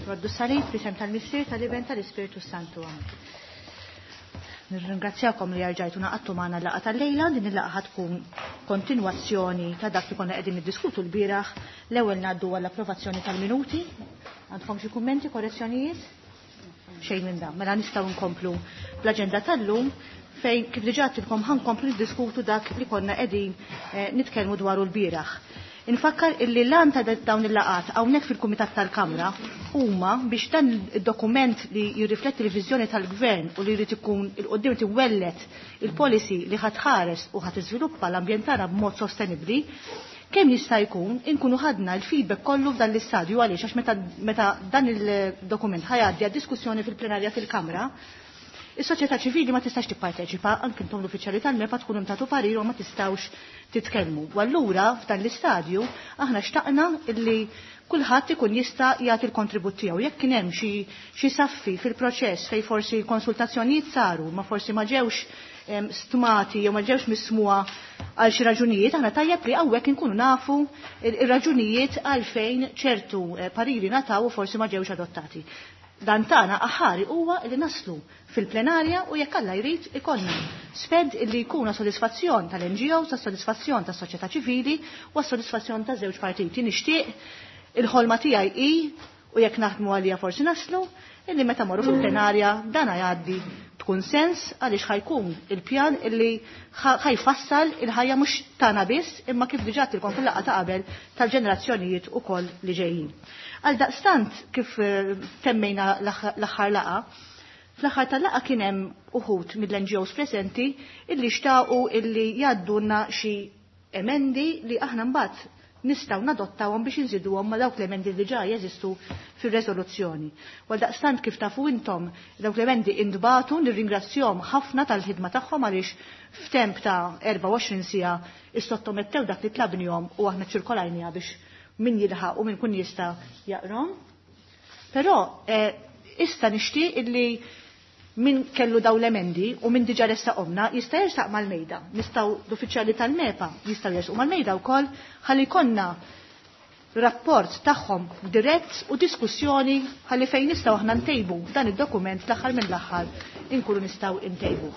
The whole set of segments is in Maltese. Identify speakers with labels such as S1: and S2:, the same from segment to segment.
S1: Roddu Salib, fisem tal-Missier tal-Iben tal-Ispiritu Santu għam. Nirringrazzjakom li għarġajtu naqattu maħna l-laqa tal-lejla, din il-laqa ħatkun kontinuazzjoni ta' dak li konna qegħdin niddiskutu l-bieraħ. L-ewwel ngħaddu għall-approvazzjoni tal-minuti. Għandkom xi kummenti, korrezzjonijiet? Xejn minn dan. Mela nistgħu nkomplu bl-aġenda tal-lum fejn kif diġà tilkom ħankomplu niddiskutu dak li konna qegħdin nitkellmu dwaru l-bieraħ. Infakkar illi l-lan ta' dawn il-laqat hawnhekk fil-Kumitat tal-Kamra huma biex dan id-dokument li jirrifletti l-viżjoni tal-Gvern u li jrid ikun il-qudiem tiwellet il-policy li ħatħares u ħatiżviluppa l-ambjent tagħna b'mod sostenibbli, kemm jista' jkun inkunu ħadna l-feedback kollu f'dan l-istadju għaliex għax meta dan il-dokument ħajgħaddi għad-diskussjoni fil-plenarja fil-Kamra, is-soċjetà ċivili ma tistax tipparteċipa, anke intom l-uffiċjali tal-MEPA tkunu mtagħtu parir u ma tistgħux titkellmu. U allura f'dan l-istadju aħna xtaqna illi kulħadd ikun jista' jagħti l-kontribut tiegħu. Jekk kien hemm xi saffi fil-proċess fejn forsi konsultazzjonijiet saru ma forsi ma ġewx stmati jew ma ġewx mismuha għal xi raġunijiet, aħna tajjeb li hawnhekk inkunu nafu ir-raġunijiet għalfejn ċertu pariri nataw u forsi ma ġewx adottati. Dan tagħna aħħari huwa li naslu fil-plenarja u jekk Alla jrid ikollna sped li jkun sodisfazzjon tal-NGOs, tas-sodisfazzjon tas-soċjetà ċivili u s-sodisfazzjon ta' żewġ partiti. Nixtieq il-ħolma tiegħi hi u jekk naħdmu għalija forsi naslu illi meta morru fil-plenarja dan jgħaddi b'kunsens għaliex ħajkun il-pjan illi ħajfassal il-ħajja mhux tagħna biss imma kif diġà tilkom fil-laqgħa ta' qabel tal-ġenerazzjonijiet ukoll li ġejjin. Għal daqstant kif temmejna l-aħħar laqa, fl-aħħar tal-laqa kien hemm uħud mill-NGOs presenti illi xtaqu illi jgħaddulna xi emendi li aħna mbagħad nistgħu nadottawhom biex inżiduhom ma' dawk l-emendi li ġa jeżistu fir-reżoluzzjoni. Għal daqstant kif tafu intom dawk l-emendi intbagħtu nirringrazzjahom ħafna tal-ħidma tagħhom għaliex f'temp ta' 24 siegħa issottomettew dak li tlabnihom u aħna ċirkolajniha biex min jilħaq u min kun jista' jaqrom. Però issa nixtieq illi min kellu daw l-emendi u min diġà ressaqhomna jista' jersaq mal-mejda. Nistgħu l-uffiċjali tal-MEPA jistgħu jersqu mal-mejda wkoll ħalli konna rapport tagħhom dirett u diskussjoni ħalli fejn nistgħu aħna ntejbu dan id-dokument fl-aħħar mill-aħħar inkunu nistgħu ntejbu.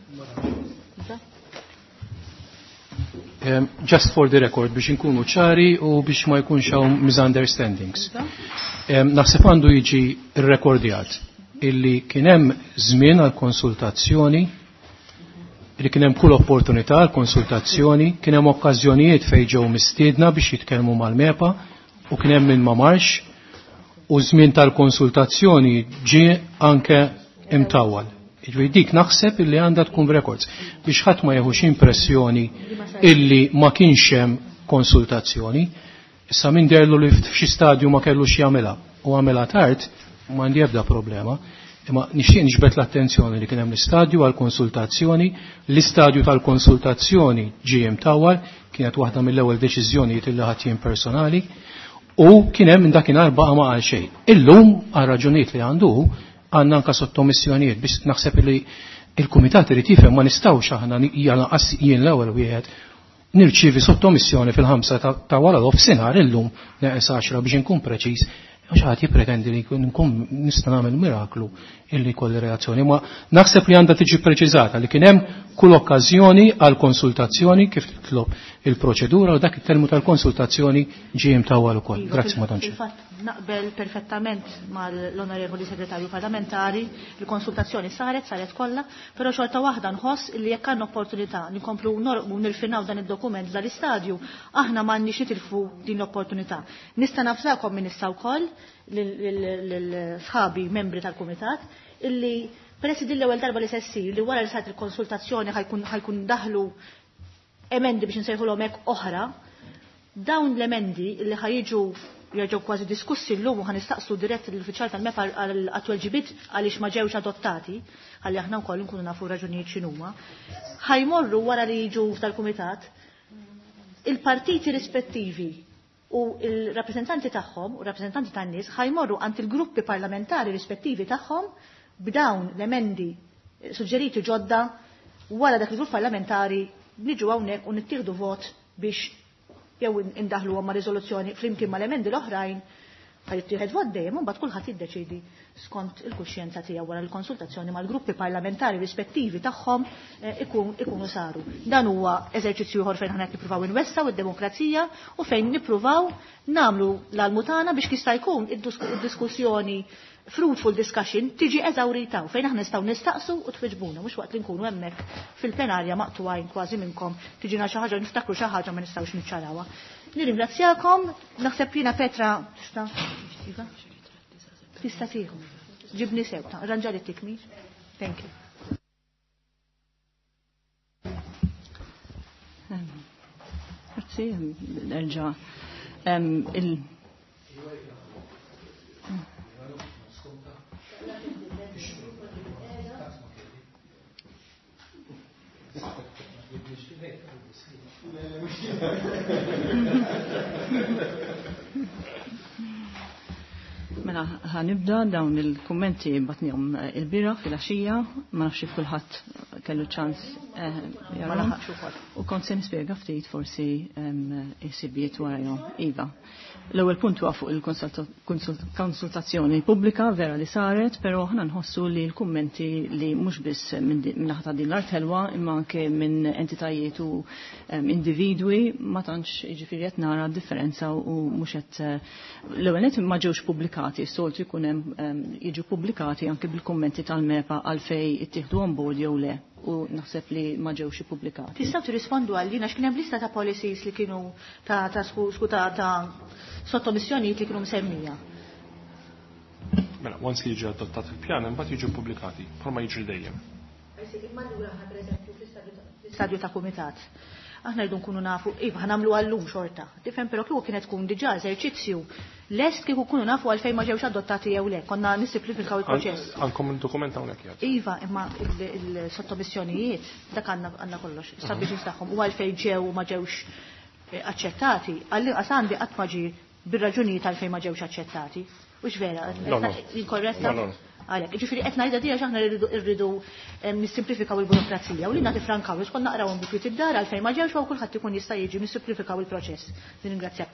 S2: Just for the record, biex inkunu ċari u biex ma jkunx hawn misunderstandings. Naħseb għandu jiġi rrekordjat illi kien hemm żmien għal konsultazzjoni, illi kien hemm kull opportunità għal konsultazzjoni, kien hemm okkażjonijiet fejn ġew mistiedna biex jitkellmu mal-MEPA u kien hemm min ma marx u żmien tal-konsultazzjoni ġie anke imtawwal. Dik naħseb illi għandha tkun records biex ħadd ma jeħux impressjoni illi ma kienx hemm konsultazzjoni. Issa min derlu li f'xi stadju ma kellux jagħmilha u għamilha tard ma għandi ebda problema, imma nixtieq niġbed l-attenzjoni li kien hemm l-istadju għal konsultazzjoni, l-istadju tal-konsultazzjoni ġie imtawwal, kienet waħda mill-ewwel deċiżjonijiet li ħadd jien personali u kien hemm minn dakinhar baqa' ma qal xejn. Illum għal raġunijiet li għandu għandna anke sottomissjonijiet biex naħseb li il-kumitat irid jifhem ma nistgħux aħna janqas jien l-ewwel wieħed nirċievi sottomissjoni fil-5 ta' wara l-ofsinhar illum neqes 10 biex inkun preċiż. Għax ħadd jippretendi li nkun nista' nagħmel miraklu illi kolli reazzjoni. Ma naħseb li għandha tiġi preċiżata li kien hemm kull okkażjoni għal konsultazzjoni kif titlob il-proċedura u dak it-termu tal-konsultazzjoni ġie imtawwal ukoll. Grazzi Madam Chair.
S1: Naqbel perfettament mal-Onorevoli Segretarju Parlamentari, il-konsultazzjoni saret kollha, però xorta waħda nħoss li jekk għandna opportunità nikomplu norqmu nirfinaw dan id-dokument dal-istadju, aħna m'għandniex nitilfu din l-opportunità. Nista' nafsakom minn issa wkoll lil-sħabi membri tal-Kumitat illi peress din l-ewwel darba li se ssir li wara li sart il-konsultazzjoni ħajkun daħlu emendi biex nsejħulhom hekk oħra, dawn l-emendi li ħajġu jerġgħu kważi diskussi llum u ħanistaqsu dirett l-uffiċjal tal-MEPA għat-tweġibiet għaliex ma ġewx adottati, ħalli aħna wkoll nkunu nafu raġunijiet x'inhuma, ħajmorru wara li jiġu tal-Kumitat il-partiti rispettivi u il-rappresentanti tagħhom u rappresentanti tan-nies ħajmorru għand il-gruppi parlamentari rispettivi tagħhom b'dawn l-emendi suġġeriti ġodda wara dak il-grupp parlamentari niġu hawnhekk u nittieħdu vot biex jew indaħlu ma' riżoluzzjoni flimkien mal-emendi l-oħrajn ħajtieħed vot dejjem u mbagħad kulħadd jiddeċiedi skont il-kuxjenza tiegħu wara l-konsultazzjoni mal-gruppi parlamentari rispettivi tagħhom ikunu saru. Dan huwa eżerċizzju ieħor fejn aħna qed nippruvaw inwessaw id-demokrazija u fejn nippruvaw nagħmlu l-almutana biex jista' jkun id-diskussjoni fruitful discussion tiġi eżawrita fejn aħna nistgħu nistaqsu u twiġbuna mhux waqt li nkunu hemmhekk fil-plenarja maqtuwajn kważi minnkom tiġina xi ħaġa niftakru xi ħaġa ma nistgħux niċċarawha. Nirringrazzjakom, naħseb jiena Petra tista' tieħu. Ġibni sew, arranġa li tikmi. Thank you.
S3: Grazzi, nerġa' Mela, ħanibda dawn il-kummenti batnihom il-bira fil-għaxija, ma nafx kulħadd kellu ċans jarahom. U kont se nispjega ftit forsi isibiet warajhom. Iva. L-ewwel punt huwa fuq il-konsultazzjoni pubblika vera li saret, però ħna nħossu li l-kummenti li mhux biss minn naħta din l-art ħelwa imma anke minn entitajiet u individwi ma tantx jiġifieri qed nara differenza u mhux qed l-ewwel net ma ġewx pubblikati, s-soltu jkun hemm jiġu pubblikati anke bil-kummenti tal-MEPA għalfejn ittieħdu on board jew le. U naħseb li ma ġewx ippubblikati.
S1: Tistgħu tirrispondu għalina x'kien hemm lista ta' policies li kienu ta' sottomissjonijiet li kienu msemmija.
S4: Mela, once li jiġi adottat il-pjan imbagħad jiġu pubblikati, bħalma jiġri dejjem.
S1: Imma lura pereżempju fl-istadju ta' kumitat. Aħna rridu nkunu nafu, iva ħanamlu għallum xorta. Tifhem però kieku kienet tkun diġà eżerċizzju lest kieku kunu nafu għalfejn ma ġewx adottati jew le. Konna nissimplifikaw il-proċess.
S4: Għandkom il-dokument hawnhekk jgħid.
S1: Iva, imma il-sottomissjonijiet dak għandna kollox. Sabiex tagħhom u għalfejn ġew u ma ġewx aċċettati, għall-inqas għandi qatt ma ġi bir-raġunijiet għalfejn ma ġewx aċċettati. Wix vera, inkorretta? Għalek, ġifiri qed ngħidha dija x'aħna rridu nissimplifikaw il-burokrazija u li nagħti frankaw biex kont naqrawhom bikwiet id-dar għalfejn ma ġewx u kulħadd ikun jista' jiġi nissimplifikaw il-proċess. Ningrazzjak.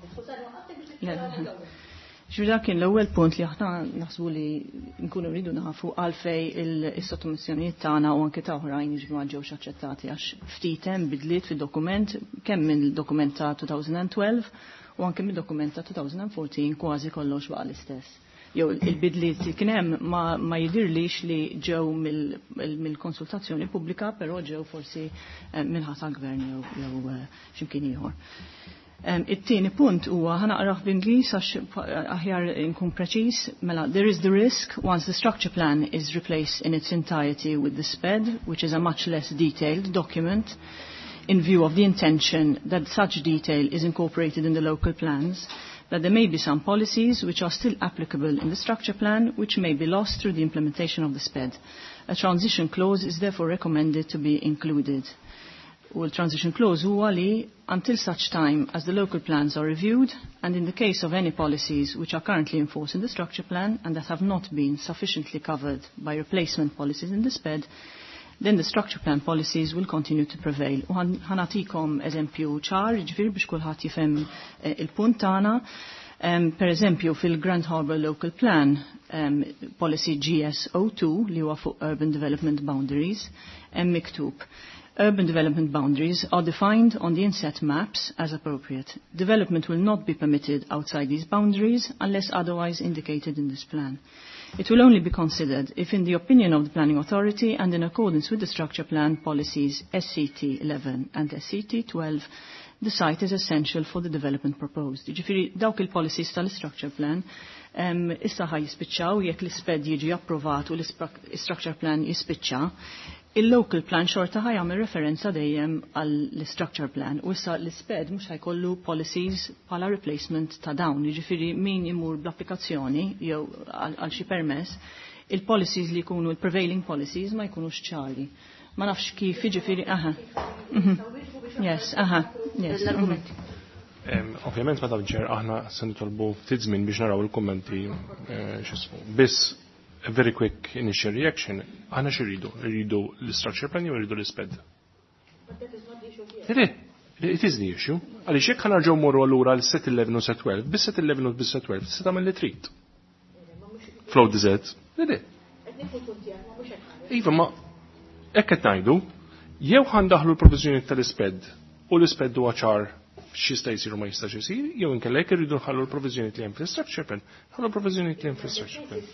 S3: Ġifieri kien l-ewwel punt li aħna naħsbu li nkunu rridu nafu għalfejn is-sottomissjonijiet tagħna u anke ta' oħrajn jiġu ma ġewx aċċettati għax ftit hemm bidliet fid-dokument kemm mill-dokument ta' 2012 u anke mid-dokument ta' 2014 kważi kollox baqa' l-istess. Jew il-bidliet kien hemm ma jidirlix li ġew mill-konsultazzjoni pubblika, però ġew forsi minħata l-gvern jew x'imkien ieħor. It-tieni punt huwa ħanaqrah b'Ingliż għax aħjar inkun preċiż, mela there is the risk once the structure plan is replaced in its entirety with the SPED, which is a much less detailed document, in view of the intention that such detail is incorporated in the local plans, that there may be some policies which are still applicable in the structure plan which may be lost through the implementation of the SPED. A transition clause is therefore recommended to be included. U l-transition clause huwa li until such time as the local plans are reviewed and in the case of any policies which are currently in force in the structure plan and that have not been sufficiently covered by replacement policies in the SPED, then the structure plan policies will continue to prevail. U ħanatikom eżempju ċar, ġifiri biex kulħadd jifhem il-punt tagħna. Per eżempju fil-Grand Harbour Local Plan, policy GS02 li huwa fuq Urban Development Boundaries, hemm miktub. Urban development boundaries are defined on the inset maps as appropriate. Development will not be permitted outside these boundaries unless otherwise indicated in this plan. It will only be considered if, in the opinion of the planning authority and in accordance with the structure plan policies SCT 11 and SCT 12, the site is essential for the development proposed. Ġifiri, dawk il-policies tal-structure plan issa ħaj jispiċċaw jekk l-isped jiġi approvat u l-structure plan jispiċċa. Il-local plan xorta ħaj għamil referenza dejjem għall-structure plan u issa l-isped mux ħajkollu policies pala replacement ta' dawn, ġifiri min imur bl-applikazzjoni jew għal xi permess, il-policies li jkunu il-prevailing policies ma jkunux ċari. Ma nafx kif ġifiri, Yes.
S4: Ovvjament ma ġer aħna se nitolbu ftit żmien biex naraw il-kummenti biss a very quick initial reaction. Aħna x'iridu? Iridu l-structure plan jew iridu l-isped? It is the issue. Għaliex jekk ħanarġgħu morru allura l-set 11 u set 12, bis-set 11 u bis-set 12, tista' tagħmel li trid. Flow DZ. Iva, ma hekk qed ngħidu, jew ħandaħlu l-proviżjoni tal-isped u l-isped huwa ċar x'jista' jsir u ma jistax isir, jew inkella jekk irridu nħallu l-proviżjoni li hemm fl-structure plan, ħallu l-proviżjoni li hemm fl-structure plan.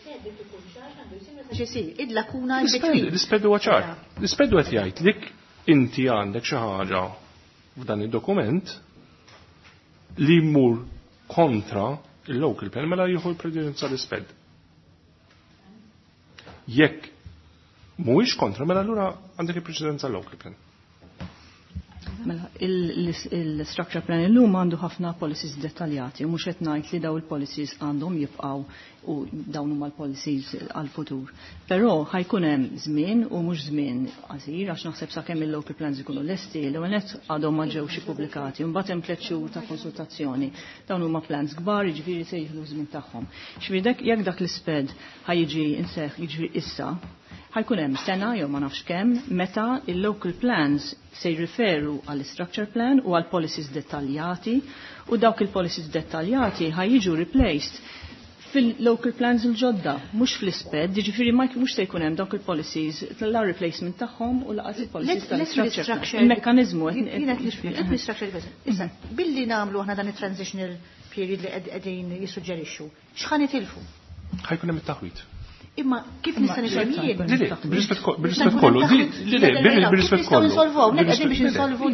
S1: Id-lakuna
S4: l-isped huwa ċar. L-isped huwa qed jgħid lik inti għandek xi ħaġa f'dan id-dokument li jmur kontra il-local plan mela jieħu l-preċedenza l-isped. Jekk mhuwiex kontra mela allura għandek il-preċedenza l-local plan.
S3: Mela, il-structure plan illum għandu ħafna policies dettaljati u mhux qed ngħid li daw il-policies għandhom jibqgħu u dawn huma l-policies għall-futur. Però ħajkun hemm żmien u mhux żmien qasir għax naħseb sakemm il-local plans ikunu lesti l-ewwel nett għadhom ma ġewx ippubblikati u mbagħad hemm 3 xhur ta' konsultazzjoni. Dawn huma plans kbar, jiġifieri se jieħdu żmien tagħhom. X'fieri jekk dak l-isped ħajjiġi inseħħ jiġri issa, ħajkun hemm sena jew ma nafx kemm meta il-local plans se jirriferu għall-structure plan u għall policies dettaljati u dawk il-policies dettaljati ħajjiġu replaced fil-local plans il-ġodda, mhux fl-isped, jiġifieri mhux se jkun hemm dawk il-policies la replacement tagħhom u laqas il-policies tal-structure. Il-mekkaniżmu
S1: Issa, billi nagħmlu aħna dan it-transitional period li qegħdin jissuġġerixxu, x'ħan itilfu?
S4: Ħajkun hemm it-taħwit.
S1: Imma kif nista' nifhem jien?
S4: Bil-rispett kollu, bil-rispett kollu.
S1: Qegħdin biex insolvu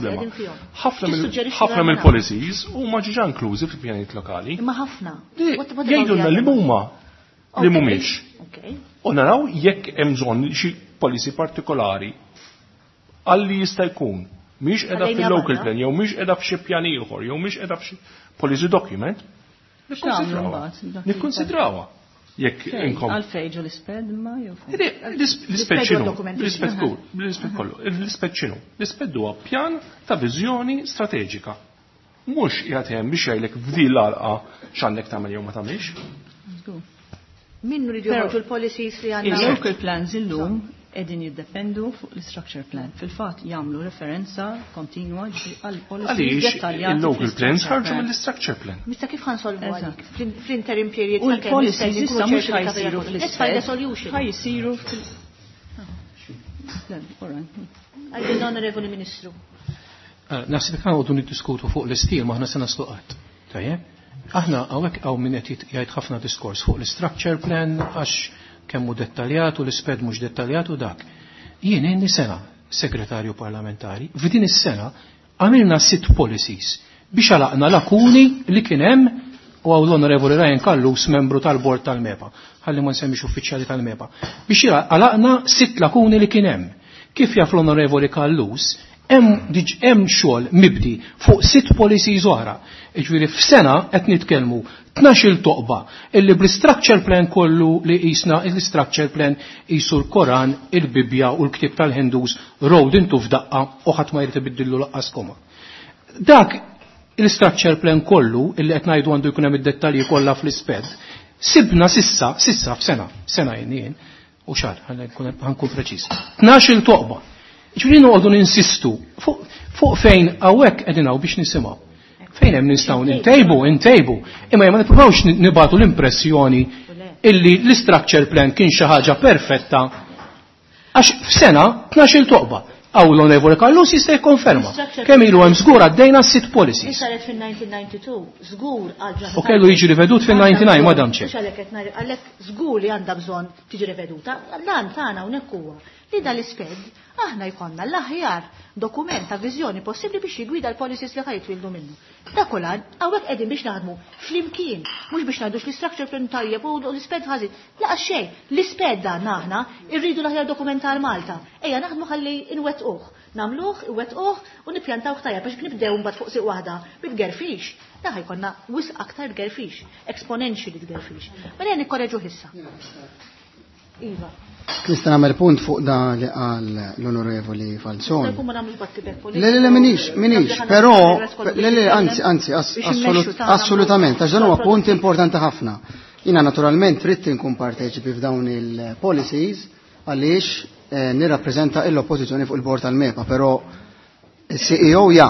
S4: ħafna mill-policies huma ġiġa inklużi fil-pjanijiet lokali.
S1: Imma ħafna.
S4: Jgħidulna li huma li mhumiex. U naraw jekk hemm bżonn xi policy partikolari għalli jista' jkun mhix qiegħda fil-local plan jew mhix qiegħda f'xi pjan ieħor jew mhix qiegħda f'xi policy document. Nikkonsidrawha. Jekk inkom.
S3: Għalfej ġo l-isped ma jew.
S4: L-isped x'inhu? L-isped kollu. L-isped x'inhu? L-isped huwa pjan ta' viżjoni strateġika. Mhux qiegħed hemm biex jgħidlek f'din l-għalqa x'għandek tagħmel jew ma tagħmilx.
S1: Minnu rridu joħorġu l-policies li għandna.
S3: Il-local plans illum qegħdin jiddependu fuq l-structure plan. Fil-fatt jagħmlu referenza kontinwa għal policies dettaljati.
S4: Il-local plans ħarġu mill-structure plan.
S1: Mista kif ħansolvu għalik? Fl-interim period
S3: u l-policies issa mhux ħajsiru
S1: fl-isped.
S3: Ħajsiru
S1: Għal onorevoli Ministru.
S2: Naħseb kan għodu niddiskutu fuq l-istil ma ħna se naslu qatt. Tajjeb? Aħna hawnhekk hawn min qed jgħid ħafna diskors fuq l-structure plan għax kemmu dettaljat u l-isped mhux dettaljat u dak. Jien inni sena segretarju parlamentari, f'din is-sena għamilna 6 policies biex għalaqna lakuni li kien hemm u għaw l-Onorevoli Ryan Kallus membru tal-bord tal-MEPA, ħalli ma nsemmix uffiċjali tal-MEPA, biex għalaqna 6 lakuni li kien hemm. Kif jaf l-Onorevoli Kallus, hemm xogħol mibdi fuq 6 policies oħra. Jiġifieri f'sena qed nitkellmu 12 toqba illi bl-structure plan kollu li qisna l-structure plan qisu l-Koran, il-Bibja u l-Ktib tal-Hindus road intu f'daqqa u ħadd ma jrid ibiddillu laqqas koma. Dak il-structure plan kollu illi qed ngħidu għandu jkun hemm id-dettalji kollha fl-isped, sibna sissa f'sena jien u xar ħankun preċiż. 12 toqba. Ġifieri noqogħdu ninsistu fuq fejn hawnhekk qegħdin hawn biex nisimgħu. Fejn hemm nistgħu intejbu, imma ma nippruvawx nibagħtu l-impressjoni illi l-structure plan kien xi ħaġa perfetta għax f'sena 12 toqba. Aw l-Onorevoli Kallus jista' jikkonferma. Kemm ilu hemm żgur għaddejna 6 policies.
S1: Saret fil-1992, żgur għal
S2: u kellu jiġi rivedut fil-99 madam ċe.
S1: Għalhekk żgur li għandha bżonn tiġi riveduta, lan tagħna hawnhekk huwa li dal-isped aħna jkollna l-aħjar dokument ta' viżjoni possibbli biex jigwida l-policies li ħajtwildu minnu. Dakolan, hawnhekk qegħdin biex naħdmu flimkien, mhux biex ngħidux l-istructure plan tajjeb u l-isped ħażin. Laqas xejn, l-isped dan aħna rridu l-aħjar dokument tal Malta. Ejja naħdmu ħalli inwettquh, nagħmluh, iwettquh u nippjantawh tajjeb biex nibdew mbagħad fuq siq waħda bil-gerfix. Daħ jkollna wisq aktar gerfix, exponentially gerfix. Mela nikkorreġu issa. Iva.
S5: Nista' nagħmel punt fuq da li qal l-Onorevoli Falzon. Le minix, però anzi assolutament, għax dan huwa punt importanti ħafna. Jiena naturalment trid inkun parteċipi f'dawn il-policies għaliex nirrappreżenta l-oppożizzjoni fuq il-bord tal-MEPA, però il-CEO jaf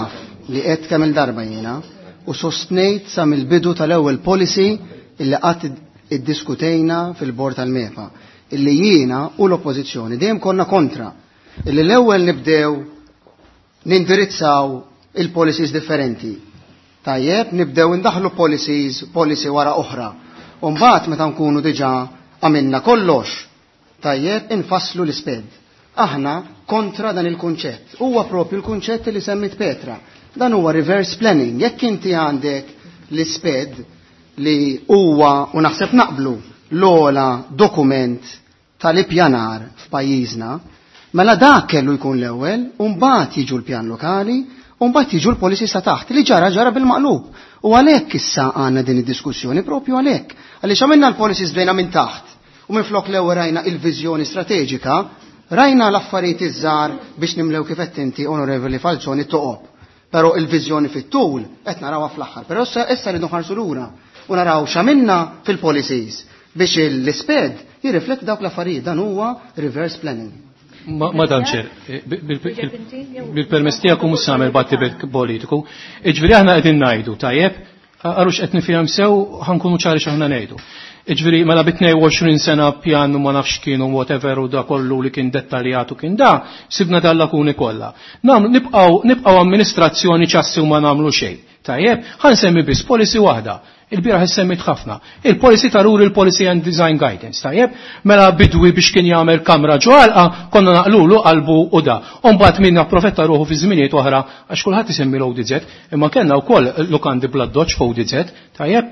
S5: li qed kemm il-darba jiena u sostnejt sa mill-bidu tal-ewwel policy illi qatt iddiskutejna fil-bord tal-MEPA illi jiena u l-oppożizzjoni dejjem konna kontra illi l-ewwel nibdew nindirizzaw il-policies differenti. Tajjeb, nibdew indaħlu policy wara oħra. U mbagħad meta nkunu diġà għamilna kollox, tajjeb infasslu l-isped. Aħna kontra dan il-kunċett. Huwa propju l-kunċett li semmit Petra. Dan huwa reverse planning. Jekk inti għandek l-isped li huwa u naħseb naqblu l-ola dokument tal-ippjanar f'pajjiżna, mela dak kellu jkun l-ewwel, u mbagħad jiġu l-pjan lokali, u mbagħad jiġu l-policies ta' taħt li ġara bil-maqlub. U għalhekk issa għandna din id-diskussjoni propju għalhekk. Għaliex għamilna l-policies bdejna minn taħt. U minflok l-ewwel rajna il-viżjoni strateġika, rajna l-affarijiet iż-żgħar biex nimlew kif qed inti Onorevoli Falzoni toqob. Però il-viżjoni fit-tul qed narawha fl-aħħar. Però issa rridu nħarsu lura u naraw x'għamilna fil-policies biex l-isped jirriflett dawk l-affarijiet. Dan huwa reverse planning.
S2: Madam Chair, bil-permess tiegħek mhux samel battibet politiku, iġifieri aħna qegħdin ngħidu tajjeb, għarux qed nifhem sew ħankunu ċari x'aħna ngħidu. Iġifieri mela bi 22 sena pjan u ma nafx kienu whatever u da kollu li kien dettaljatu kien da, sibna dal-lakuni kollha. Nibqgħu amministrazzjoni ċassi u ma nagħmlu xejn. Tajjeb, ħansemmi biss policy waħda. Il-biraħ semmit ħafna. Il-policy ta' Rural Policy and Design Guidance, tajjeb, mela bidwi biex kien jagħmel kamra ġwalqa, konna naqlulu qalbu u da. Umbagħad min approfetta ruħu fi żminijiet oħra għax kulħadd isemmi l-ODZ, imma kellna wkoll lukandi bladdoċ f'ODZ, tajjeb.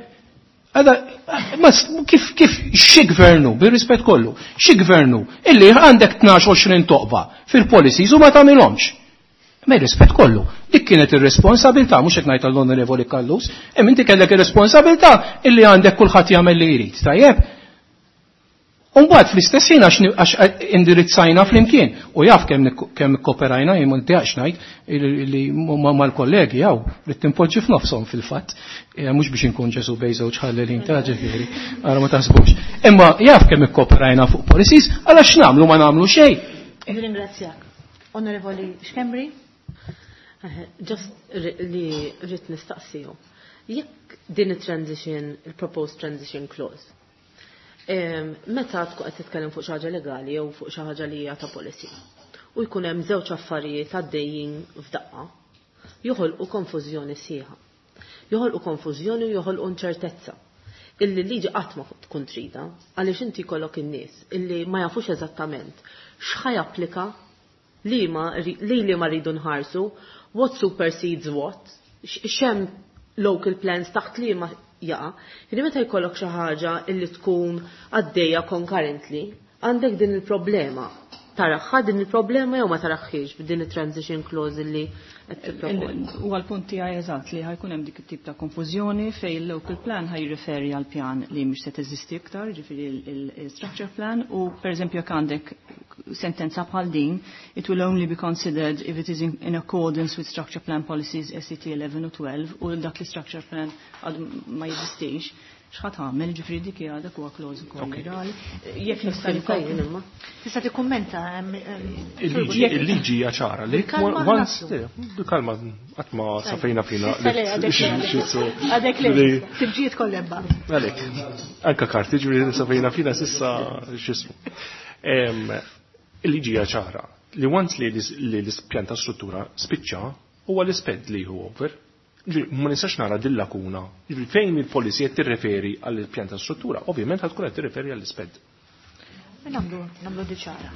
S2: Kif xi gvernu, bir-rispett kollu, xi gvernu illi għandek 12-20 toqba fil-policies u ma tagħmilhomx. Ma rispett kollu. Dik kienet ir-responsabilità, mhux qed ngħid għall-Onorevoli Kallus, hemm inti kellek ir-responsabilità illi għandek kulħadd jagħmel li jrid, tajjeb. U mbagħad fl-istess ħin għax indirizzajna flimkien u jaf kemm ikkoperajna jien ma ntieqx ngħid li mal-kollegi jew li timpoġġi f'nofshom fil-fatt, mhux biex inkun Ġesu bej żewġ ħallelin ta' ġifieri, ara ma taħsbux. Imma jaf kemm ikkoperajna fuq policies, għalax nagħmlu ma nagħmlu xejn.
S1: Ringrazzjak. Onorevoli Xkembri?
S6: Just li rrit nistaqsiju. Jekk din il-transition, il-proposed transition clause, meta tkun qed titkellem fuq xi ħaġa legali jew fuq xi ħaġa li hija ta' policy u jkun hemm żewġ affarijiet għaddejjin f'daqqa, joħolqu konfużjoni sieħa. Joħolqu konfużjoni u joħolqu inċertezza. Illi liġi qatt ma tkun trida għaliex inti jkollok in-nies illi ma jafux eżattament x'ħaj applika li ma rridu nħarsu, what supersedes what, xem local plans taħt li ma jaqa. Jiri meta jkollok xi ħaġa illi tkun għaddejja concurrently, għandek din il-problema. Taraħħa din il-problema jew ma taraħħiex b'din il-transition clause illi qed tipproponi.
S3: U għall-punt tiegħi eżatt li ħajkun hemm dik it-tip ta' konfużjoni fejn il-local plan ħajriferi għal pjan li mhux se teżisti iktar, ġifieri il-structure plan, u pereżempju jekk għandek sentenza bħal din, it will only be considered if it is in accordance with structure plan policies SCT 11 u 12 u dak li structure plan għad ma jeżistix. X'ħat għamel ġifri dik għadek huwa kloż ukoll legali. Jekk nista' nfajjin imma.
S1: Tista' tikkummenta
S4: il-liġi hija ċara li kalma qatt ma safejna fina.
S1: Għadek li tibġiet kollemba.
S4: Għalek. Anke karti ġifieri safejna fina s'issa x'ismu. Il-liġi hija ċara li once li l-ispjan ta' struttura spiċċa huwa l-isped li hu over. Ma nistax nara dil-lakuna. Fejn il-policy qed tirreferi għall-pjan ta' struttura, ovvjament ħad tkun qed tirreferi għall-isped.
S1: Nagħmlu diċara.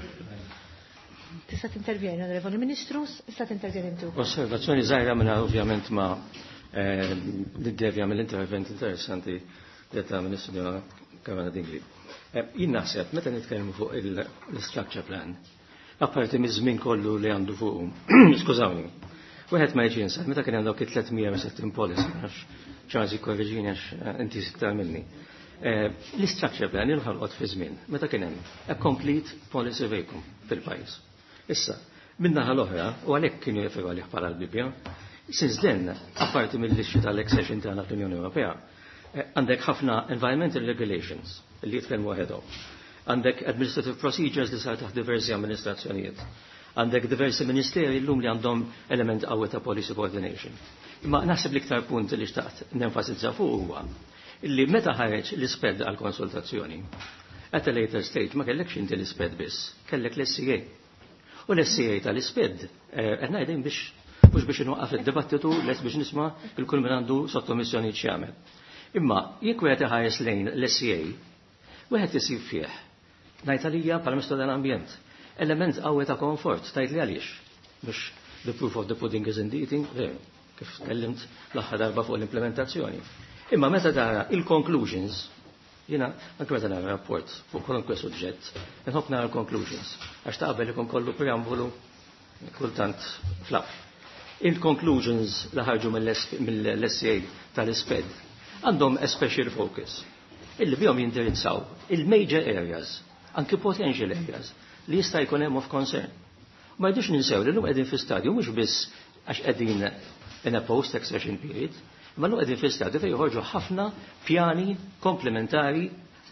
S1: Tista' tintervjeni, Onorevoli Ministru, issa tintervjeni intu.
S7: Osservazzjoni żgħira minna ovvjament ma niddevja mill-intervent interessanti li ta' Ministru Kamara Dingli. Jien naħseb meta nitkellmu fuq il-structure plan, apparti miż-żmien kollu li għandu fuqhom. Skużawni. Wieħed ma jiġi jinsab, meta kien hemm dawk il-360 policy, ċażi korriġini għax inti siktar minni. L-structure plan il-ħolqot fi żmien, meta kien hemm a complete policy vacuum fil-pajjiż. Issa, min-naħa l-oħra, u għalhekk kienu jeferu għalih bħala l-Bibja, since then, apparti mill-ixxi tal-accession tagħna fl-Unjoni Ewropea, għandek ħafna environmental regulations li jitkellmu waħedhom. Għandek administrative procedures li sar taħt diversi amministrazzjonijiet. Għandek diversi ministeri llum li għandhom element qawwi ta' policy coordination. Imma naħseb l-iktar punt li xtaqt nenfasizza fuq huwa illi meta ħareġ l-isped għal konsultazzjoni. At a later stage ma kellekx inti l-isped biss, kellek l-SCA. U l-SCA tal-isped qed ngħidin mhux biex inwaqqaf id-dibattitu les biex nisma' il-kull min għandu sottomissjoni x'jagħmel. Imma jekk wieħed iħares lejn l-SCA, wieħed isib fih. Ngħid għalija bħala Ministru tal-Ambjent. Element qawwi ta' komfort, tajt li għaliex. Biex the proof of the pudding is in the eating, kif tkellimt l-aħħar darba fuq l-implementazzjoni. Imma meta tara il-conclusions, jiena anke meta nara rapport fuq kwalunkwe suġġett, inħobb nara l-conclusions. Għax taqbel ikun kollu preambulu kultant flaf. Il-conclusions li ħarġu mill-SCA tal-isped għandhom a special focus. Illi bihom jindirizzaw il-major areas, anki potential areas, li jista' jkun hemm of concern. Ma jidux ninsew li llum qegħdin fi stadju mhux biss għax qegħdin in a post-accession period, ma llum qegħdin fi stadju fejn joħorġu ħafna pjani komplementari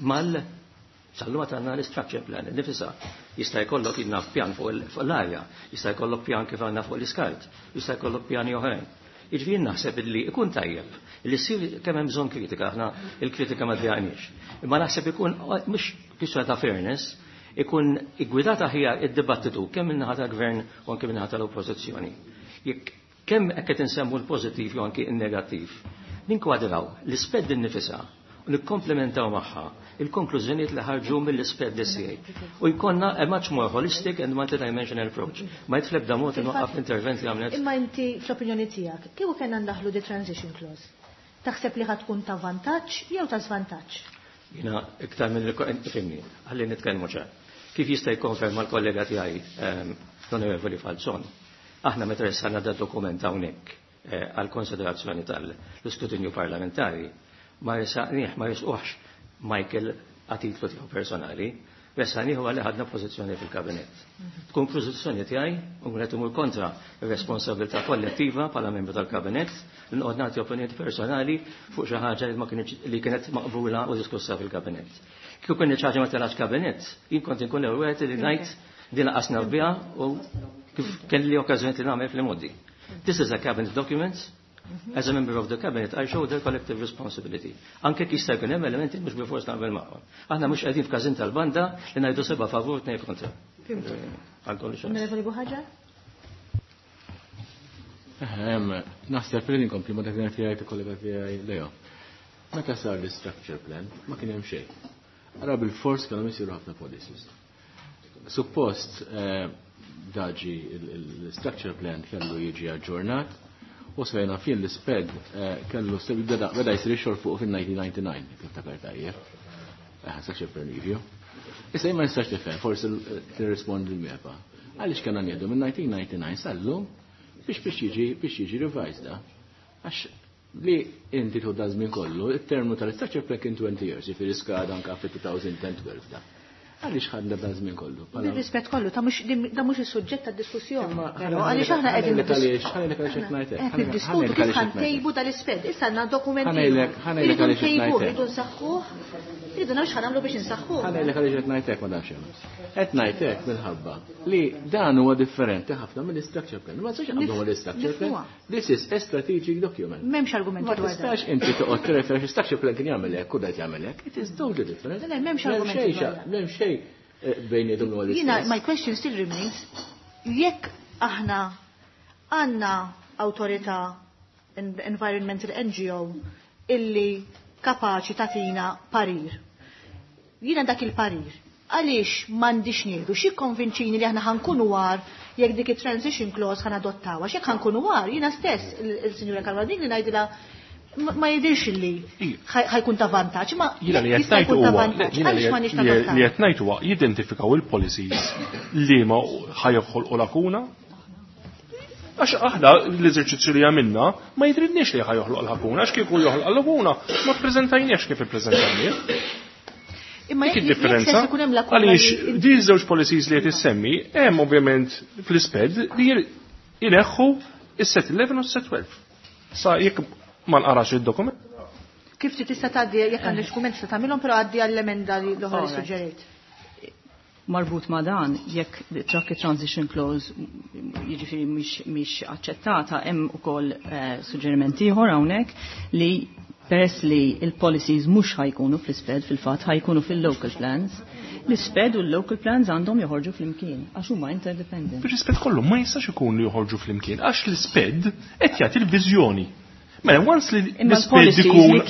S7: sal-lum għandna l-structure plan. Nifisa jista' jkollok jidna pjan fuq l-arja, jista' jkollok pjan kif għandna fuq l-iskart, jista' jkollok pjani oħrajn. Jiġifieri naħseb li ikun tajjeb li ssir kemm hemm bżonn kritika, aħna il-kritika ma djaqniex. Imma naħseb ikun mhux kwistjoni ta' fairness, ikun igwidata aħjar id-dibattitu kemm min-naħa tal-gvern u anke min-naħa tal-oppożizzjoni. Jekk kemm hekk qed insemmu l-pożittiv jew anke n-negattiv, ninkwadraw l-isped innifisha u nikkomplementaw magħha il-konklużjonijiet li ħarġu mill-isped SCA. U jkollna a much more holistic and multidimensional approach. Ma jitlebda mod inwaqqaf intervent li għamlet.
S1: Imma inti fl-opinjoni tiegħek, kieku kellna ndaħlu di transition clause? Taħseb li ħad tkun ta' vantaġġ jew ta' żvantaġġ?
S7: Jiena iktar minn fimni, ħalli nitkellmu ċar. Kif jista' jikkonferma l-kollega tiegħi l-Onorevoli Falzon, aħna meta ressalna da dokument hawnhekk għal konsiderazzjoni tal-iskrutinju parlamentari, ma risquħx Michael għatitlu tiegħu personali, resaniħu għalli ħadna pożizzjoni fil-kabinet. Tkun pożizzjoni tiegħi u qed imur kontra r-responsabilità kollettiva bħala membru tal-kabinet li nqgħod nagħti opinjoni personali fuq xi ħaġa li kienet maqbula u diskussa fil-kabinet. Kieku kien ħaġa ma telgħax kabinet, jien kont inkun l-ewwel li ngħid din qasna biha u kif kelli okkażjoni li nagħmel fil-modi. This is a cabinet document. As a member of the cabinet, I show their collective responsibility. Anke kista jkun hemm elementi mhux bil-fors naqbel magħhom. Aħna mhux qegħdin f'każin tal-banda li ngħidu seba' favur tnejn kontra.
S1: Onorevoli Buħaġa?
S8: Naħseb li inkompli ma dak tiegħi kollega tiegħi Leo. Meta sar l-structure plan ma kien hemm xejn. Ara bil-fors kellhom isiru ħafna policies. Suppost daġi l-structure plan kellu jiġi aġġornat. U svejna fien l-isped kellu beda jisri xor fuq fil-1999, kif takar tajjeb. Saċi per review. Issa jimma nistax tifhem, forsi t-rispondi l-miepa. Għalix kena njedu minn 1999 sallu biex jiġi revised da. Għax li inti tu dażmin kollu, il-termu tal-structure plan kien 20 years, jifir iskada anka f-2012 da. Għalix ħadna b'dażmin kollu.
S1: Bil-rispett kollu, da mhux is-suġġett tad-diskussjoni. Għaliex aħna qegħdin niddiskutu kif ħantejbu dal-isped. Issa għandna dokumenti. Irridu ntejbu, irridu nsaħħuh. Irridu nagħmlu x'ħanamlu biex insaħħuh.
S8: Ħanejlek għaliex qed ngħidlek ma nafx hemm. Qed ngħidlek minħabba li dan huwa differenti ħafna mill-structure plan. Ma sax għandu l-structure plan. This is a strategic document.
S1: M'hemmx argumenti
S8: dwar dan. Ma tistax inti toqgħod tirreferi structure plan kien jagħmel hekk u qed jagħmel hekk. It is totally different.
S1: M'hemmx argumenti. My question still remains, jekk aħna għanna autorita environmental NGO illi kapaċi tatina parir. Jina dak il-parir. Għaliex m'għandix nieħdu xi konvinċini li aħna ħankunu war jekk dik it-transition clause ħan adottawa. X'hekk ħankunu war, jiena stess il-Sinjura Kalvadin li ngħidilha ma jidirx li ħajkun ta' vantaġġ, ma jista' jkun ta' vantaġġ. Għaliex ma nix ta' vantaġġ.
S4: Li qed ngħid huwa jidentifikaw il-policies li ma ħajjoħolqu lakuna. Għax aħna l-eżerċizzju li għamilna ma jidrinniex li ħajjoħloq lakuna, għax kieku joħloq lakuna ma ppreżentajniex kif ippreżentajnieh.
S1: Imma
S4: jekk differenza għaliex di żewġ policies li qed issemmi hemm ovvjament fl-isped li jneħħu is-set 11 u s-set 12. Sa jekk ma nqarax id-dokument.
S1: Kif tista' tgħaddi jekk għandek dokument tista' tagħmilhom però għaddi għall-emenda li l-oħra li suġġerejt.
S3: Marbut ma' dan, jekk track transition clause jiġifieri mhix aċċettata, hemm ukoll suġġerimenti ieħor hawnhekk li peress li il-policies mhux ħajkunu fl-isped fil-fatt ħajkunu fil-local plans, l-isped u l-local plans għandhom joħorġu fl-imkien għax huma interdependent.
S4: Fil-isped kollu ma jistax ikunu joħorġu fl-imkien għax l-isped qed jagħti l-viżjoni. Mela, once li l-isped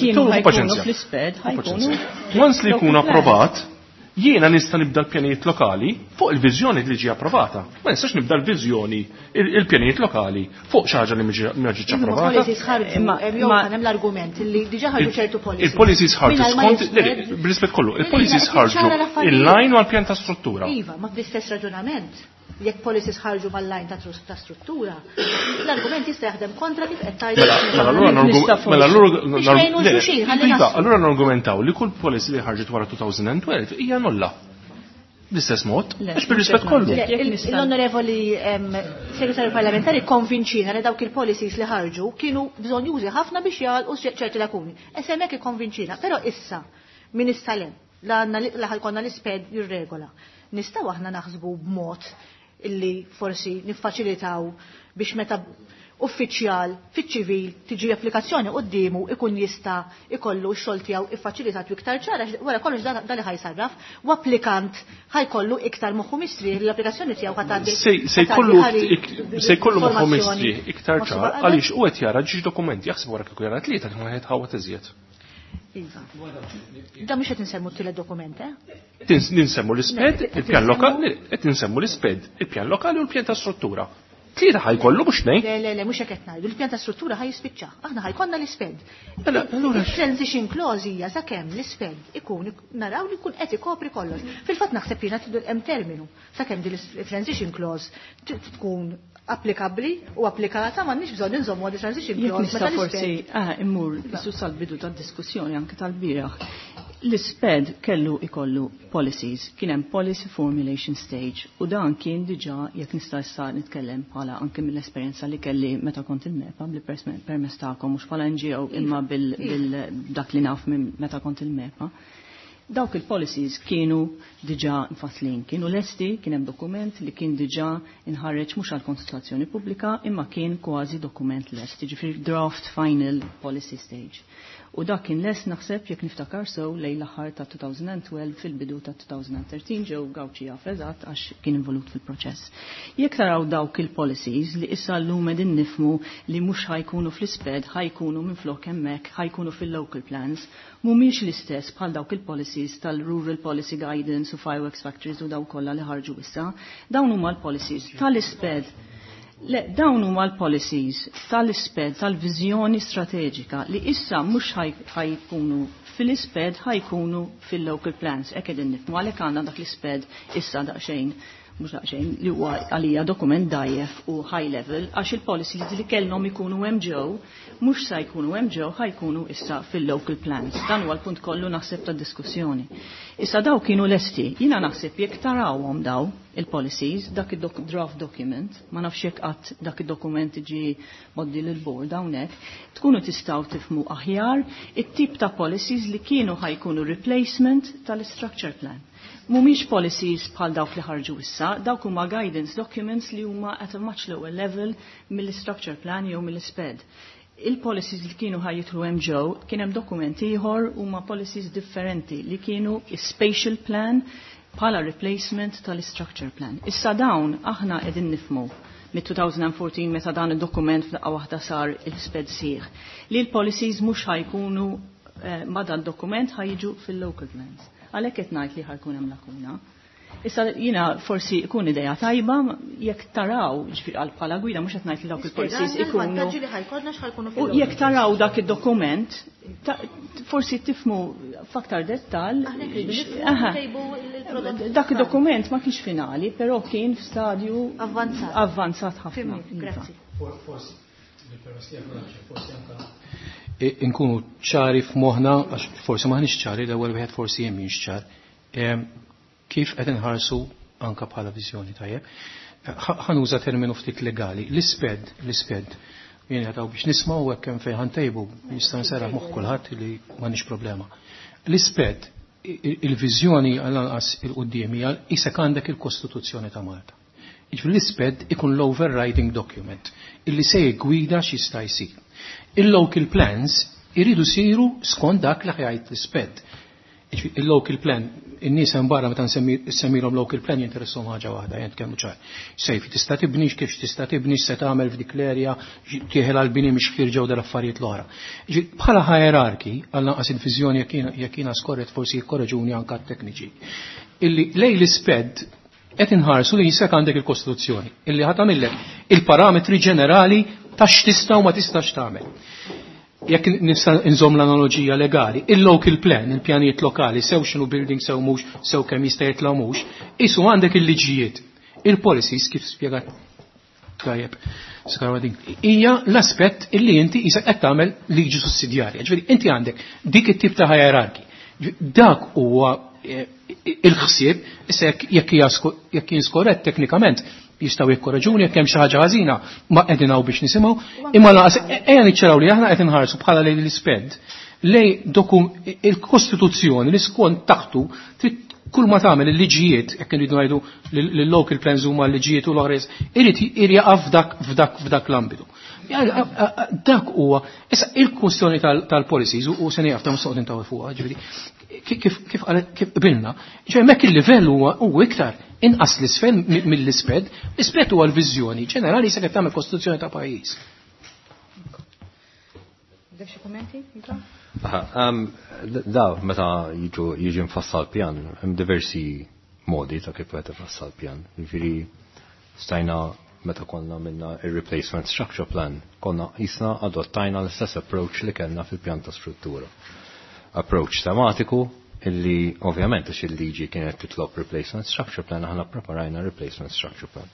S4: once li jkun approvat, jiena nista' nibda l-pjanijiet lokali fuq il-viżjoni li ġie approvata. Ma nistax nibda l-viżjoni il-pjanijiet lokali fuq xi ħaġa li ma ġietx approvata.
S1: Hemm l-argument li diġà ħarġu ċertu policies.
S4: Il-policies ħarġu skont bl-rispett kollu, il-policies ħarġu il-line u l-pjan ta' struttura.
S1: Iva, ma bl-istess raġunament. Jekk policies ħarġu mal-line ta' struttura, l-argument jista' jaħdem kontra kif qed
S4: allura nargumentaw li kull policy li ħarġet wara 2012 hija nulla. L-istess mod, għax bil-rispett kollu.
S1: L-onorevoli segretarju parlamentari konvinċina li dawk il-policies li ħarġu kienu bżonn jużi ħafna biex jagħlqu ċerti lakuni. Hemmhekk ikkonvinċina, però issa min istalem la ħalkonna l-isped jirregola. Nistgħu aħna naħsbu b'mod illi forsi niffaċilitaw biex meta uffiċjal fiċ-ċivil tiġi applikazzjoni qudiemu ikun jista' ikollu x-xogħol tiegħu iffaċilitat iktar ċara wara kollox dan li ħajsarraf u applikant ħajkollu iktar moħħu mistrieħ l-applikazzjoni tiegħu ħatgħaddi
S4: se jkollu moħħu mistrieħ iktar ċar għaliex u qed jara ġi dokumenti jaħseb wara kieku jara tlieta ma qed ħawat iżjed.
S1: Iva. Da mhux qed insemmu t-tielet dokument,
S4: Ninsemmu l-isped, il-pjan lokali, qed ninsemmu l-isped, il-pjan lokali u l-pjan ta' struttura. Tlieta ħajkollu mhux ngħid.
S1: Le, mhux hekk qed ngħidu. Il-pjan ta' struttura ħajispiċċa. Aħna ħajkonna l-isped. Il-transition clause hija sakemm l-isped ikun naraw li jkun qed ikopri kollox. Fil-fatt naħseb jiena hemm terminu sakemm din il-transition clause tkun applikabbli u applikata m'għandniex bżonn inżommu għad transition clause
S3: meta forsi immur isu sal-bidu tad-diskussjoni anke tal-bieraħ. L-isped kellu ikollu policies, kien hemm policy formulation stage u dan kien diġà jekk nista' issa nitkellem bħala anke mill-esperjenza li kelli meta kont il-MEPA bli-permess tagħkom mhux bħala NGO imma bil-dak li naf minn meta kont il-MEPA. Dawk il-policies kienu diġà nfaslin, kienu lesti, kien hemm dokument li kien diġà inħarreġ mhux għall konsultazzjoni pubblika imma kien kważi dokument lest, jiġifieri draft final policy stage. U dak kien les naħseb jekk niftakar sew lejn l-aħħar ta' 2012 fil-bidu ta' 2013 ġew Gawċi jaf eżatt għax kien involut fil-proċess. Jekk taraw dawk il-policies li issa llum qegħdin nifhmu li mhux ħajkunu fl-isped, ħajkunu minflok hemmhekk, ħajkunu fil-local plans, mhumiex l-istess bħal dawk il-policies tal-Rural Policy Guidance u Fireworks Factories u dawk kollha li ħarġu issa. Dawn huma l-policies tal-isped. Le, dawn huma l-policies tal-isped, tal-viżjoni strateġika li issa mhux ħajkunu fil-isped ħajkunu fil-local plans. Hekk qegħdin nifhmu għalhekk għandna dak l-isped issa daqsxejn mhux daqsxejn li huwa għalija dokument dajjef u high level għax il-policies li kellhom ikunu hemm ġew mhux se jkunu hemm ġew ħajkunu issa fil-local plans. Dan huwa l-punt kollu naħseb tad-diskussjoni. Issa daw kienu lesti, jiena naħseb jekk tarawhom daw il-policies, dak il-draft document, ma nafx jekk qatt dak id-dokument ġi moddi l-board hawnhekk, tkunu tistgħu tifhmu aħjar it-tip ta' policies li kienu ħajkunu replacement tal-structure plan. Mhumiex policies bħal dawk li ħarġu issa, dawk huma guidance documents li huma at a much lower level mill-structure plan jew mill-isped. Il-policies li kienu ħajjitlu hemm ġew kien hemm dokumenti ieħor huma policies differenti li kienu spatial plan bħala replacement tal-structure plan. Issa dawn aħna qegħdin nifhmu mid-2014 meta dan id-dokument f'daqqa waħda sar il-sped sieħ li l-policies mhux ħajkunu ma dan dokument ħajġu fil-local plans. Għalhekk qed ngħid li ħajkun hemm lakuna. Issa jiena forsi ikun idea tajba jekk taraw ġifier bħala gwida mhux qed ngħid li dawk il-policies ikunu. U jekk taraw dak id-dokument forsi tifhmu f'aktar dettall. Dak id-dokument ma kienx finali, però kien f'stadju avvanzat ħafna.
S1: Grazzi.
S2: Inkunu ċari f'moħħna, għax forsi maħniex ċari, l-ewwel wieħed forsi hemm minx ċar. Kif qed inħarsu anke bħala viżjoni tajjeb. Ħanuża terminu ftit legali. L-isped. Jien għataw biex nismaw hekk hemm fejn ħantejbu jista' nserraħ moħħ kulħadd li m'għandix problema. L-isped il-viżjoni għal-anqas il-qudiem hija isek għandek il-Kostituzzjoni ta' Malta. L-isped ikun l-overriding document illi se jgwida x'jista' jsir. Il-local plans iridu siru skont dak li ħajt l-isped. Il-local plan, in-nies hemm barra meta nsemmilhom local plan jinteressom ħaġa waħda, jent kemm ċar. Sejf tista' tibnix kif tista' tibnix se tagħmel f'dik l-erja tieħel għall-bini mhix ħirġew dal-affarijiet l-oħra. Bħala hierarki għal-lanqas il-viżjoni jekk jiena skorret forsi jikkorreġuni anke tekniċi. Illi lej l-isped qed inħarsu li jisek għandek il-Kostituzzjoni illi ħatamillek il-parametri ġenerali ta' x'tista' u ma tistax tagħmel. Jekk nista' nżomm l-analoġija legali, il-local plan, il-pjanijiet lokali, sew x'inhu building sew mhux, sew kemm jista' jitla' mhux, isu għandek il-liġijiet, il-policies kif spjegat tajjeb skarwa din. Hija l-aspett illi inti isek qed tagħmel liġi sussidjarja. Ġifieri inti għandek dik it-tip ta' hierarki. Dak huwa il-ħsieb issa jekk jinskorrett teknikament jistgħu jikkoraġuni jekk hemm xi ħaġa ħażina ma qegħdin hawn biex nisimgħu, imma laqas ejja niċċaraw li aħna qed inħarsu bħala lejn l-isped lej il-Kostituzzjoni li skont taħtu kull ma tagħmel il-liġijiet jekk iridu ngħidu lill-local plans huma l-liġijiet u l-oħra irid jaqa' f'dak l-ambitu. Dak huwa issa il-kwestjoni tal-policies u se nieqaf ta' msoqgħod intaw fuqha, ġifieri kif qbilna, mek il-livell huwa iktar inqas l-isfel mill-isped, l-isped huwa l-viżjoni ġenerali se qed tagħmel kostituzzjoni ta' pajjiż.
S1: Def xi kummenti?
S9: Da meta jiġi mfassal pjan, hemm diversi modi ta' kif qed ifassal pjan. Jiġifieri stajna meta konna minna il-replacement structure plan, konna jisna adottajna l-istess approach li kellna fil-pjan ta' struttura. Approach tematiku, illi ovvjament għax il-liġi kienet titlob replacement structure plan, aħna preparajna replacement structure plan.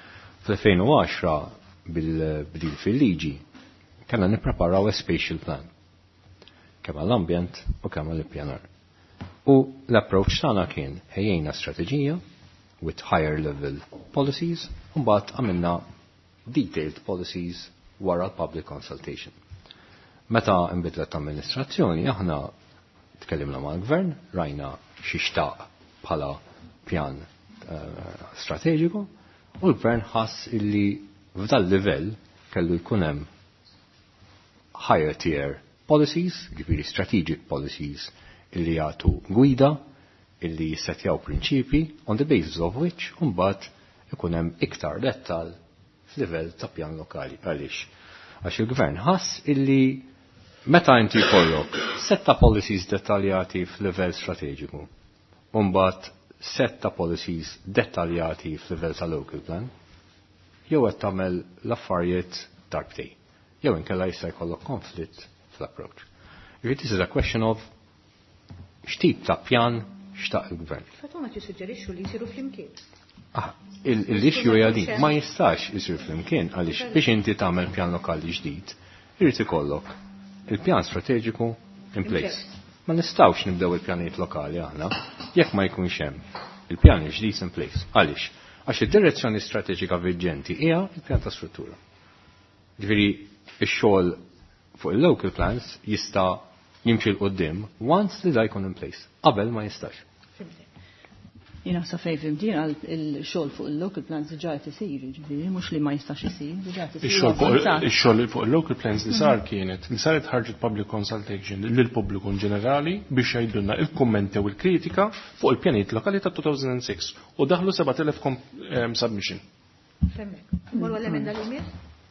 S9: Fl-2010 bil-bdil fil-liġi, kellna nippreparaw a spatial plan, kemm għall-ambjent u kemm għall-ippjanar. U l-approach tagħna kien ħejjejna strateġija with higher level policies, u mbagħad għamilna detailed policies wara l-public consultation. Meta nbidlet amministrazzjoni, aħna tkellimna mal-gvern, rajna xixtaq bħala pjan strateġiku, u l-gvern ħass illi f'dal livell kellu jkun hemm higher tier policies, ġifieri strategic policies illi jagħtu gwida, illi jissetjaw prinċipi on the basis of which mbagħad ikun hemm iktar dettal f'livell ta' pjan lokali. Għaliex? Għax il-gvern ħass illi meta inti jkollok setta policies dettaljati f'livell strateġiku, u mbagħad setta policies dettaljati f'livell ta' local plan, jew qed tagħmel l-affarijiet darbtej, jew inkella jista' jkollok konflitt fl-approach. This is a question of x'tip ta' pjan xtaq il-gvern.
S1: Fatt ma tissuġġerixxu li jsiru flimkien.
S9: Il-issue hija din ma jistax isir flimkien għaliex biex inti tagħmel pjan lokali ġdid, irid ikollok il-pjan strateġiku in place. Ma nistgħux nibdew il-pjanijiet lokali aħna jekk ma jkunx hemm il-pjan ġdid in place. Għaliex? Għax id-direzzjoni strateġika viġġenti hija il-pjan ta' struttura. Ġifieri x-xogħol fuq il-local plans jista' jimxi l-qoddim once li da jkun in place. Qabel ma jistax.
S3: Jina sa fej fimtin għal il-xol fuq il-local plans diġa tisir, ġifiri, mux li ma jistax jisir, diġa tisir.
S4: Il-xol fuq il-local plans li sar kienet, li saret ħarġet public consultation l-pubbliku ġenerali biex jgħidulna il-kommenti u il-kritika fuq il-pjaniet lokali ta' 2006 u daħlu 7,000 submission.
S1: Femmek. Morru l-emenda li mir?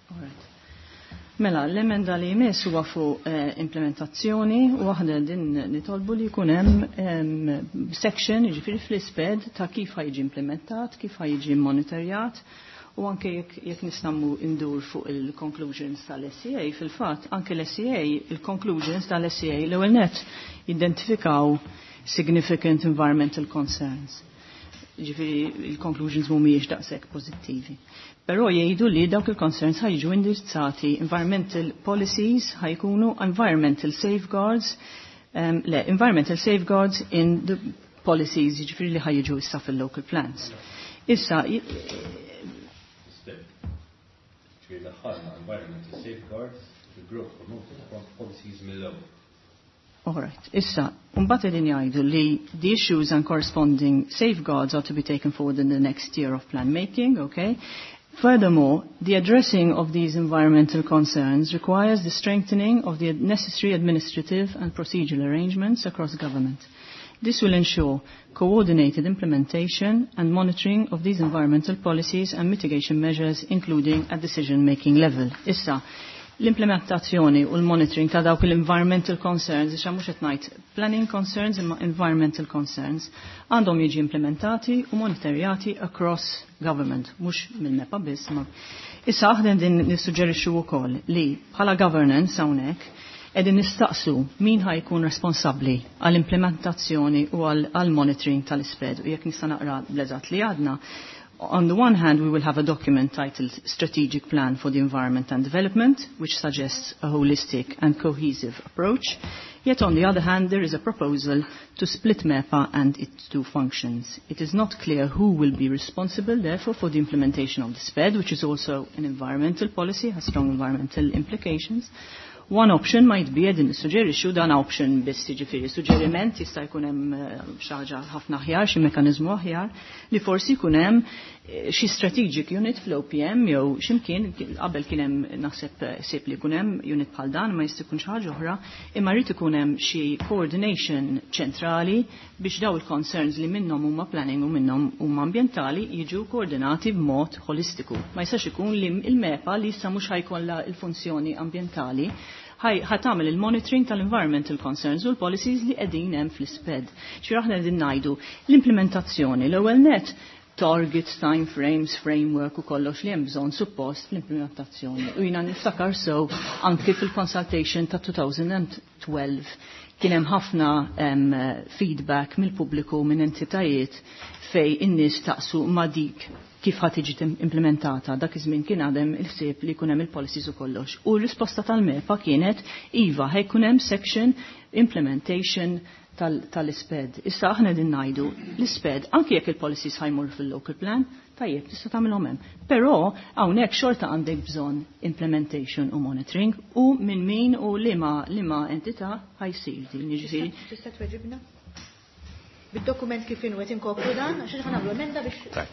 S3: Mela, l-emenda li jmiss huwa fuq implementazzjoni u waħda din nitolbu li jkun hemm section jiġifieri fl-isped ta' kif ħajġi implementat, kif ħajġi monitorjat u anke jekk nistammu indur fuq il-conclusions tal-SCA, fil-fatt anke l-SCA, il-conclusions tal-SCA l-ewwel net jidentifikaw significant environmental concerns. Ġifieri il-conclusions mhumiex daqshekk pożittivi. Però jgħidu li dawk il-concerns ħajġu indirizzati environmental policies ħajkunu environmental safeguards in the policies ġifieri li ħajġu issa fil-local plans. Issa
S9: environmental safeguards the growth promoted from policies mill-ewwel.
S3: All right. Issa Mbagħad qegħdin jgħidu li the issues and corresponding safeguards are to be taken forward in the next year of plan making, okay? Furthermore, the addressing of these environmental concerns requires the strengthening of the necessary administrative and procedural arrangements across government. This will ensure coordinated implementation and monitoring of these environmental policies and mitigation measures, including at decision-making level. Issa, l-implementazzjoni u l-monitoring ta' dawk l-environmental concerns, ixa mux etnajt planning concerns imma environmental concerns, għandhom jiġi implementati u monitorjati across government, mux mill-MEPA biss. Issa aħden din nissuġġerixxu wkoll li bħala governance hawnhekk edin nistaqsu min ħajkun responsabbli għall-implementazzjoni u għall-monitoring tal-isped. U jekk nista' naqra bl-eżatt li għadna, on the one hand, we will have a document titled Strategic Plan for the Environment and Development, which suggests a holistic and cohesive approach. Yet on the other hand, there is a proposal to split MEPA and its two functions. It is not clear who will be responsible, therefore, for the implementation of the SPED, which is also an environmental policy, has strong environmental implications. One option might be din nissuġġerixxu dan option biss jiġifieri suġġeriment jista' jkun hemm xi ħaġa ħafna aħjar, xi mekkaniżmu aħjar li forsi jkun hemm xi strategic unit fl-OPM jew x'imkien qabel kien hemm naħseb sib li jkun hemm unit bħal dan ma jista' jkun xi ħaġa oħra, imma rrid ikun hemm xi coordination ċentrali biex daw il-concerns li minnhom huma planning u minnhom huma ambjentali jiġu koordinati b'mod holistiku. Ma jistax ikun li il-MEPA li issa mhux ħajkollha l-funzjoni ambjentali ħatamel il-monitoring tal-environmental concerns u l-policies li qegħdin hemm fl-isped. Xi aħna qegħdin ngħidu l-implementazzjoni l-ewwel net targets, time frames, framework u kollox li hemm bżonn suppost l-implementazzjoni. U jiena niftakar sew anke fil-consultation ta' 2012 kien hemm ħafna feedback mill-pubbliku minn entitajiet fej in-nies taqsu ma' dik kif ħad tiġi implementata. Dak iż-żmien kien għadhem il-ħsieb li jkun hemm il-policies u kollox. U l-risposta tal-MEPA kienet iva ħajkun hemm section implementation tal-isped. Issa aħna din ngħidu l-isped anke jekk il-policies ħajmur fil-local plan, tajjeb tista' tagħmilhom hemm. Però hawnhekk xorta għandek bżonn implementation u monitoring u minn min u liema entità ħajsir din jiġifieri.
S1: Tista' tweġibna? Bid-dokument kif inhu qed inkopru dan għax ħa nagħmlu emenda biex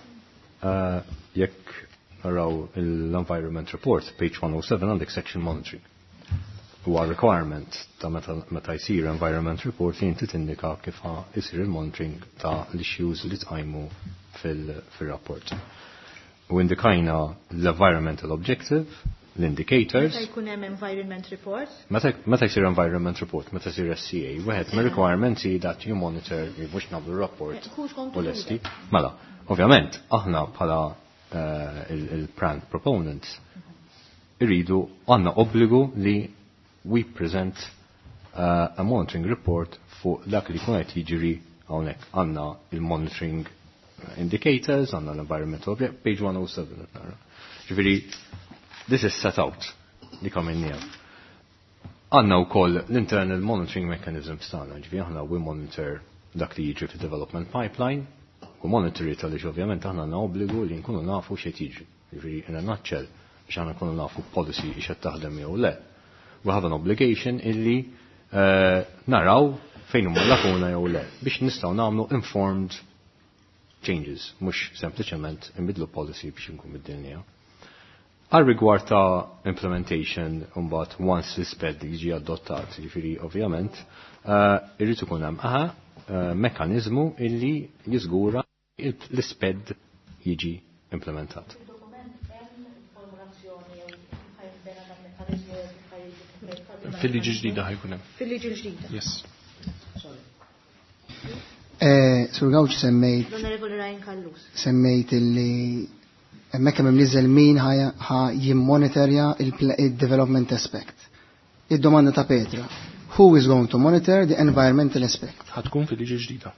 S9: jekk naraw l-Environment Report, page 107 għandek section monitoring. Huwa requirement ta' meta jsir Environment Report li inti tindika kif isir il-monitoring ta' l-issues li tqajmu fil-rapport. U indikajna l-environmental objective, l-indicators.
S1: Meta jkun hemm Environment Report?
S9: Meta jsir Environment Report, meta jsir SCA, wieħed mir-requirements that you monitor mhux nagħmlu rapport u lesti. Mela, ovvjament, aħna bħala il-brand proponents irridu għandna obbligu li we present a monitoring report fuq dak li kun qed jiġri hawnhekk. Għandna il-monitoring indicators, għandna l-environmental object, page 107 nara. Ġifieri, this is set out li kaminnija. Għandna wkoll l-internal monitoring mechanisms tagħna, ġifieri aħna we monitor dak li jiġri fid-development pipeline, u monitori tal-ix ovvjament aħna għandna obbligu li nkunu nafu x'qed jiġri. Ġifieri in a nutshell biex aħna nkunu nafu policy x'qed taħdem jew le. We have an obligation illi naraw fejn huma lakuna jew le biex nistgħu nagħmlu informed changes, mhux sempliċement inbidlu policy biex inkun bid-dinja. Għal rigward ta' implementation mbagħad once l-isped jiġi adottat, jiġifieri ovvjament irrid ikun hemm mekkaniżmu illi jiżgura l-isped jiġi implementat.
S4: Fil-liġi ġdida ħajkun hemm.
S1: Fil-liġi ġdida.
S4: Yes.
S5: Sur Gawġ semmejt.
S1: L-Onorevoli Ryan Kallus.
S5: Semmejt illi hemmhekk hemm niżel min ħa jimmonitorja il-development aspect. Id-domanda ta' Petra. Who is going to monitor the environmental aspect?
S4: Ħatkun fil-liġi ġdida.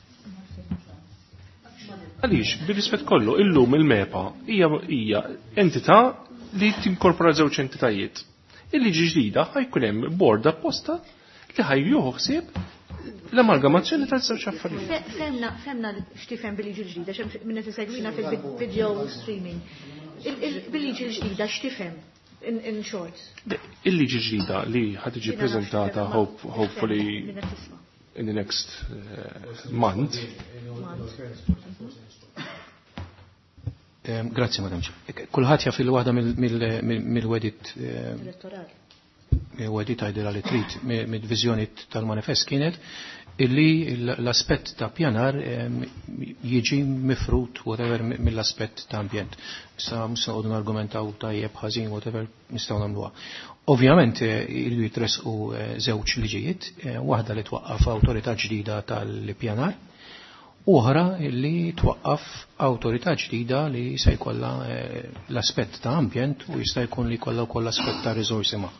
S4: Għaliex, bil-rispett kollu, illum il-MEPA hija entità li tinkorpora żewġ entitajiet. Il-liġi ġdida ħajkun hemm bord apposta li ħajjuh ħsieb l-amalgamazzjoni tal-żewġ affarijiet.
S1: Femna x'tifhem bil-liġi ġdida, x'hemm min qed isegwina fil-video streaming. Bil-liġi ġdida x'tifhem in short?
S4: Il-liġi ġdida li ħad tiġi preżentata hopefully in the next month.
S2: Grazie, Madam Chair. Kulħadd jaf il-waħda mill-wedit wedit għajdira li trid mid-viżjoni tal-manifest kienet illi l-aspett ta' pjanar jiġi mifrut whatever mill-aspett ta' ambjent. Sa musa għodun argumentaw tajjeb ħażin whatever nistgħu nagħmluha. Ovvjament ilu jitresqu żewġ liġijiet, waħda li twaqqaf awtorità ġdida tal-pjanar, oħra li twaqqaf awtorità ġdida li se jkollha l-aspett ta' ambjent u jista' jkun li jkollha wkoll aspett ta' riżorsi ma'.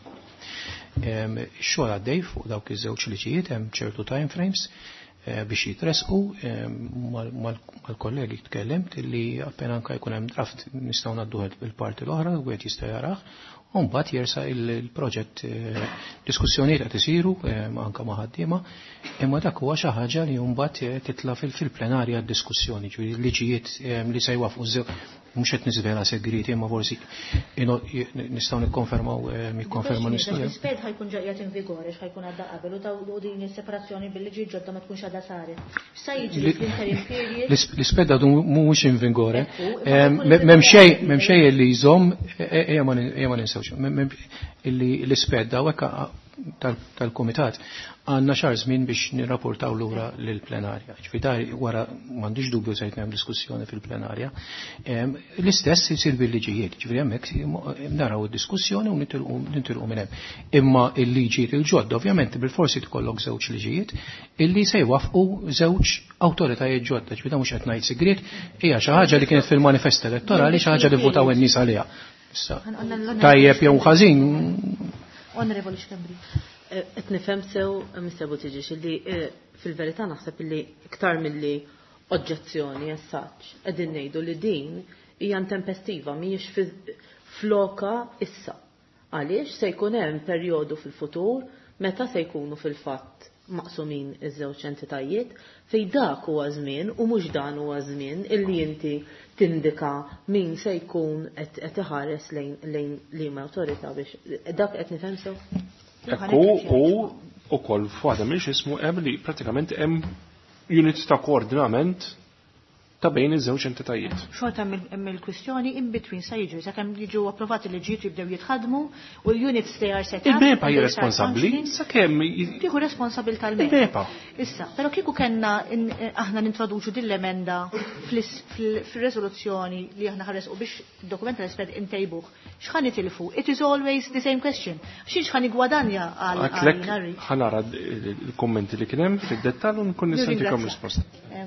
S2: Xogħol għaddej fuq dawk iż-żewġ liġijiet hemm ċertu time frames biex jitresqu mal-kollegi tkellimt li appena anke jkun hemm draft nistgħu ngħadduh il-parti l-oħra u wieħed jista' jarah. U mbagħad jersa il-proġett diskussjonijiet qed isiru anke ma' ħaddiema, imma dak huwa xi ħaġa li mbagħad titla' fil-plenarja d-diskussjoni, ġifieri liġijiet li se jwafqu mhux qed niżvela segreti imma forsi nistgħu nikkonfermaw nistgħu.
S1: L-isped ħajkun ġejjed invigore x'ħajkun għadda qabel u din is-separazzjoni bil-liġi ġodda ma tkunx għadha saret. X'sa jiġri fl-interim period?
S2: L-isped għadu mhux invigore. M'hemm xejn li jżomm ejja ma ninsewx. L-isped hawnhekk tal-Kumitat għandna xahar żmien biex nirrapportaw lura lill-plenarja. Ġifieri wara m'għandix dubju se jkun hemm diskussjoni fil-plenarja. L-istess isir bil-liġijiet, ġifieri hemmhekk naraw id-diskussjoni u nintilqu minn hemm. Imma l-liġijiet il-ġodda ovvjament bil-forsi tkollok żewġ liġijiet illi se jwafqu żewġ awtoritajiet ġodda, ġifieri mhux qed ngħid sigriet, hija xi ħaġa li kienet fil-manifest elettorali xi ħaġa li votaw in-nies għaliha. Tajjeb jew ħażin.
S1: Onorevoli Xkembri.
S6: Qed nifhem sew Mr. Buttigieg li fil-verità naħseb li iktar milli oġġezzjoni as such qegħdin ngħidu li din hija intempestiva mhijiex floka issa. Għaliex se jkun hemm perjodu fil-futur meta se jkunu fil-fatt maqsumin iż-żewġ entitajiet fejn dak huwa żmien u mhux dan huwa żmien illi inti tindika min se jkun qed iħares lejn liema awtorità biex dak qed nifhem sew.
S4: U ukoll f'waħda mhix ismu hemm li prattikament hemm unit ta' koordinament ta' bejn iż-żewġ entitajiet.
S1: Xorta hemm il-kwistjoni in between sa jiġu sakemm jiġu approvati liġijiet jibdew jitħadmu u l-units they are set up.
S4: Il-bepa hija responsabbli sakemm
S1: tieħu responsabilità l-bepa. Issa, però kieku kellna aħna nintroduċu din l-emenda fil-riżoluzzjoni li aħna ħaresqu biex dokument tal-isped intejbuh, x'ħan nitilfu? It is always the same question. X'ħan igwadanja għal
S4: ħanara l-kummenti li kien hemm fid-dettall u nkun nista' nagħtikom risposta.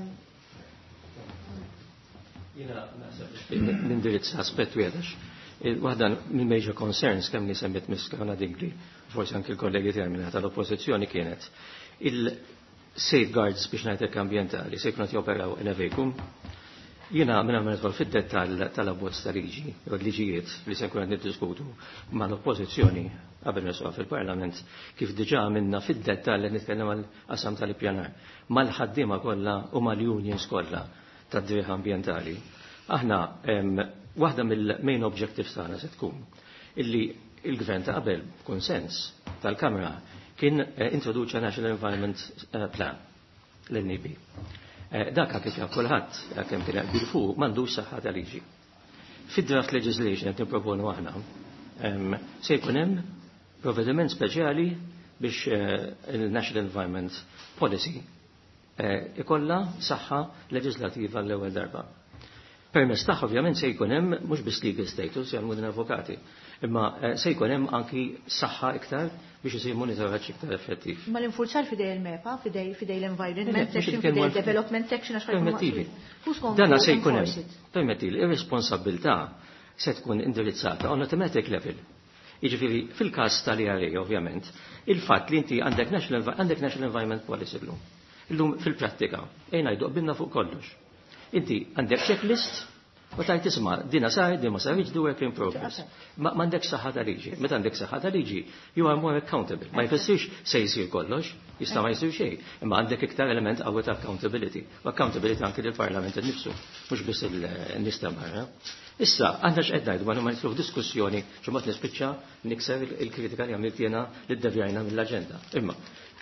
S7: Jina l-indirizz aspett wieħex. Waħda mill-major concerns kemm li semmet Miss Kavana Dingley, forsi anke l-kollegi tiegħi minn tal-oppożizzjoni kienet il-safeguards biex ngħidlek ambjentali se jkunu joperaw in a vacuum. Jiena minn għamil nidħol fid-dettall tal-abbozz ta' liġi, u liġijiet li se nkunu niddiskutu ma' l-oppożizzjoni qabel nisuha fil-Parlament kif diġà għamilna fid-dettall li nitkellem għal-qasam tal-ippjanar mal-ħaddiema kollha u mal-unions kollha tad-dirieħ ambjentali. Aħna waħda mill-main objectives tagħna se tkun illi il-Gvern ta' qabel konsens tal-Kamra kien introduċa National Environment Plan l-NEP. Dak kif jaf kulħadd kemm kien qbil fuq m'għandux saħħa ta' liġi. Fid-draft legislation qed nipproponu aħna se jkun hemm provvediment speċjali biex il-National Environment Policy ikolla saħħa leġislativa l-ewwel darba. Permess tagħha ovvjament se jkun hemm mhux biss legal status jagħmlu din avukati, imma se jkun hemm anki saħħa iktar biex isir monitoraġġ iktar effettiv.
S1: Ma l-infurzar fidej il-MEPA, fidej l-environment section, fidej il-development section għax
S7: permettili. Dana se jkun hemm permettili ir-responsabilità se tkun indirizzata on automatic level. Jiġifieri fil-każ tal-IRA ovvjament, il-fatt li inti għandek National Environment Policy illum fil-prattika, ngħidu qbilna fuq kollox. Inti għandek checklist u tajt isma' dina sar, din ma sarx do work in progress. Ma m'għandek saħħa ta' liġi. Meta għandek saħħa ta' liġi, you are more accountable. Ma jfissirx se jsir kollox, jista' ma jsir xejn, imma għandek iktar element qawwi ta' accountability. U accountability anke lill-Parlament innifsu, mhux biss in-nies ta' barra. Issa, għandna x'qed ngħidu ma nitlu f'diskussjoni xi mod nispiċċa nikser il-kritika li għamilt jiena li ddevjajna mill-aġenda. Imma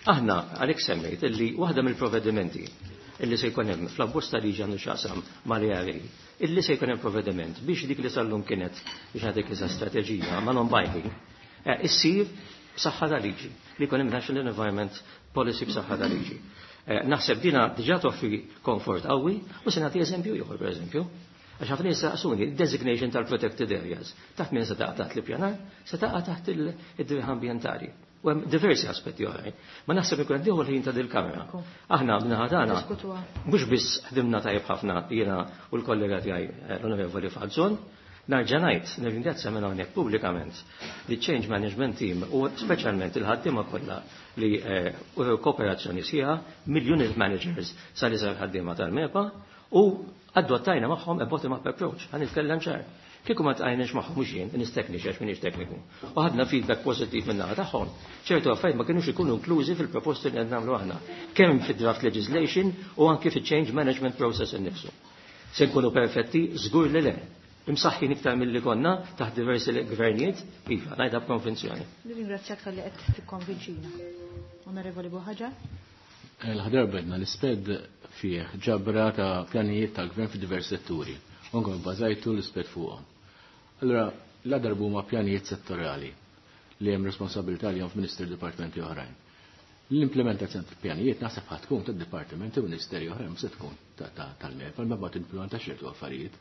S7: Aħna għalhekk semmejt illi waħda mill-provvedimenti illi se jkun hemm fl-abbozz ta' liġi għandu x'jaqsam mal-ERA, illi se jkun hemm provvediment biex dik li sallum kienet biex għadik iżda strateġija ma' non-binding, issir b'saħħa ta' liġi, li jkun hemm National Environment Policy b'saħħa ta' liġi. Naħseb dina diġà toffri komfort qawwi u se nagħti eżempju ieħor pereżempju. Għax ħafna jistaqsuni designation tal-protected areas. Taħt min se taqa' taħt l-ippjanar, se taqa' taħt id-dirħ ambjentali. U hemm diversi aspetti oħrajn. Ma naħseb ikun qed ħin ta' dil-kamra. Aħna b'naħadana mhux biss ħdimna tajjeb ħafna jiena u l-kollega tiegħi l-Onorevoli Falzon, narġa' ngħid nirringrazzja minn hawnhekk pubblikament li change management team u speċjalment il-ħaddiema kollha li kooperazzjoni sieħa mill-unit managers sal-iżgħar ħaddiema tal-MEPA u adottajna magħhom a bottom-up approach. Ħan nitkellem ċar. Kieku ma tqajnex magħhom mhux jien, nistekniċi għax minix tekniku. U ħadna feedback pożittiv minn naħa tagħhom. ċertu affarijiet ma kinux ikunu inklużi fil-proposti li qed nagħmlu aħna, kemm fid-draft legislation u anke fil-change management process innifsu. Se nkunu perfetti, żgur li le. Imsaħħin iktar mill-li konna taħt diversi gvernijiet, iva, ngħidha b'konvinzjoni.
S1: Ringrazzjak tal-li qed tikkonvinċina. Onorevoli Buħaġa?
S8: L-ħadar bedna l-isped fih ġabra ta' pjanijiet tal-gvern fi diversi setturi. Unkom bbażajtu l-isped fuqhom. Allora, l-darbu ma' pjanijiet settorali li hemm responsabilità li hemm f'ministeri dipartimenti oħrajn. L-implementazzjoni tal-pjanijiet naħseb ħadd tkun tad-dipartimenti u ministeri oħrajn se tkun tal-MEPA ma bagħad implementa xertu affarijiet.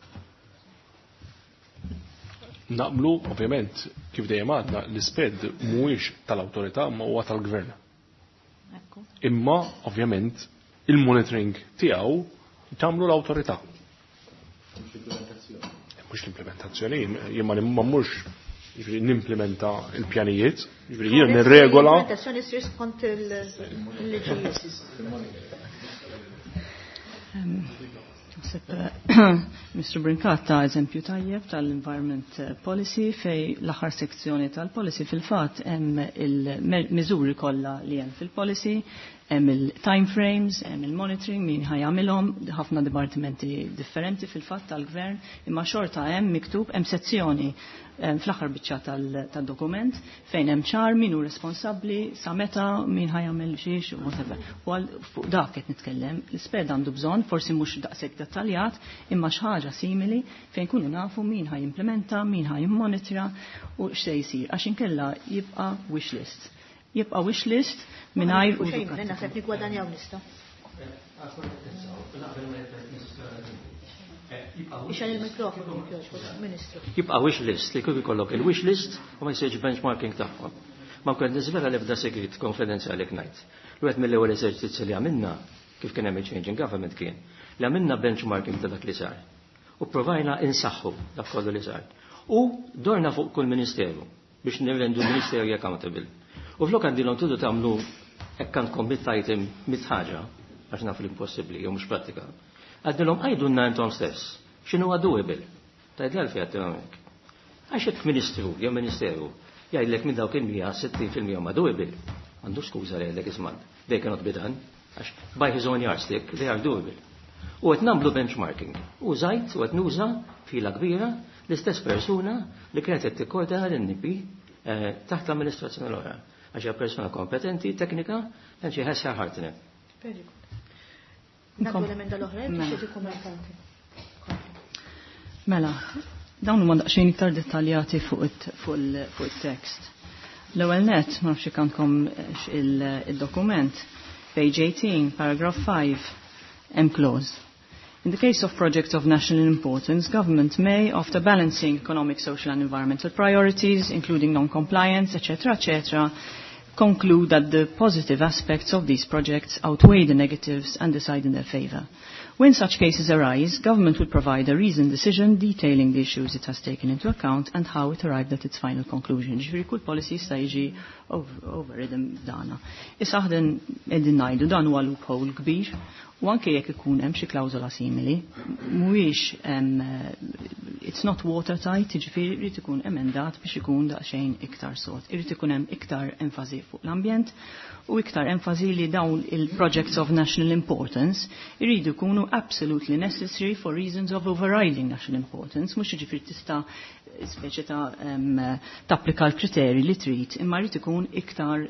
S4: Naqblu, ovvjament, kif dejjem għadna, l-isped mhuwiex tal-awtorità ma huwa tal-gvern. Imma, ovvjament, il-monitoring tiegħu tagħmlu l-awtorità. Mhux l-implementazzjoni, jien ma mmurx nimplementa il-pjanijiet, jien nirregola.
S1: L-implementazzjoni ssir skont il-liġijiet.
S3: Mr. Brinkat ta' eżempju tajjeb tal-Environment Policy fej l-aħħar sezzjoni tal-policy fil-fatt hemm il-miżuri kollha li hemm fil-policy, hemm il-time frames, hemm il-monitoring min ħajamilhom ħafna dipartimenti differenti fil-fatt tal-gvern, imma xorta hemm miktub hemm sezzjoni fl-aħħar biċċa tad-dokument fejn hemm ċar min hu responsabbli sa meta min ħajamel xiex whatever. U fuq dak qed nitkellem, l-isped għandu bżonn forsi mhux daqshekk dettaljat imma xi ħaġa simili fejn kunu nafu min ħajimplementa, min ħajimmonitora u x'se jsir għax inkella jibqa' wish list. Jibqa' wish list mingħajr u
S1: xejn naħseb niggwadanjaw nista'.
S7: Jibqa' wish list, li kif ikollok il-wish list u ma jsirx benchmarking tagħhom. Ma kont niżvela l-ebda segret konfidenzjali ngħid. Wieħed mill-ewwel eżerċizzji li għamilna kif kien hemm change in government kien li għamilna benchmarking ta' dak li sar. U provajna insaħħu dak kollu li sar. U dorna fuq kull ministeru biex nirrendu ministeri accountable. U flok għandilhom tudu tagħmlu hekk għandkom bit-item mit-ħaġa għax naf l-impossibbli jew mhux prattika. Għaddilhom għajdunna intom stess x'inhu doable. Tgħid l-għalfejn għaddilhom. Għax hekk ministru jew ministeru jgħidlek minn dawk il-160% ma doable. Għandu skuża lejlek isman. They cannot be done. Għax by his own yardstick they are doable. U qed nagħmlu benchmarking. U żgħid u qed nuża fila kbira l-istess persuna li kienet qed tikkoordina l-NP taħt l-amministrazzjoni l-oħra. Għax hija persuna kompetenti, teknika, and she has her heart in it.
S1: Very good. Nagħmlu l-emenda l-oħra biex ikkommentanti.
S3: Mela, dawn huma daqsxejn iktar dettaljati fuq it-tekst. L-ewwel net, ma nafx ikantkom il-dokument, page 18, paragraph 5, hemm clause. In the case of projects of national importance, government may, after balancing economic, social and environmental priorities, including non-compliance, etc., conclude that the positive aspects of these projects outweigh the negatives and decide in their favor. When such cases arise, government will provide a reasoned decision detailing the issues it has taken into account and how it arrived at its final conclusion. Ġifieri kull policy jista' jiġi overridden dana. Issa aħden qegħdin ngħidu dan huwa loophole kbir u anke jekk ikun hemm xi klawżola simili, mhuwiex it's not watertight, jiġifieri irid ikun emendat biex ikun daqsxejn iktar sod. Irid ikun hemm iktar enfasi fuq l-ambjent u iktar enfasi li dawn il-projects of national importance iridu jkunu ikunu absolutely necessary for reasons of overriding national importance, mhux jiġifieri tista' speċi ta' tapplika l-kriterji li trid, imma jrid ikun iktar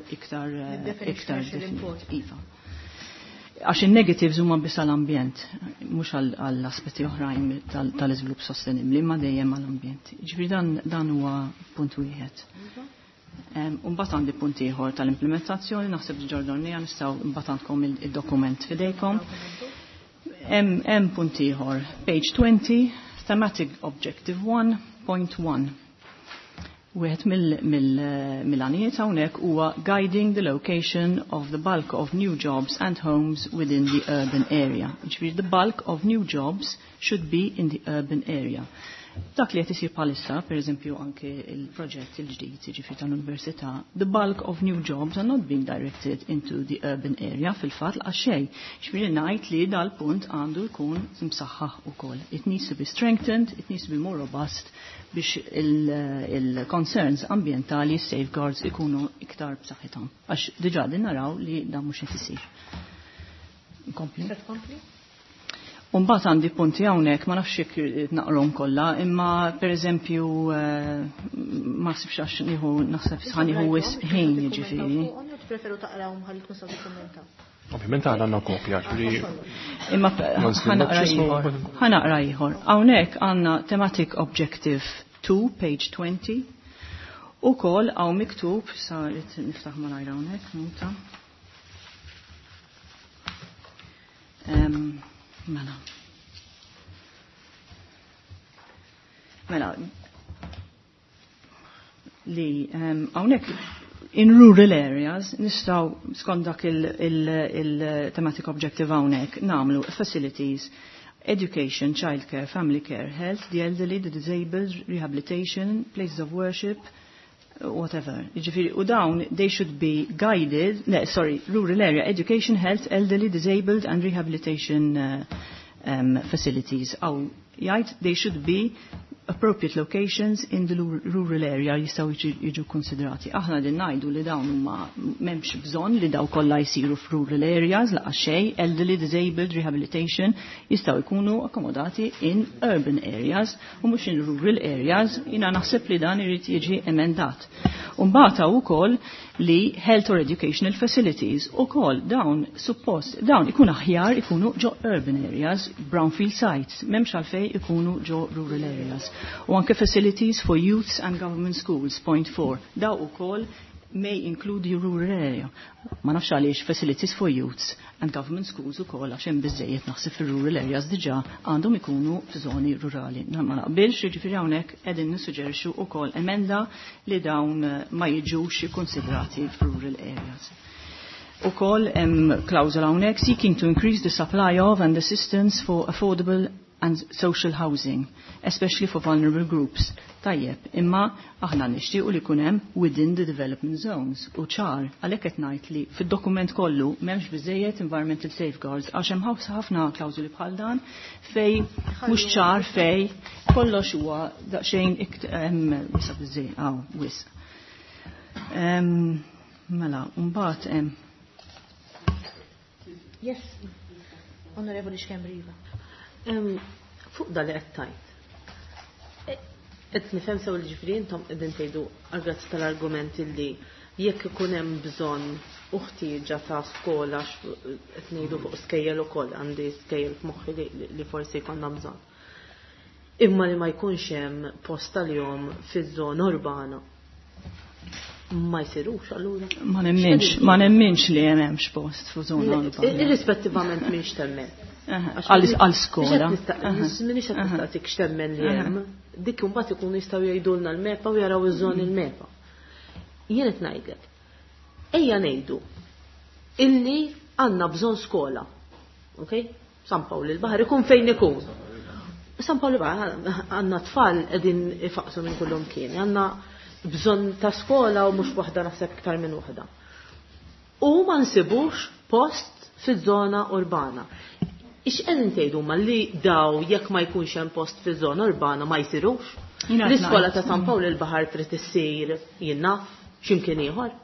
S3: iva. Għax in-negatives huma biss għall-ambjent, mhux għall-aspetti oħrajn tal-iżvilupp sostenibbli, imma dejjem għall-ambjent. Ġifieri dan huwa punt wieħed. Mbagħad għandi punt ieħor tal-implementazzjoni, naħseb ġordonija nistgħu mbagħad għandkom il-dokument f'idejkom. Hemm punt ieħor, page 20, thematic objective 1.1. Wieħed mill-għanijiet hawnhekk huwa guiding the location of the bulk of new jobs and homes within the urban area. Ġifieri the bulk of new jobs should be in the urban area. Dak li qed isir bħalissa, pereżempju anke il-proġett il-ġdid jiġifieri tal-Università, the bulk of new jobs are not being directed into the urban area fil-fatt laqas xejn. Ġifieri ngħid li dal-punt għandu jkun imsaħħaħ ukoll. It needs to be strengthened, it needs to be more robust biex il-concerns ambjentali, safeguards ikunu iktar b'saħħithom. Għax diġà din naraw li dan mhux qed isir. Inkompli? Mbagħad għandi punti hawnhekk ma nafx jekk naqrom kollha, imma pereżempju ma ħsibx għax nieħu naħseb ħanieħu wisq ħin jiġifieri.
S1: Preferu taqrawhom ħalli tkun sa tikkummenta.
S4: Ovvjament għandna kopja ġifieri.
S3: Imma ħanaqra ieħor. Hawnhekk għandna thematic objective 2 page 20. Ukoll hawn miktub sa niftaħ ma najra hawnhekk muta. Mela li hawnhekk in rural areas nistaw skont dak il-thematic objective hawnhekk nagħmlu facilities, education, childcare, family care, health, the elderly, the disabled, rehabilitation, places of worship, whatever. U dawn, they should be guided, rural area, education, health, elderly, disabled and rehabilitation facilities. They should be appropriate locations in the rural area jistaw jiġu konsiderati. Aħna din ngħidu li dawn huma m'hemmx bżonn li daw kollha jsiru f'rural areas laqas xejn, elderly, disabled, rehabilitation jistgħu jkunu akkomodati in urban areas u mhux in rural areas. Jiena naħseb li dan irid jiġi emendat. U mbagħad ukoll li health or educational facilities ukoll dawn suppost dawn ikunu aħjar ikunu ġo urban areas, brownfield sites, m'hemmx għalfejn ikunu ġo rural areas. U anke facilities for youths and government schools, point 4. Daw ukoll may include the rural area. Ma nafx għaliex facilities for youths and government schools ukoll għax hemm biżejjed naħseb fir-rural areas diġà għandhom ikunu f'żoni rurali. Ma naqbilx jiġifieri hawnhekk qegħdin nissuġġerixxu ukoll emenda li dawn ma jiġux ikkonsidrati f'rural areas. Ukoll hemm klawżola hawnhekk seeking to increase the supply of and assistance for affordable and social housing, especially for vulnerable groups. Tajjeb, imma aħna nixtiequ li jkun hemm within the development zones. U ċar, għalhekk qed ngħid li fid-dokument kollu m'hemmx biżejjed environmental safeguards għax hemm ħafna klawżuli bħal dan fej mhux ċar fej kollox huwa daqsxejn wisa biżejjed wisq. Mela, mbagħad
S1: Yes, Onorevoli Xkembriva.
S6: Fuq dal qed tajt. Qed nifhem sew il-ġifri intom qegħdin tgħidu grazzi tal-argumenti li jekk ikun hemm bżonn u ħtieġa ta' skola qed ngħidu fuq skejjel ukoll għandi skejjel f'moħħi li forsi jkollna bżonn. Imma li ma jkunx hemm post tal-jom fiż-żona urbana. Ma jsirux allura.
S3: Ma nemminx li hemmx post f'żona urbana.
S6: Irrispettivament minn x'temmen.
S3: Għal-skola.
S6: Minix qed nistaqsik x'temmen li hemm. Dik imbagħad ikunu jistgħu jgħidulna l-mepa u jaraw iż-żoni l-mepa. Jien qed ngħidlek. Ejja ngħidu illi għandna bżonn skola. Okay? San Pawl il-Baħar ikun fejn ikun. San Pawl il-Baħar għandna tfal qegħdin ifaqsu minn kullhom kien. Għandna bżonn ta' skola u mhux waħda naħseb iktar minn waħda. U ma nsibux post fiż-żona urbana. Ix-qegħdin tgħidu ma li daw jekk ma jkunx hemm post fiż-żona urbana ma jsirux? L-iskola ta' San Pawl il-Baħar trid issir jinnaf x'imkien ieħor?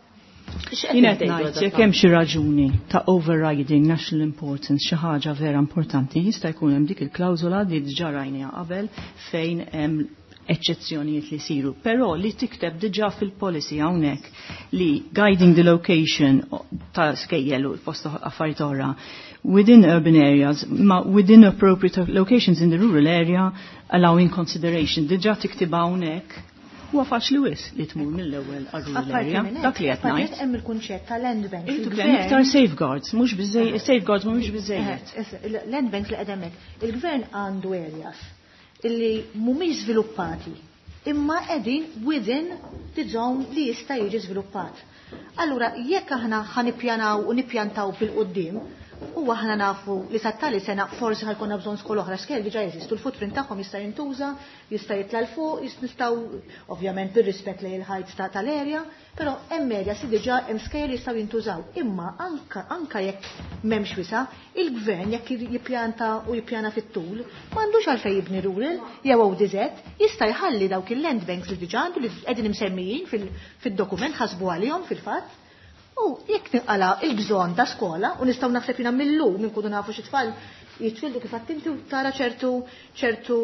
S3: Jienet ngħid jekk hemm xi raġuni ta' overriding national importance xi ħaġa vera importanti jista' jkun hemm dik il-klawżola li diġà rajniha qabel fejn hemm eċċezzjonijiet li siru, però li tikteb diġà fil-policy hawnhekk li guiding the location ta' skejjel u post affarijiet oħra within urban areas, ma within appropriate locations in the rural area allowing consideration. Diġà tiktib hawnhekk huwa faċli wis li tmur mill-ewwel għal-rural area. Dak li qed ngħid.
S1: Hemm il-kunċett ta' land bank.
S3: Il-gvern iktar safeguards, mhux biżejjed, safeguards mhumiex biżejjed.
S1: Land banks li qed hemmhekk. Il-gvern għandu areas illi mhumiex żviluppati imma qegħdin within the zone li jista' jiġi żviluppat. Allura jekk aħna ħanippjanaw u nippjantaw fil-qudiem u aħna nafu li sattali sena forsi ħajkonna bżonn skol oħra skel diġà jeżistu l-footprint tagħhom jista' jintuża, jista' jitla' l fuq, nistgħu ovvjament bir-rispett lejn il-ħajt tal-erja, però hemm medja si diġà hemm skejjel jistgħu jintużaw. Imma anka jekk m'hemmx wisa, il-gvern jekk jippjanta u jippjana fit-tul, m'għandux għalfejn jibni rural jew ODZ, jista' jħalli dawk il-land banks li diġà għandu li qegħdin imsemmijin fid-dokument ħasbu għalihom fil-fatt. U jekk tinqala il-bżonn ta' skola u nistgħu naħseb jiena mill-lum inkunu nafu xi tfal jitwildu kif qed inti tara ċertu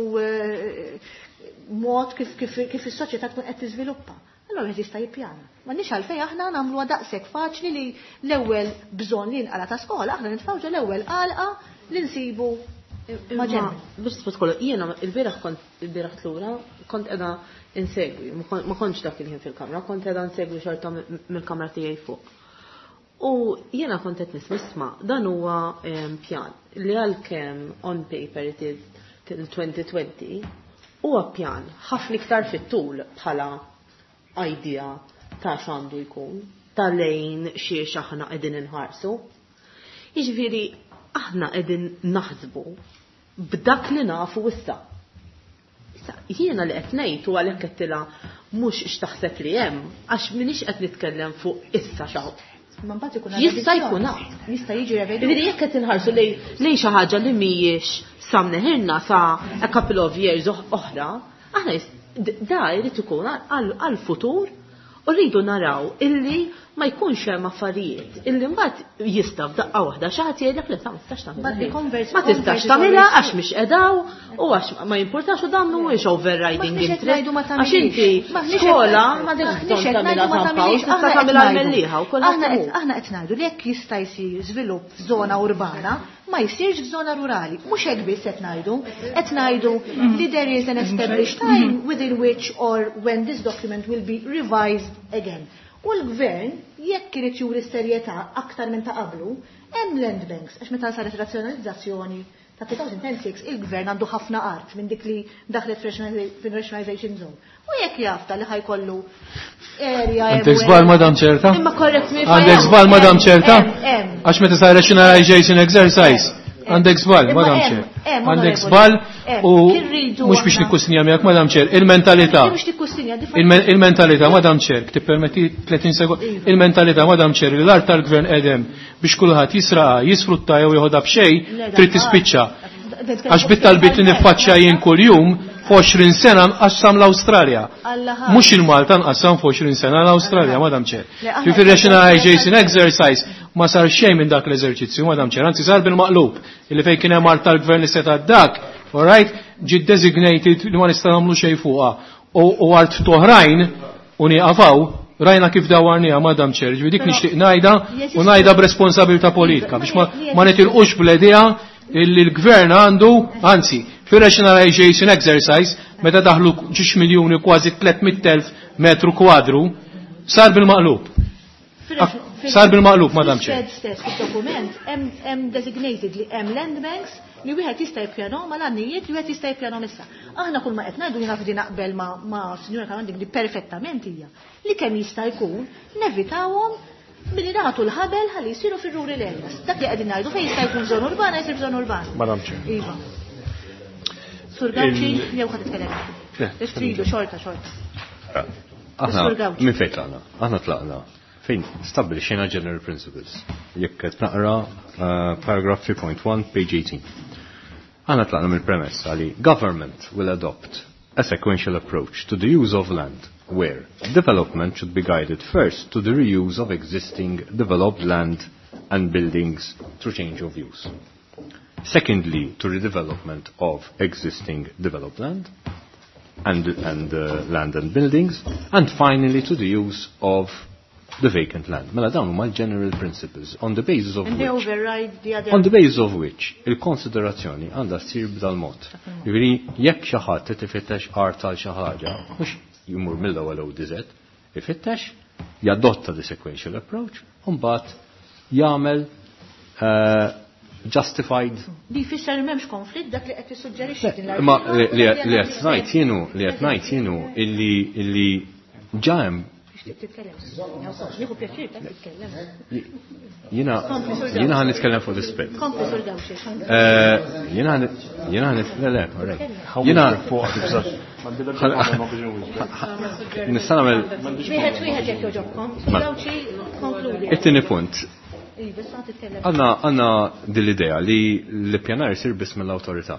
S1: mod kif is-soċjetà tkun qed tiżviluppa. Allura qed jista' jippjana. M'għandniex għalfejn aħna nagħmluha daqshekk faċli li l-ewwel bżonn li nqala ta' skola aħna nitfgħu l-ewwel qalqa li nsibu ma' ġenbi.
S6: Biex tfadħol jiena il-bieraħ lura kont qiegħda insegwi, ma kontx dak il-ħin fil-kamra, kont qiegħda nsegwi xorta mill-kamra tiegħi fuq. U jiena kont qed nisma' dan huwa pjan li għalkemm on paper it is till 2020 huwa pjan ħafna iktar fit-tul bħala idea ta' x'għandu jkun ta' lejn xiex aħna qegħdin inħarsu. Jiġifieri aħna qegħdin naħsbu b'dak li nafu issa. Jiena li qed ngħid u għalhekk qed tilha mhux x'taħseb li hemm għax m'iniex qed nitkellem fuq issa x'hawn. Jista' jkun
S1: jista' jiġi revedut.
S6: Jekk qed inħarsu lejn xi ħaġa li mhijiex samneħirna sa a couple of years oħra, aħna da jrid ikun għall-futur u rridu naraw illi ma jkunx hemm affarijiet illi mbagħad jista' f'daqqa waħda xi ħadd jgħidlek li ma tistax tagħmilha. Ma tistax tagħmilha għax mhix qedaw u għax ma jimpurtax u dan mhuwiex overriding interest. Għax inti skola ma tistax tagħmilha tampaw, tista' tagħmilha mellieħa u kollha.
S1: Aħna qed ngħidu li jekk jista' jsir żvilupp f'żona urbana ma jsirx f'żona rurali. Mhux hekk biss qed ngħidu, qed ngħidu li there is an established time within which or when this document will be revised again. U l-gvern, jekk kienet juri serjetà aktar minn ta' qablu, hemm land banks, għax meta saret razzjonalizzazzjoni ta' 2006, il-gvern għandu ħafna art minn dik li daħlet fil-rationalization zone. U jekk jafta li ħajkollu area.
S2: Għandek żball madam ċerta?
S6: Imma korrekt mi.
S2: Għandek żball madam ċerta? Għax meta sa' rationalization exercise. Għandek żball, madam ċer. Għandek żball u mhux biex nikkussinja miegħek, madam ċer, il-mentalità. Il-mentalità, madam ċer, tippermetti 30 sekund. Il-mentalità, madam ċer, li l-art tal-gvern qegħdem biex kulħadd jisraqa, jisfrutta jew jieħodha b'xejn, trid tispiċċa. Għax bit-talbiet li niffaċċja jien kuljum f'20 sena nqassam l-Awstralja. Mhux il-Malta nqassam f'20 sena l-Awstralja, madam ċer. Rationalization exercise ma sar xejn minn dak l-eżerċizzju, madam ċer, anzi sar bil-maqlub. Illi fejn kien hemm art tal-gvern li seta' dak, all right, ġi designated li ma nista' nagħmlu xejn fuqha. U art toħrajn u nieqafaw rajna kif dawarnija madam ċer, ġifieri dik nixtieq ngħidha u ngħidha b'responsabilità politika biex ma nitilqux bl-idea illi l-gvern għandu, anzi, fir-rationalization exercise, meta daħlu 6 miljuni kważi 300,000 metru kwadru, sar bil-maqlub. Sar bil-maqlub, madam ċer.
S1: Fil-dokument, hemm designated li hemm land banks li wieħed jista' jippjanhom mal-għannijiet li wieħed jista' jippjanhom issa. Aħna kull ma qed ngħidu jiena fidi naqbel ma' Sinjura Kamandik li perfettament hija li kemm jista' jkun nevitawhom billi nagħtu l-ħabel ħalli jsiru fir-rural areas. Dak li qegħdin ngħidu fejn jista' jkun żona urbana jsir f'żona urbana.
S4: Madam ċer.
S1: Iva. Sur Gawċi jew ħadd titkellem. Istridu xorta.
S9: Aħna minn fejn tlaqna? Aħna tlaqna fejn stabbilixxejna general principles. Jekk qed naqra paragraph 3.1 page 18. Aħna tlaqna mill-premessa li government will adopt a sequential approach to the use of land where development should be guided first to the reuse of existing developed land and buildings through change of use. Secondly, to redevelopment of existing developed land and land and buildings. And finally, to the use of the vacant land. Mela dawn huma general principles on the basis of which il-konsiderazzjoni għandha ssir b'dal mod. Jiġifieri jekk xi ħadd qed ifittex art għal xi ħaġa, mhux jmur mill-ewwel u diżed, ifittex, jadotta the sequential approach, u mbagħad jagħmel justified.
S1: Li fisser m'hemmx konflitt dak li qed tissuġġerixxi.
S9: Ma li qed ngħid jienu illi ġahem Jina għan nitkellem fuq l-ispet. Jina għan It-tini punt. Għanna dil-idea li l-pjanar jisir bis mill-autorità.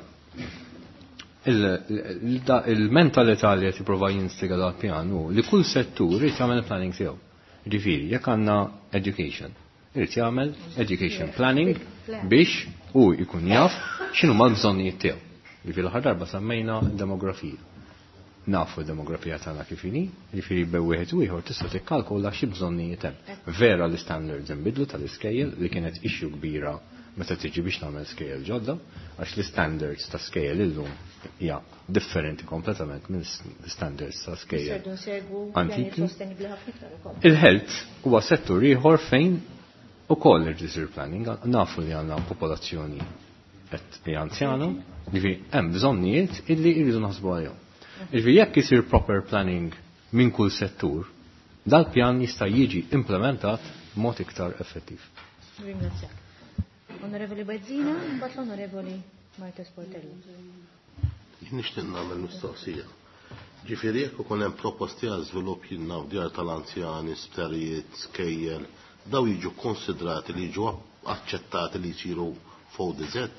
S9: Il-mentalità li qed jipprova jinstiga dal-pjanu li kull settur irid jagħmel planning tiegħu. Ġifieri, jekk għandna education, irid jagħmel education planning biex hu jkun jaf x'inhuma l-bżonnijiet tiegħu. Ġifieri l-aħħar darba semmejna demografija. Nafu d-demografija tagħna kif inhi, ġifieri b'wieħed u ieħor tista' tikkalkula xi bżonnijiet hemm. Vera l-standards inbidlu tal-iskejjel li kienet issue kbira meta tiġi biex nagħmel skejjel ġodda, għax l-standards ta' skejjel illum hija differenti kompletament minn standards ta' skejjel antiki. Il-health huwa settur ieħor fejn ukoll isir planning, nafu li għandna popolazzjoni qed hija anzjana, jiġifieri hemm bżonnijiet illi jridu naħsbu għalihom. Jiġifieri jekk isir proper planning minn kull settur, dal-pjan jista' jiġi implementat b'mod iktar effettiv.
S1: Ringrazzjak. Onorevoli Bezzina, mbagħad l-Onorevoli Marques Portello.
S10: Jien nixtieq nagħmel mistoqsija. Ġifieri jekk ikun hemm proposti għal żvilupp jinnaw djar tal-anzjani, sptarijiet, skejjel, daw jiġu konsidrati li jiġu aċċettati li jsiru fuq diżett?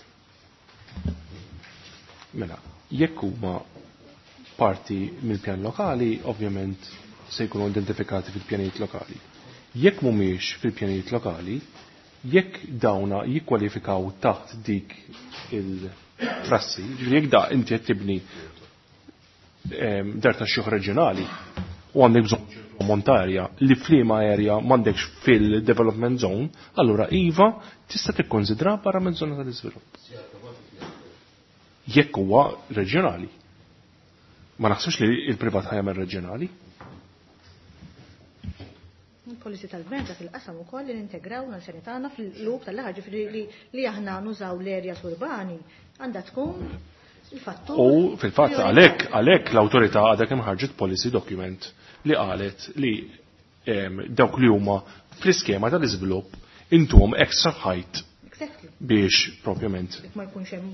S4: Mela, jekk huma parti mill-pjan lokali, ovvjament se jkunu identifikati fil-pjanijiet lokali. Jekk mhumiex fil-pjanijiet lokali, jekk dawna jikkwalifikaw taħt dik il-prassi, jekk da inti qed tibni dar ta' xjuħ reġjonali u għandek bżonn montarja li f'liema area m'għandekx fil-development zone, allura iva tista' tikkonsidra barra minn żona tal-iżvilupp. Jekk huwa reġjonali. Ma naħsux li il-privat ħajjagħmel reġjonali.
S1: Il-policy tal-gvern fil-qasam ukoll li nintegraw l-anzjani tagħna fil-lub tal-aħħar ġifieri li aħna nużaw l-areas urbani għandha tkun il-fattur.
S4: U fil-fatt għalhekk l-awtorità għadha kemm ħarġet policy document li qalet li dawk li huma fl-iskema tal-iżvilupp intuhom extra height biex propjament.
S1: Ma jkunx hemm.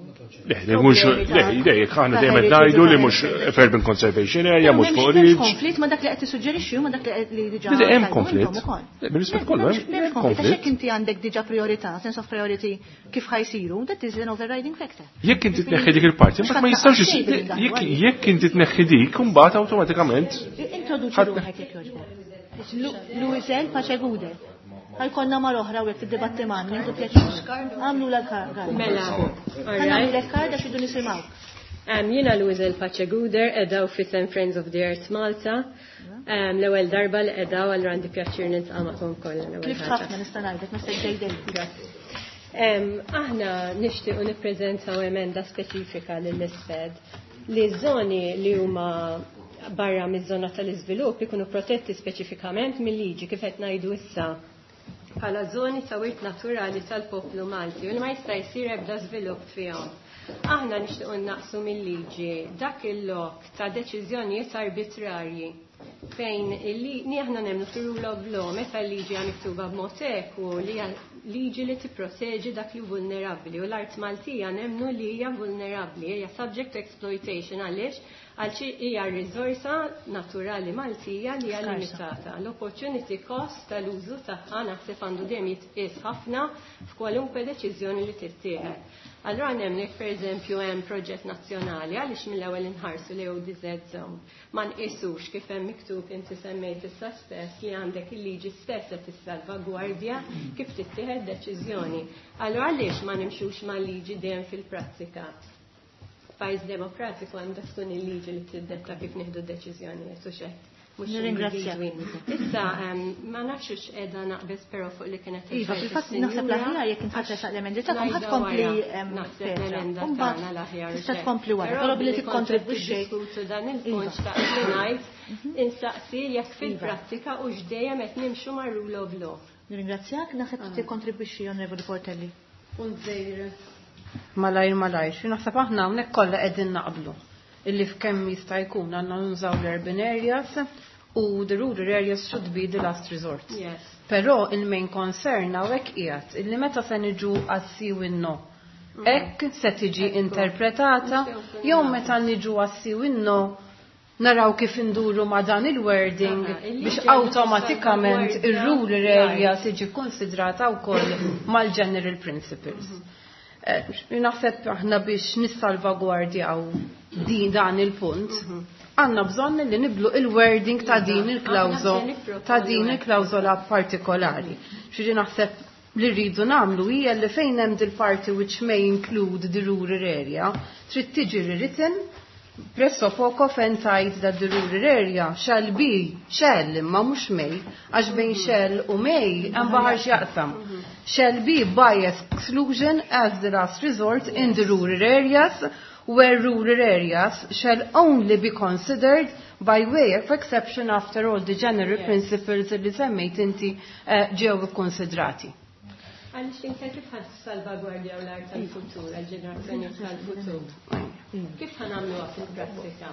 S4: Jekk aħna dejjem ngħidu li mhux urban conservation area mhux fuq ridge.
S1: Konflitt ma dak li qed tissuġġerixxi ma dak li diġà.
S4: Hemm konflitt. Bil-rispett kollu hemm konflitt.
S1: Jekk inti għandek diġà priorità, sense of priority kif ħajsiru, that is an overriding factor.
S4: Jekk inti tneħħi dik il-parti, ma jistgħux jekk inti tneħħi dik, imbagħad awtomatikament.
S1: Introduċi ruħek jekk jogħġbok. Luisel Paċegude. Għal-konna mar oħra u għek t-dibattiman, nintu pjaċi. Għamlu l-karda.
S6: Mela.
S1: Għamlu l-karda xidu nisimaw.
S6: Jina Luizel Paċeguder, edaw fisem Friends of the Earth Malta. L-ewel darba li edaw għal randi pjaċir nintqamakom kollha.
S1: Kif ħafna nistanajdek, nasib ġejdej.
S6: Aħna nixtiequ nippreżentaw emenda speċifika lill-isped li żoni li huma barra miż-żona tal-iżvilupp ikunu protetti speċifikament mill-liġi kif qed ngħidu issa bħala żoni ta' wirt naturali tal-poplu Malti u li ma jista' jsir ebda żvilupp fihom. Aħna nixtiequ naqsu mill-liġi dak il-lok ta' deċiżjonijiet arbitrarji fejn li aħna nemmnu fir-rule of law meta l-liġi hija miktuba b'mod eku li hija liġi li tipproteġi dak li vulnerabbli u l-art Maltija nemmnu li hija vulnerabbli, hija subject to exploitation għaliex
S11: Għalċi hija riżorsa naturali Maltija li hija limitata. L-opportunity cost tal-użu tagħha naħseb għandu dejjem jitqies ħafna f'kwalunkwe deċiżjoni li tittieħed. Allura nemmek pereżempju hemm proġett nazzjonali għaliex mill-ewwel inħarsu li ODZ zone. Ma nqisux kif hemm miktub inti semmejt issa stess li għandek il-liġi stess qed tissalvagwardja kif tittieħed deċiżjoni. Allura għaliex ma nimxux mal-liġi dejjem fil-prattika? Pajjiż demokratiku għandha tkun il-liġi li tiddetta kif nieħdu deċiżjonijiet u xejn. Issa, ma nafx qiegħda naqbes però fuq li kienet.
S1: Iva, fil-fatt naħseb l-aħjar jekk inħares l-emendi tagħkom ħadd kompli tista' tkompli wara, però billi tikkontribwixxi
S11: dan il-punt ta' ngħid insaqsi jekk fil-prattika u x'dejjem qed nimxu ma' rule of law.
S1: Nirringrazzjak, naħseb tikkontribwixxi Onorevoli Portelli.
S12: Malajr, naħseb aħna hawnhekk kollha qegħdin naqblu illi f'kemm jista' jkun għandna nużaw l-urban areas u the rural areas should be the last resort.
S11: Yes.
S12: Però il-main concern hawnhekk qiegħed illi meta se niġu għas-siw inno hekk se tiġi interpretata jew meta niġu għas-siw inno naraw kif induru ma' dan il-wording biex awtomatikament ir-rural areas tiġi konsidrata wkoll mal-general principles. Naħseb aħna biex nissalvagwardjaw dan il-punt, għanna bżonn li niblu il-wording ta' din il-klawżola partikolari. Xiġi naħseb li rridu namlu hija li fejn hemm il-party which may include the rural area, trid tiġi written presso poco fejn tajt da the rural area shall imma mhux may, għax bejn shall u may hemm baħar x'jaqsam. Shall be by exclusion as the last resort in the rural areas, where rural areas shall only be considered by way of exception after all the general principles li semmejt inti ġew konsidrati.
S11: Għalix inti kif ħadd salvagwardja l-art tal-futur, għal-ġenerazzjoni tal-futur? Kif ħanamluha fil-prattika?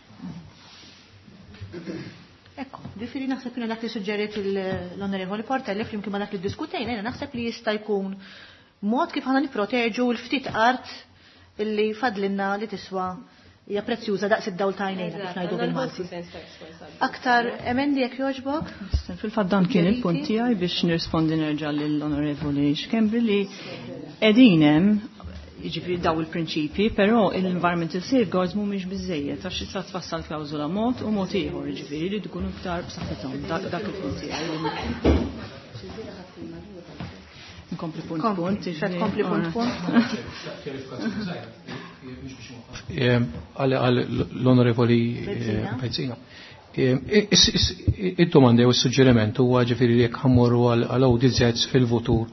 S1: Ekku, ġifieri naħseb kienu dak li suġġeriet l-Onorevoli Portelli flimkien ma dak li ddiskutejna, naħseb li jista' jkun mod kif ħana nipproteġu l-ftit art illi fadlinna li tiswa hija prezzjuża daqs id-dawl ta' għajnejna kif ngħidu bil-Malti. Aktar emendi jekk jogħġbok?
S3: Fil-fatt dan kien il-punt tiegħi biex nirrispondi nerġa' lill-Onorevoli Xkembri li qegħdin hemm jiġifieri daw il-prinċipji, però l-environmental safeguards mhumiex biżejjed għax issa tfassal klawżola mod u mod ieħor jiġifieri li tkunu iktar b'saħħithom dak il-punt tiegħi. Nkompli punt.
S2: L-Onorevoli Pezzina. Id-domanda u s-suġġeriment huwa ġifieri li jekk ħammorru għal ODZs fil-futur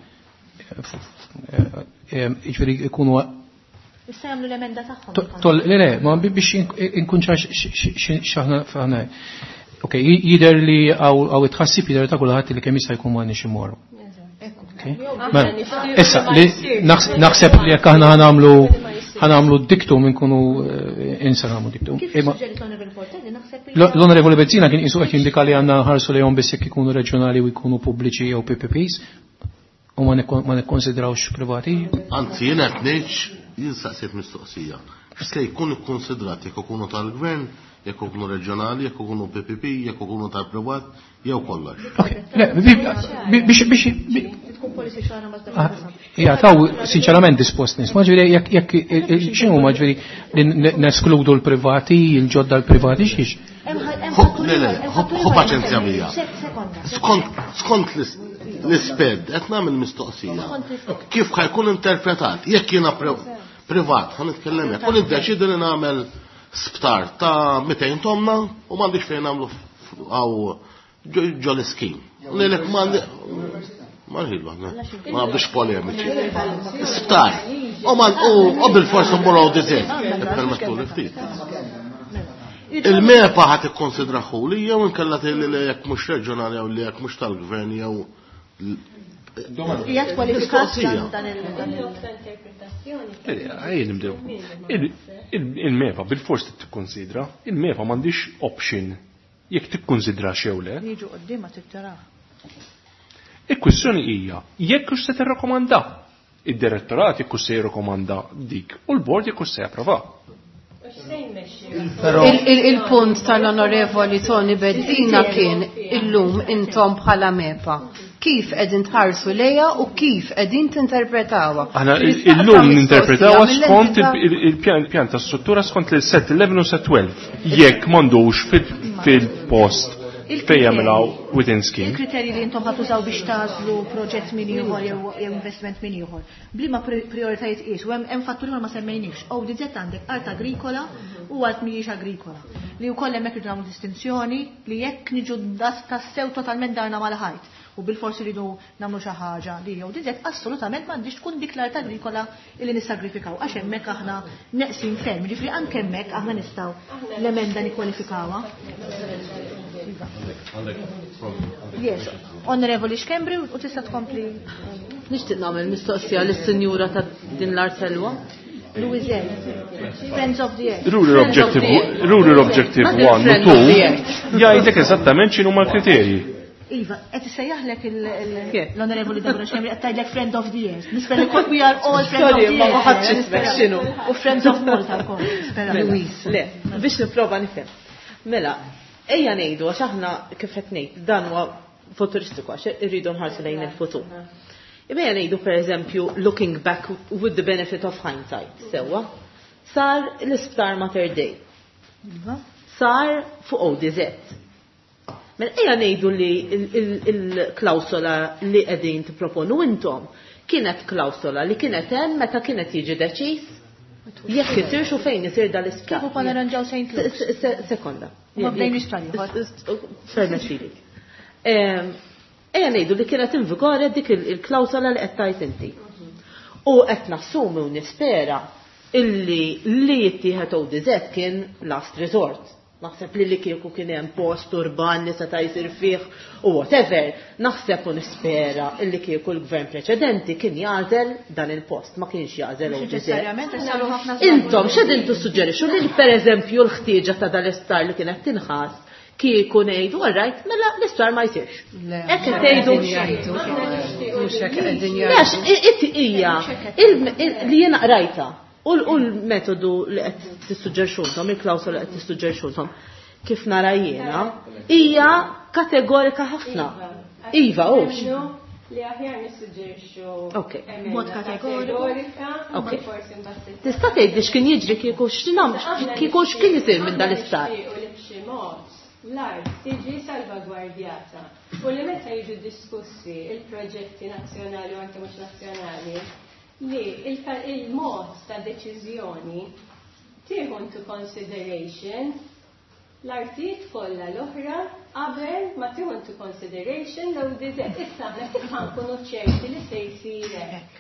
S2: ġifieri ikunu
S1: issa jagħmlu l-emenda tagħhom.
S2: Le, ma biex inkun xaħna. Ok, jidher li għaw itħassib jidher ta' kulħadd li kemm jista' jkun m'għandniex immorru. Issa, naħseb li jekk aħna ħanamlu d-diktum inkunu insa nagħmlu diktum. L-Onorevoli Bezzina kien qisu qed jindika li għandna ħarsu lejhom biss jekk ikunu reġjonali u jkunu pubbliċi jew PPPs u ma nikkonsidrawx privati.
S10: Anzi, jien qed ngħid jinsaqsiet mistoqsija. Se jkun ikkonsidrati jekk ikunu tal-gvern, jekk ikunu reġjonali, jekk ikunu PPP, jekk ikunu tal-privat, jew kollox.
S2: Ja, taw sinċerament dispost nisma' ġifieri jekk x'inhu ma ġifieri li neskludu l-privati, il-ġodda l-privati x'ix.
S10: Ħu paċenzja mija. Skont l-isped, qed nagħmel mistoqsija. Kif ħajkun interpretat? Jekk jiena privat, ħan nitkellem hekk, u niddeċidu li nagħmel sptar ta' 200 tonna u m'għandix fejn nagħmlu ġol iskin. Lilek Marħilba, ma għabdux polemiċi. Sptar. U bil-forsa mburaw dizet. Permettu li ftit. Il-mepa ħat ikkonsidraħu li jew inkella li jekk mhux reġjonali jew li jekk mhux tal-gvern jew
S1: Jgħat kwalifikazzjoni
S4: il-mepa bil-fors tikkonsidra, il-mepa m'għandix option jekk tikkonsidra xew le.
S1: Jiġu qudiem tittara.
S4: Il-kwistjoni hija jekk hux se tirrakkomanda. Id-direttorat jekk se jirrakkomanda dik u l-bord jekk se japprova.
S12: Il-punt tal-onorevoli Tony Beddina kien illum intom bħala MEPA. Kif qegħdin tħarsu lejha u kif qegħdin tinterpretawha?
S4: Aħna illum ninterpretawha skont il-pjan ta' struttura skont il-set 11 u set 12. Jekk m'għandux fil-post fejn jagħmilhaw within scheme.
S1: Il-kriterji li intom ħatużaw biex tażlu proġett min ieħor jew investment min ieħor. Bliema prioritajiet qisu hemm fatturi ma semmejniex. ODZ għandek art agrikola u art mhijiex agrikola. Li wkoll hemmhekk irid nagħmlu distinzjoni li jekk niġu tassew totalment darna mal-ħajt. U bil-forsi ridu nagħmlu xi ħaġa li jew diżek assolutament m'għandix tkun dik l-art agrikola li nissagrifikaw għax hemmhekk aħna neqsin ferm, ġifri anke hemmhekk aħna nistgħu l-emenda nikkwalifikawha. Yes, Onorevoli Xkembri u tista' tkompli.
S6: Nixtieq nagħmel mistoqsija lis-sinjura ta' din l-art selwa.
S1: Louiselle, Friends of the Earth.
S4: Rural Objective 1 u 2 jgħidlek eżattament x'inhuma l-kriterji.
S1: Iva, qed issejjaħlek l-Onorevoli Deborah Xkembri qed tgħidlek Friend of the Earth. Nispera li we are all Friends of the Earth.
S6: Ma ħadx ismek x'inhu.
S1: U Friends of Malta wkoll.
S6: Louise. Le, biex nipprova nifhem. Mela, ejja ngħidu għax aħna kif qed ngħid dan huwa futuristiku għax irridu nħarsu lejn il-futur. Ejja ngħidu pereżempju looking back with the benefit of hindsight. Sewwa sar l-isptar Mater Dei. Sar fuq ODZ. Mela ejja ngħidu li il-klawsola li qegħdin tipproponu intom kienet klawsola li kienet hemm meta kienet jiġi deċiż jekk isirx u fejn isir dal-isptar.
S1: Kieku bħala ranġaw St. Luke's.
S6: Sekonda.
S1: Ma bdejniex tani.
S6: Permettili. Ejja ngħidu li kienet invigore dik il-klawsola li qed tgħid inti. U qed nassumi u nispera illi li jittieħed ODZ kien last resort. Naħseb li kieku kien hemm post urban li seta' jsir fih u whatever, naħseb u nispera illi kieku l-gvern preċedenti kien jażel dan il-post, ma kienx jażel ODZ. Intom x'qegħdin tissuġġerixxu li pereżempju l-ħtieġa ta' dal-isptar li kienet tinħass kieku ngħidu all right, mela l-isptar ma jsirx. Hekk qed tgħidu.
S12: Mhux hekk qegħdin jgħidu.
S6: Għax hija li jiena qrajta. U l-metodu li qed tissuġġerxulhom, il-klawsola qed tissuġġerxulhom kif nara jiena hija kategorika ħafna. Iva, hux.
S11: Li aħjar nissuġġerixxu
S6: mod
S11: kategorika.
S6: Tista' tgħidli x'kien jiġri kieku x'kien isir minn dal-istar.
S11: L-art tiġi salvagwardjata. U li meta jiġu diskussi il-proġetti nazzjonali u anke mhux nazzjonali li il-mod ta' deċiżjoni tieħu into consideration l-artijiet kollha l-oħra qabel ma tieħu into consideration l-ODZ. Issa aħna kif ħankunu ċerti li se jsir hekk.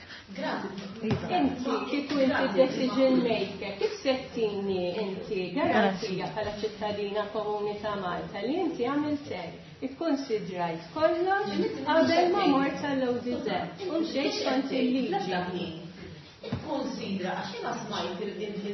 S11: Inti kif inti decision maker, kif settini inti garanzija bħala ċittadina komuni ta' Malta li inti għamilt hekk ikkonsidrajt kollox qabel ma mort tal-ODZ u xejn kont il-liġi. Konsidra għax jiena smajt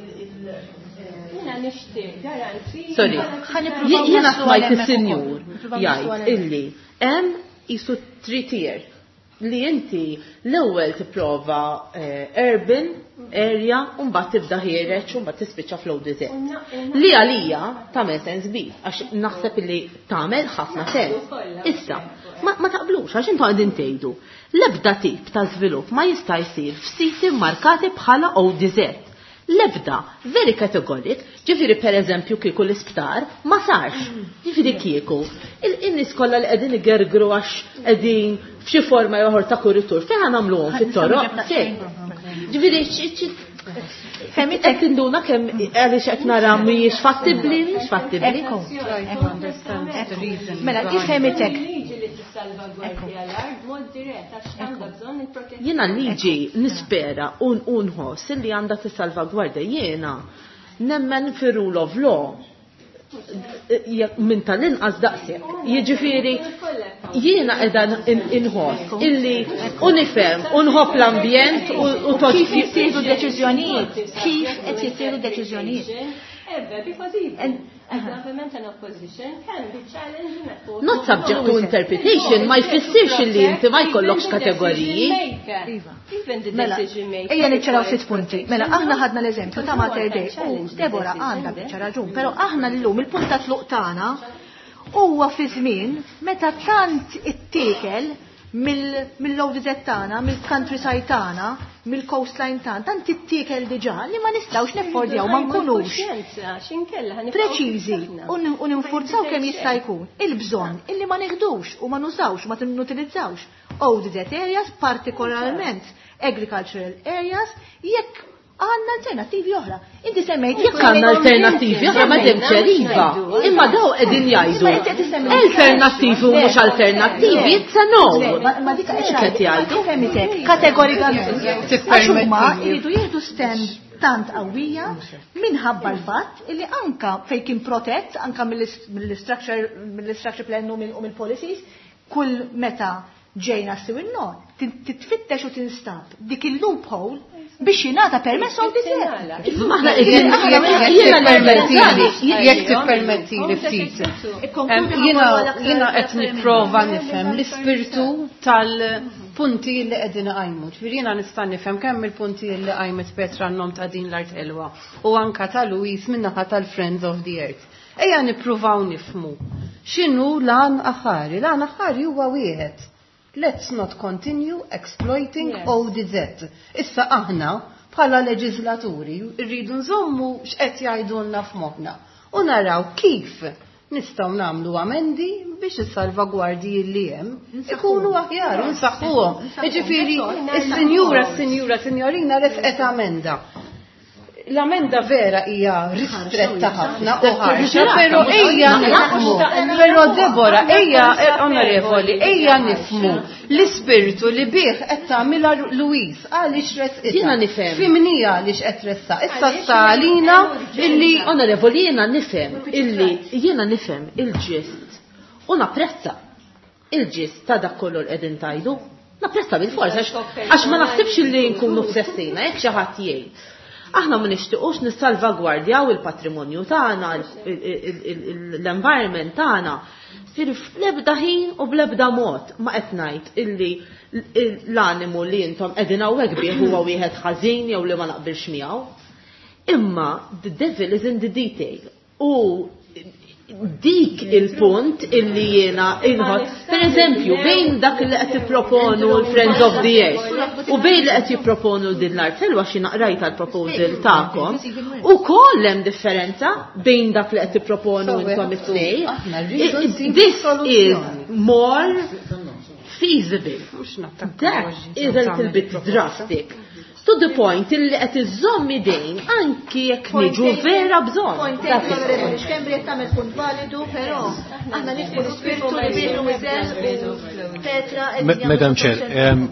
S11: jiena nixtieq garanzija.
S6: Sorry, jiena smajt is-sinjur jgħid illi hemm isu 3 tier li inti l-ewwel tipprova urban area u mbagħad tibda ħireġ u mbagħad tispiċċa fl-ODZ. Li għalija tagħmel sens bi għax naħseb li tagħmel ħafna sens. Issa, ma taqblux għax intu qegħdin tgħidu l-ebda tip ta' żvilupp ma jista' jsir f'siti markati bħala ODZ. L-ebda, very categoric, ġifiri per eżempju kieku l-isptar ma sarx. Ġifiri kieku, il-nis kolla li għedin igergru għax għedin f'xi forma joħor ta' kuritur, fejn għamluhom fit-toroq, ġifiri qed tinduna kemm għaliex qed nara mhijiex fattibbli, mhijiex fattibbli.
S1: Mela ifhemitek.
S6: Jiena liġi nispera u nħoss li għandha tissalvagwardja jiena nemmen fi rule of law minn tal-inqas daqshekk. Jiġifieri jiena qiegħda inħoss illi unifhem u nħobb l-ambjent u
S1: kif jittieħdu deċiżjonijiet. Kif qed jittieħdu deċiżjonijiet.
S11: Because even a government and opposition can be challenged in
S6: Not subject to interpretation, ma jfissirx li inti ma jkollokx kategoriji.
S11: Even the decision maker.
S1: Ejja niċċaraw 6 punti. Mela, aħna ħadna l-eżempju ta' Mater Dei u Debora għandha biċċa raġun, però aħna llum il-punt ta' tluq tagħna huwa fi żmien meta tant ittiekel mill-lowdi tagħna, mill-countryside tagħna, mill-coastline tagħna, tant ittiekel diġà li ma nistgħux neffordjaw ma nkunux preċiżi u ninfurzaw kemm jista' jkun il-bżonn illi ma nieħdux u ma nużawx u ma nutilizzawx ODZ areas, partikolarment agricultural areas, jekk għanna alternativi oħra. Inti semmejt
S6: jekk għanna alternativi oħra ma demċeriva. Imma daw qegħdin jgħidu. Alternativi u mhux alternativi, it's a no.
S1: Ma dika qed jgħidu femitek kategorikament. Għax huma jridu jieħdu stand tant qawwija minħabba l-fatt illi anka fejn kien protett anka mill-structure plan u mill-policies kull meta ġejna s-siwinno, titfittex u tinstab dik il-loophole biex jingħata permess u
S12: jekk tippermettili ftit. Jiena qed nipprova nifhem l-ispirtu tal-punti li qegħdin qajmu. Jiena nista' nifhem kemm il-punti li qajmet Petra n-nom ta' din l-Art Elwa u anka ta' Louise min-naħa tal-Friends of the Earth. Ejja nippruvaw nifhmu x'inhu lan aħħari. Lan aħħari huwa wieħed. Let's not continue exploiting ODZ. Issa aħna bħala leġislaturi rridu nżommu x'qed jgħidulna f'moħħna u naraw kif nistgħu nagħmlu amendi biex is-salvagwardji li hemm ikunu aħjar u nsaħħuhom. Jiġifieri is-sinjurina resqet amenda. L-amenda vera hija ristretta ħafna u ħarxa, però ejja nifhmu. Però Debora, ejja onorevoli, ejja nifhmu l-ispirtu li bih qed tagħmilha Louise għaliex resqitha.
S6: Jiena nifhem.
S12: Fimnija għaliex qed tressa. Issa salina illi
S6: onorevoli jiena nifhem il-ġist u napprezza il-ġist ta' dak kollu qegħdin tajdu. Napprezza bil-forsa għax ma naħsibx li nkunu f'sessina jekk xi ħadd jgħid. Aħna ma nixtiequx nissalvagwardjaw il-patrimonju tagħna, l-environment tagħna. Sir fl-ebda ħin u bl-ebda mod ma qed ngħid illi l-animu li intom qegħdin hawnhekk bih huwa wieħed ħażin jew li ma naqbilx miegħu. Imma the devil is in the detail. U dik il-punt illi jiena inħod, per eżempju, bejn dak li qed jipproponu l-Friends of the Earth u bejn li qed jipproponu din l-Art Elwa xi naqrajta l-proposal tagħkom, ukoll hemm differenza bejn dak li qed jipproponu intom it-tnejn. This is more feasible. That is a little bit drastic. To the point illi qed iżomm idejn anki jekk niġu vera bżonn.
S1: Point onorevoli, x'Kembri qed tagħmel punt validu, però aħna nifhmu l-ispirtu li bidu miżel Petra
S2: Madam Chair,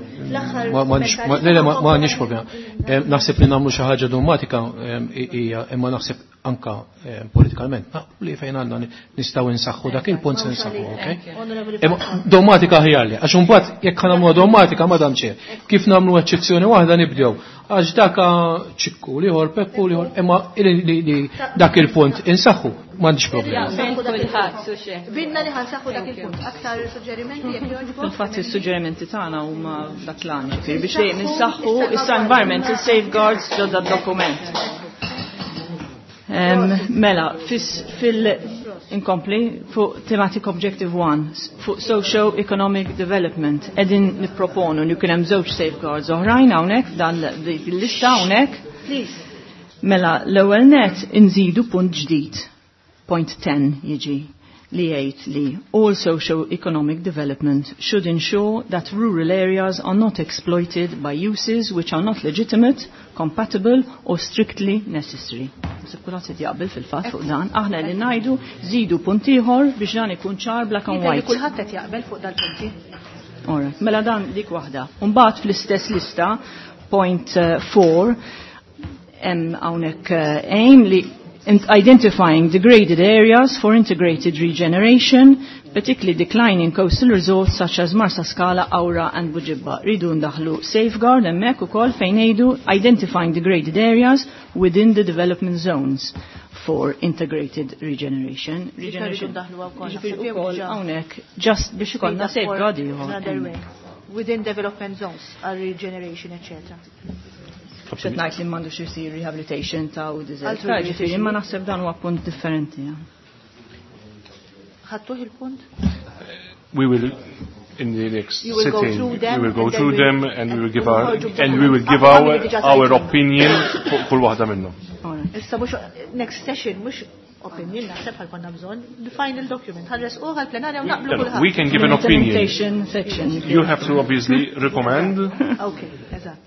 S2: ma nix problema. Naħseb li nagħmlu xi ħaġa dogmatika hija imma naħseb anka politikalment. Li fejn għandna nistgħu nsaħħu dak il-punt se nsaħħu, okay? Dogmatika ħjarli, għax imbagħad jekk nagħmlu dogmatika Madam Chair, kif nagħmlu eċċezzjoni waħda nibdew. Għax daka ċikku liħor, peppu liħor, imma li dak il-punt insaħħu, m'għandix problema.
S1: Binna li ħansaħħu dak il-punt. Aktar suġġerimenti jekk jogħġbu?
S3: Infatti s-suġġerimenti tagħna huma dak l-għan ġifieri biex dejjem insaħħu issa environmental safeguards ġodda dokument. Mela, inkompli fuq thematic objective 1 fuq socio-economic development edin nipproponu li kien hemm żewġ safeguards oħrajn hawnhekk dan il-lista hawnhekk. Mela l-ewwel net inżidu punt ġdid, point 10 jiġi li jgħid li all socio-economic development should ensure that rural areas are not exploited by uses which are not legitimate, compatible or strictly necessary. Sekkulat jaqbel fil-fatt fuq dan, aħna li ngħidu żidu punt ieħor biex dan ikun ċar black and white.
S1: Kulħadd qed jaqbel fuq dal-punti.
S3: Alright, mela dan dik waħda. Mbagħad fl-istess lista point 4 hemm hawnhekk aim li identifying degraded areas for integrated regeneration, particularly declining coastal resorts such as Marsa Scala, Awra and Bujibba. Ridu ndaħlu safeguard hemmhekk ukoll fejn ngħidu identifying degraded areas within the development zones. for integrated regeneration. Regeneration hawnhekk just biex ikollna safeguard
S1: within development zones għal regeneration, etc.
S3: Xed ngħid li m'għandux isir rehabilitation ta' u diżel. Ġifieri ma naħseb dan huwa punt differenti.
S1: Ħadtuh il-punt?
S4: We will in the next sitting we will go through them and we will give our opinion kull waħda minnhom.
S1: Issa mhux next session mhux opinion naħseb ħal konna bżonn the final document ħares għal plenarja u naqblu kulħadd.
S4: We can give an opinion. You have to obviously recommend.
S1: Okay, eżatt.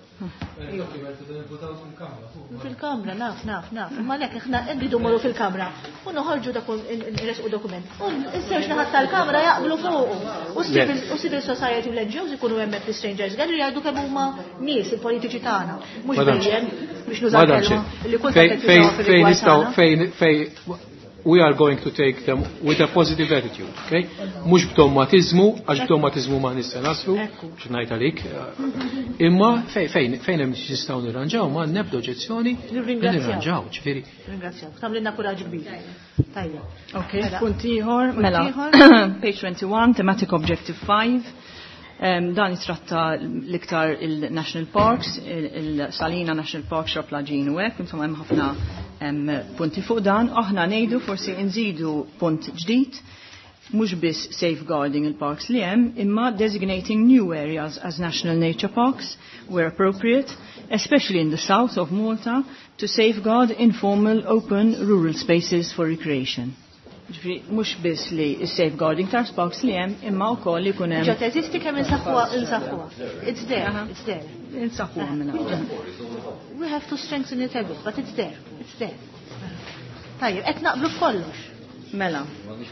S1: Fil-kamra, naf. Ma lek, iħna nridu morru fil-kamra. U noħorġu il-resqu dokument. U s-sewx naħat tal-kamra jaqblu fuq. U civil society u l-NGOs ikunu hemmhekk fi Strangers Gallery jgħidu kemm huma nies il-politiċi tagħna. Mhux bejjem biex nużaw li kull
S2: fejn we are going to take them with a positive attitude, okay? Mux b'tommatizmu, għax b'tommatizmu ma nista naslu, xnajt għalik, imma fejn hemm nistgħu nirranġaw ma nebdu oġezzjoni nirranġaw, ġifieri.
S1: Ringrazzjaw, tagħmlilna kuraġġ kbir. Tajja.
S3: Okay, punt ieħor, mela, page 21, thematic objective 5. Dan jitratta l-iktar il-National Parks, il-Salina National Park, Xorplaġin u hekk, insomma hemm ħafna punti fuq dan. Aħna ngħidu forsi nżidu punt ġdid, mhux biss safeguarding il-parks li hemm, imma designating new areas as national nature parks where appropriate, especially in the south of Malta, to safeguard informal open rural spaces for recreation. Mux biss li safeguarding tar parks li hemm imma wkoll li jkun hemm.
S1: Ġa teżisti kemm insaħħuha. It's there.
S3: Insaħħuha minha.
S1: We have to strengthen it a bit, but it's there. Tajjeb, qed naqblu f'kollox.
S3: Mela.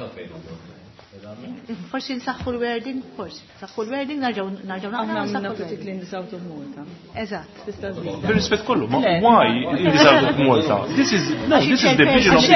S1: Forsi nsaħħu l-wording, Saħħu l-wording narġgħu
S3: naqblu politically in the south of Malta.
S1: Eżatt.
S4: Bir-rispett kollu, why in the south of Malta? This is the vision of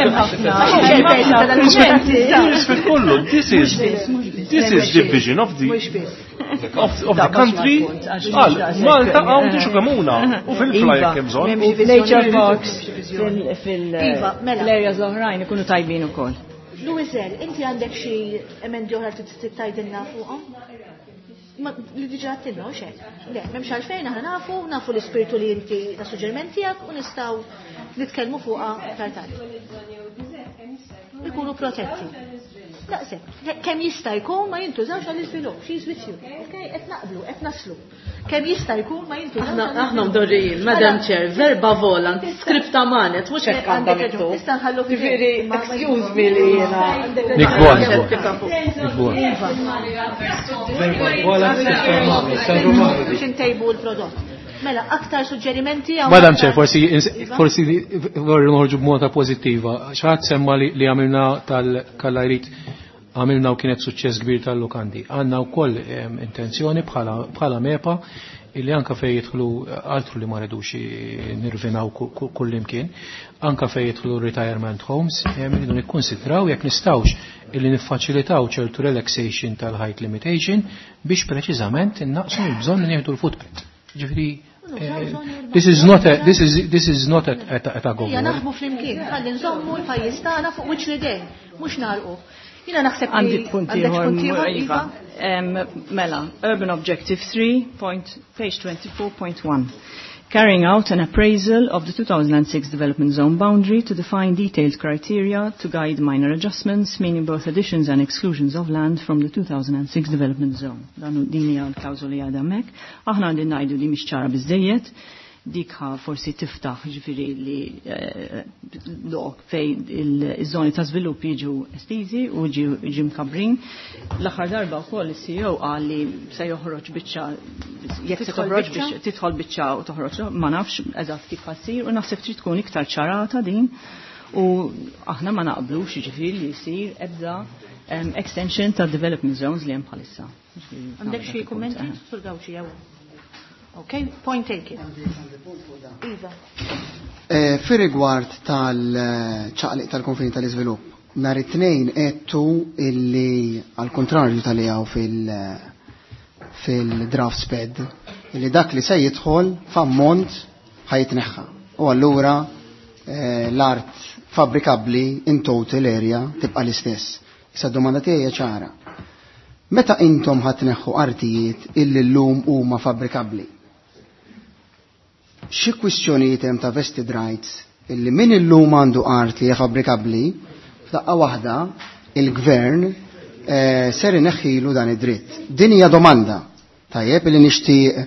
S4: bir-rispett kollu, this is the vision of the country. Malta għawdi xugamuna u fil-flyer kemm bżonn.
S3: Nature parks fil-areas oħrajn ikunu tajbin ukoll.
S1: Luizel, inti għandek xi emendi oħra titajdilna fuqhom? Li diġà għattilna u xejn. Le, m'hemmx għalfejn aħna nafu l-ispirtu li inti ta' suġġerimenti tiegħek u nistgħu nitkellmu fuqha aktar ikunu protetti. Daqshekk, kemm jista' jkun ma jintużawx għall-iżvilupp, she's with you. Okay, qed naqblu, qed naslu. Kemm jista' jkun ma jintużawx.
S6: Aħna mdorrijin, Madam Chair, verba volant, skripta manet, mhux hekk għandha miktub.
S1: Nista' nħallu
S6: ġifieri, excuse me li jiena.
S1: Biex intejbu l-prodott. Mela, aktar suġġerimenti għaw.
S2: Madam Chair, forsi noħorġu b'mota pozittiva. ċaħat semma li għamilna tal-kallajrit għamilna u kienet suċċess kbir tal-lokandi. Għanna u koll intenzjoni bħala mepa illi anka fej jitħlu altru li ma redux nirvinaw kullimkien, anka fej jitħlu retirement homes, jemmidu nikkonsidraw jek nistawx illi niffaċilitaw ċertu relaxation tal-height limitation biex preċizament innaqsu il-bżon li nieħdu l-footprint. Ġifiri, this is not at a goal.
S1: Ja naħmu fl-imkien, ħalli nżommu l-pajjiż tagħna fuq wiċċ l-idej, mhux narqu. Jina naħseb
S3: għandi punti Iva. Mela, Urban Objective 3, page 24.1. Carrying out an appraisal of the 2006 development zone boundary to define detailed criteria to guide minor adjustments, meaning both additions and exclusions of land from the 2006 development zone. Dan dini għal klawżoli għadha hemmhekk. Aħna għandin ngħidu li mhix ċara biżejjed. Dikha forsi tiftaħ ġifiri li lok fej il-żoni ta' żvilupp jiġu estiżi u ġim kabrin. L-aħħar darba wkoll is-CEO qal li se joħroġ biċċa jekk se toħroġ biex tidħol biċċa u toħroġ ma nafx eżatt kif ħassir u naħseb trid tkun iktar ċarata din u aħna ma naqblux jiġifieri li jsir ebda extension ta' development zones li hemm bħalissa.
S1: Għandek xi kummenti sur Gawxi jew? Okay, point taken. Iva.
S5: Fi rigward tal-ċaqliq tal-konfini tal-iżvilupp, nhar it-tnejn qedtu illi għal-kontrarju tal-jew fil-draft sped illi dak li se jidħol f'ammont ħajtneħħa. U allura l-art fabrikabbli in total area tibqa' l-istess. Issa d-domanda tiegħi ċara. Meta intom ħatneħħu artijiet illi llum huma fabrikabbli? Xi kwistjonijiet hemm ta' vested rights illi min illum għandu art li hija fabrikabbli f'daqqa waħda il-gvern ser ineħħilu dan id-dritt. Din hija domanda tajjeb li nixtieq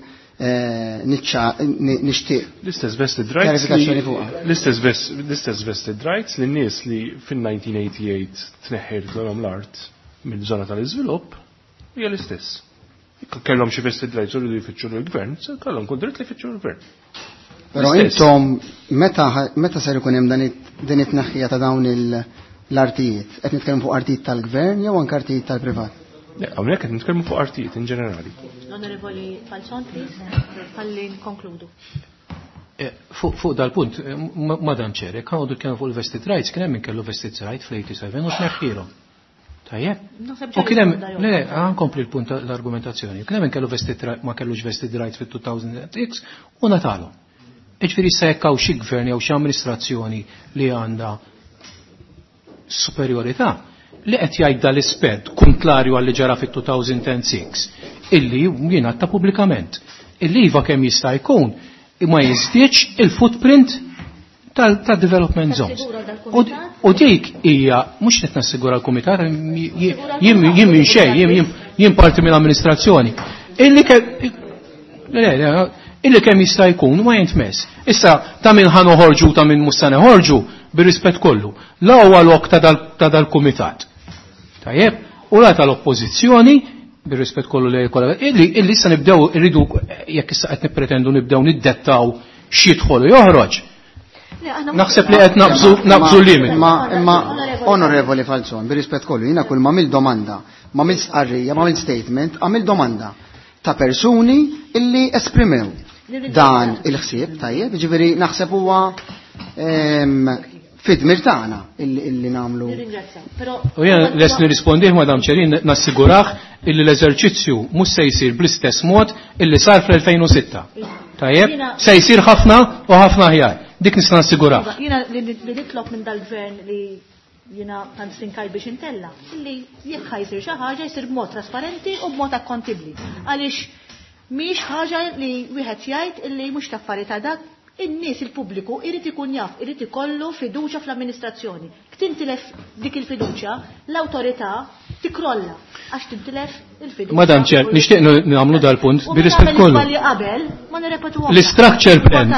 S4: l-istess vested rights l-istess vested rights li n-nies li fin-1988 tneħħir l-om l-art mill-żona tal-iżvilupp hija l-istess. Kellhom xi vested rights u rridu jfittxu l-gvern, kellhom kun dritt li jfittxu l-gvern.
S5: Però intom meta ser ikun hemm din it-tneħħija ta' dawn l-artijiet? Qed nitkellmu fuq artijiet tal-gvern jew anke artijiet tal-privat?
S4: Hawnhekk qed nitkellmu fuq artijiet in ġenerali.
S1: Onorevoli Falzon, please, ħalli nkonkludu.
S2: Fuq dal-punt, Madam Chair, għandu kien fuq il-vested rights, kien hemm kellu vested rights fl-87 u tneħħilhom. Tajjeb? U kien hemm nkompli l-punt l-argumentazzjoni. Kien hemm kellu ma kellux vested rights fit-2006 u natalhom. Iġifieri issa jekk hawn xi gvern jew xi amministrazzjoni li għandha superjorità li qed jgħid dal-ispett kontlarju għalli ġara fit-2006 illi jingħatta pubblikament illi iva kemm jista' jkun ma jiżdiedx il-footprint tal-development zones. U dik hija mhux qed nassigura l-kumitat jien minn xejn, jien parti mill-amministrazzjoni. Illi kemm jista' jkun ma jintmess. Issa ta' min ħan uħorġu ta' min mhux se neħorġu bir-rispett kollu. L-ewwa lok ta' dal-kumitat. Tajjeb, u la tal-oppożizzjoni bir-rispett kollu li kollha illi issa nibdew irridu jekk issa qed nippretendu nibdew niddettaw x'jidħol joħroġ. Naħseb li qed naqbżu limit.
S5: Imma Onorevoli Falzon, bir-rispett kollu, jiena kull ma mill domanda, ma mill sqarrija, ma mill statement, għamil domanda ta' persuni illi esprimew dan il-ħsieb tajjeb, ġifieri naħseb huwa fid-dmir tagħna illi nagħmlu.
S2: U jiena les nirrispondih Madam Ċerin nassigurah illi l-eżerċizzju mhux se jsir bl-istess mod illi sar fl-2006. Tajjeb, se jsir ħafna u ħafna aħjar. Dik nista' nassigurah.
S1: Jiena li nitlob minn dal-gvern li jiena tant sinkaj biex intella, illi jekk ħajsir xi ħaġa jsir b'mod trasparenti u b'mod akkontibbli. Għaliex mhix ħaġa li wieħed jgħid illi mhux taffariet ta' dak in-nies il-pubbliku irid ikun jaf, irid ikollu fiduċja fl-amministrazzjoni. Tintilef dik il-fiduċja, l-awtorità tikrolla għax tintilef il-fiduċja.
S2: Madam Chair, nixtieq nagħmlu dal-punt bir-rispett kollu. L-structure plan,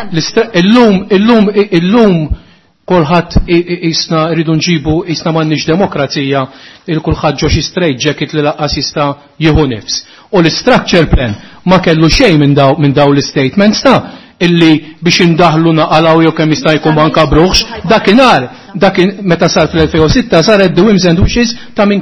S2: illum kulħadd isna rridu nġibu isna m'għandniex demokrazija, il kulħadd ġo xi straight jacket li laqqas jista' jieħu nifs. U l-structure plan ma kellu xejn minn daw l-statements ta' illi biex indaħlu naqalaw jew kemm jista' jkun banka bruħx, dakinhar meta sar fl-2006 saret the whims and wishes ta' min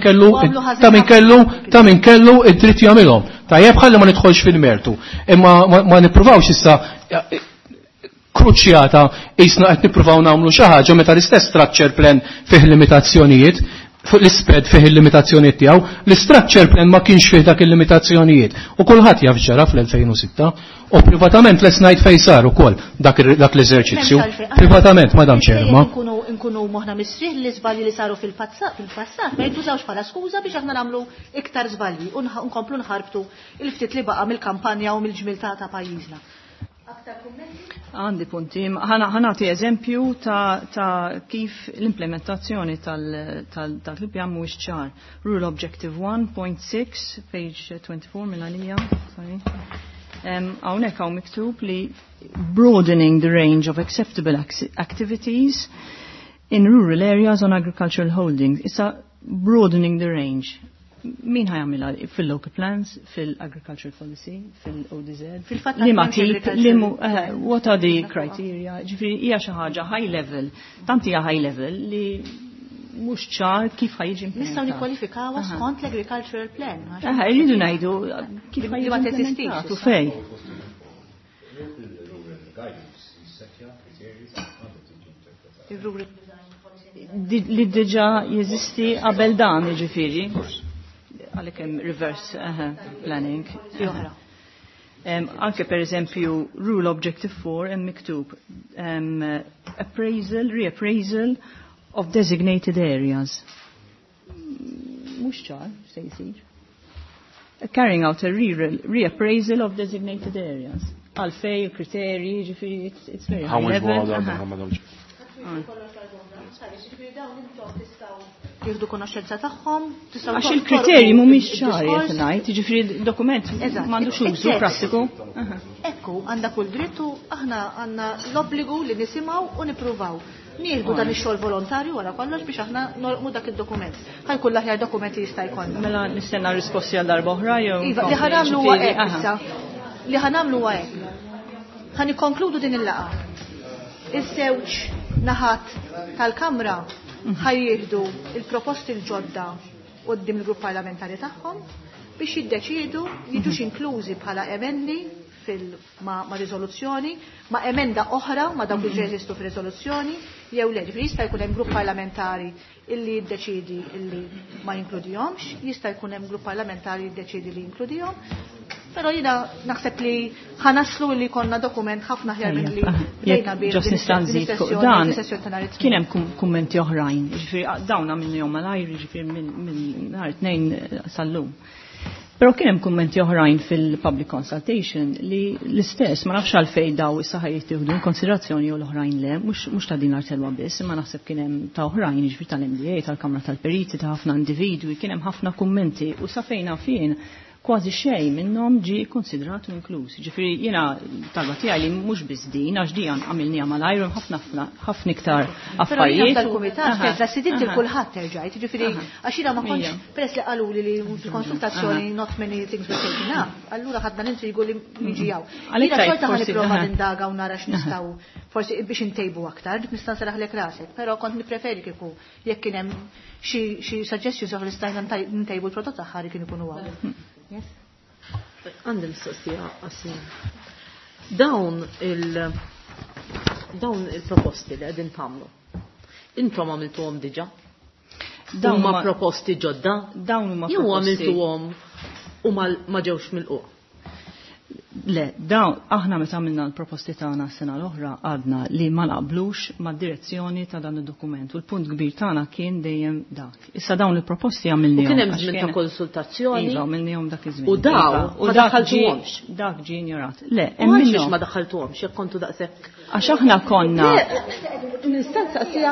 S2: kellu id-dritt jagħmilhom. Tajjeb ħalli ma nidħolx fil-mertu. Imma ma nippruvawx issa kruċjata isna qed nippruvaw nagħmlu xi ħaġa meta l-istess structure plan fih limitazzjonijiet fuq l-isped fih il-limitazzjonijiet tiegħu, l-structure plan ma kienx fih dak il-limitazzjonijiet. U kulħadd jaf ġara fl-2006 u privatament les ngħid fejn sar ukoll dak l-eżerċizzju. Privatament, Madam Ċerma.
S1: Nkunu moħħna misrieħ li żbalji li saru fil-passat ma jintużawx bħala skuża biex aħna nagħmlu iktar żbalji u nkomplu nħarbtu il-ftit li baqa' mill-kampanja u mill-ġmil ta' pajjiżna.
S3: Għandi punti, ħanati eżempju ta' kif l-implementazzjoni tal-pjan mhuwiex ċar. Rule Objective 1.6, page 24 mill-għalija. Hawnhekk hawn miktub li broadening the range of acceptable activities in rural areas on agricultural holdings. Issa broadening the range. Min ħajamila fil-local plans, fil-agricultural policy, fil-ODZ,
S1: fil-fatt
S3: what are the criteria? Ġifieri hija xi ħaġa high level, tant hija high level li mhux ċar kif ħajġi implementat.
S1: Nistgħu nikkwalifikawha skont l-agricultural plan.
S3: Irridu ngħidu kif ħajġi implementat u fejn. Li diġà jeżisti qabel dan jiġifieri. Għalek reverse planning. Anke per eżempju, Rule Objective 4 hemm miktub reappraisal of designated areas. Mhux ċar se jsir. Carrying out a reappraisal of designated areas. Għalfej, kriterji, ġifiri, it's very high level.
S1: Jirdu konoxenza tagħhom,
S3: għax il-kriterji mhumiex ċari qed ngħid, jiġifieri dokument m'għandux użu prattiku.
S1: Ekku, għandha kull drittu, aħna għandna l-obbligu li nisimgħu u nippruvaw. Nieħdu dan ix-xogħol volontarju wara kollox biex aħna norqmu dak id-dokument. Ħajkun l-aħjar dokument li jista' jkollna.
S3: Mela nistenna risposti għal darba oħra jew.
S1: Iva, li ħanamlu huwa hekk issa. Li ħanamlu huwa hekk. Ħanikonkludu din il-laqgħa. Is-sewġ naħat tal-Kamra ħajjieħdu il-proposti l-ġodda qudiem il-grupp parlamentari tagħhom biex jiddeċiedu jiġux inklużi bħala emendi ma' riżoluzzjoni, ma' emenda oħra ma' dawk li jeżistu fir-riżoluzzjoni jew le. Jista' jkun hemm grupp parlamentari illi jiddeċiedi illi ma jinkludihomx, jista' jkun hemm grupp parlamentari jiddeċiedi li jinkludihom. Però jiena naħseb li ħanaslu li konna dokument ħafna ħjar minn li bdejna
S3: ġos nistanżid fuq dan kien hemm kummenti oħrajn, ġifieri dawn għamilnihom malajr ġifieri minn nhar it-tnejn sal-lum. Però kien hemm kummenti oħrajn fil-public consultation li l-istess ma nafx għalfejn daw issa ħajjittieħdu konsiderazzjoni u l-oħrajn le, mhux ta' din artelwa biss, imma naħseb kien hemm ta' oħrajn jiġri tal-MDA, tal-Kamra tal-Periti, ta' ħafna individwi, kien hemm ħafna kummenti u sa fejna fien kważi xejn minnhom ġie konsidrat u inkluż. Ġifieri jiena talba tiegħi li mhux biss din għax din għamilniha malajr ħafna iktar affarijiet.
S1: Tal-kumitat kellha sidit il kulħadd terġajt, ġifieri għax jiena ma kontx peress li qaluli li fil-konsultazzjoni not many things were taken up, allura ħadna nintrigu li jiġijaw. Jiena xorta ħa nipprova nindaga u nara x'nistgħu forsi biex intejbu aktar, dik nista' nsaraħlek rasek, però kont nippreferi kieku jekk kien hemm xi suggestions oħra li stajna ntejbu l-prodott aħħar kien ikunu hawn.
S6: Għandi mistoqsija qasir. Dawn il-proposti li qegħdin tagħmlu. Intom għamiltuhom diġà? Dawn ma proposti ġodda?
S3: Dawn huma
S6: proposti. Jew għamiltuhom u ma ġewx mill-qoq.
S3: Le, dawn aħna meta għamilna l-proposti tagħna s-sena l-oħra għadna li ma naqblux mad-direzzjoni ta' dan id-dokument u l-punt kbir tagħna kien dejjem dak. Issa dawn il-proposti għamilnihom.
S6: U kien hemm żmien ta' konsultazzjoni.
S3: Iva, għamilnihom dak iż-żmien.
S6: U ma daħħaltuhomx.
S3: Dak ġie ignorat. Le,
S6: hemm minnhom ma daħħaltuhomx jekk kontu daqshekk.
S3: Għax aħna konna.
S6: L-istanza qasija.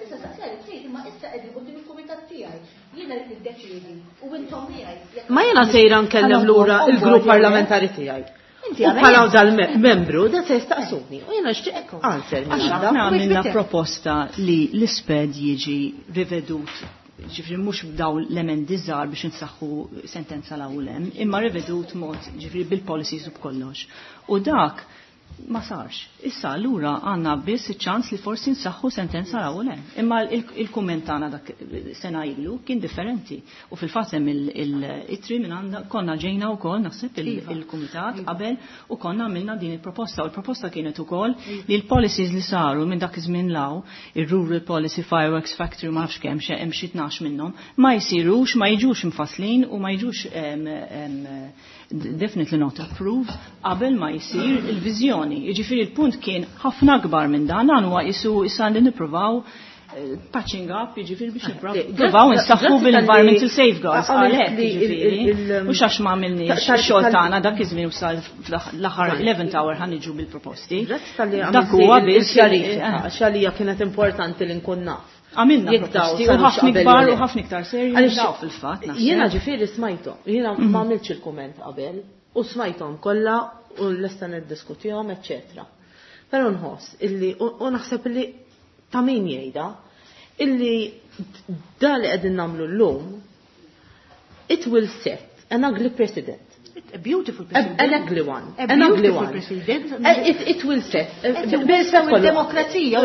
S6: Ma jena sejra nkellem lura il-grupp parlamentari tiegħi. U bħala dal-membru, da se jistaqsuni. U jena xtiq answer.
S3: Aħna għamilna proposta li l-isped jiġi rivedut, ġifri mux b'daw l-emendi żgħar biex nsaħħu sentenza l-awlem, imma rivedut mod ġifri bil-policies u b'kollox. U dak ma sarx. Issa allura għandna biss iċ-ċans li forsi nsaħħu sentenza l-awlem. Imma il-kumment tagħna dak sena ilu kien differenti. U fil-fatt hemm il-itri minn għandna konna ġejna wkoll naħseb il-kumitat qabel u konna għamilna din il-proposta. U l-proposta kienet ukoll li l-policies li saru minn dak iż-żmien law, ir-Rural Policy Fireworks Factory ma nafx kemm hemm xi 12 minnhom, ma jsirux, ma jiġux mfasslin u ma jiġux definitely not approved qabel ma jsir il-viżjoni. Jiġifieri il-punt kien ħafna akbar minn dan huwa isu issa għandi nippruvaw patching up jiġifieri biex nippruvaw nsaħħu bil-environmental safeguards għalhekk jiġifieri mhux għax ma għamilniex ix-xogħol tagħna dak iż-żmien wasal l-aħħar 11th hour ħa niġu bil-proposti. Dak huwa biss
S6: xalija kienet importanti li nkun naf.
S3: Għamilna proposti u ħafna kbar u ħafna iktar serji daw fil-fatt.
S6: Jiena ġifieri smajthom, jiena ma għamilx il-kumment qabel u smajthom kollha u lesta niddiskutihom, eċċetera. Però nħoss illi u naħseb illi ta' min jgħidha illi da li qegħdin nagħmlu llum it will set an ugly precedent.
S1: A beautiful precedent.
S6: An ugly one. An ugly one. It will set. Bir-rispett kollu.
S1: Demokrazija.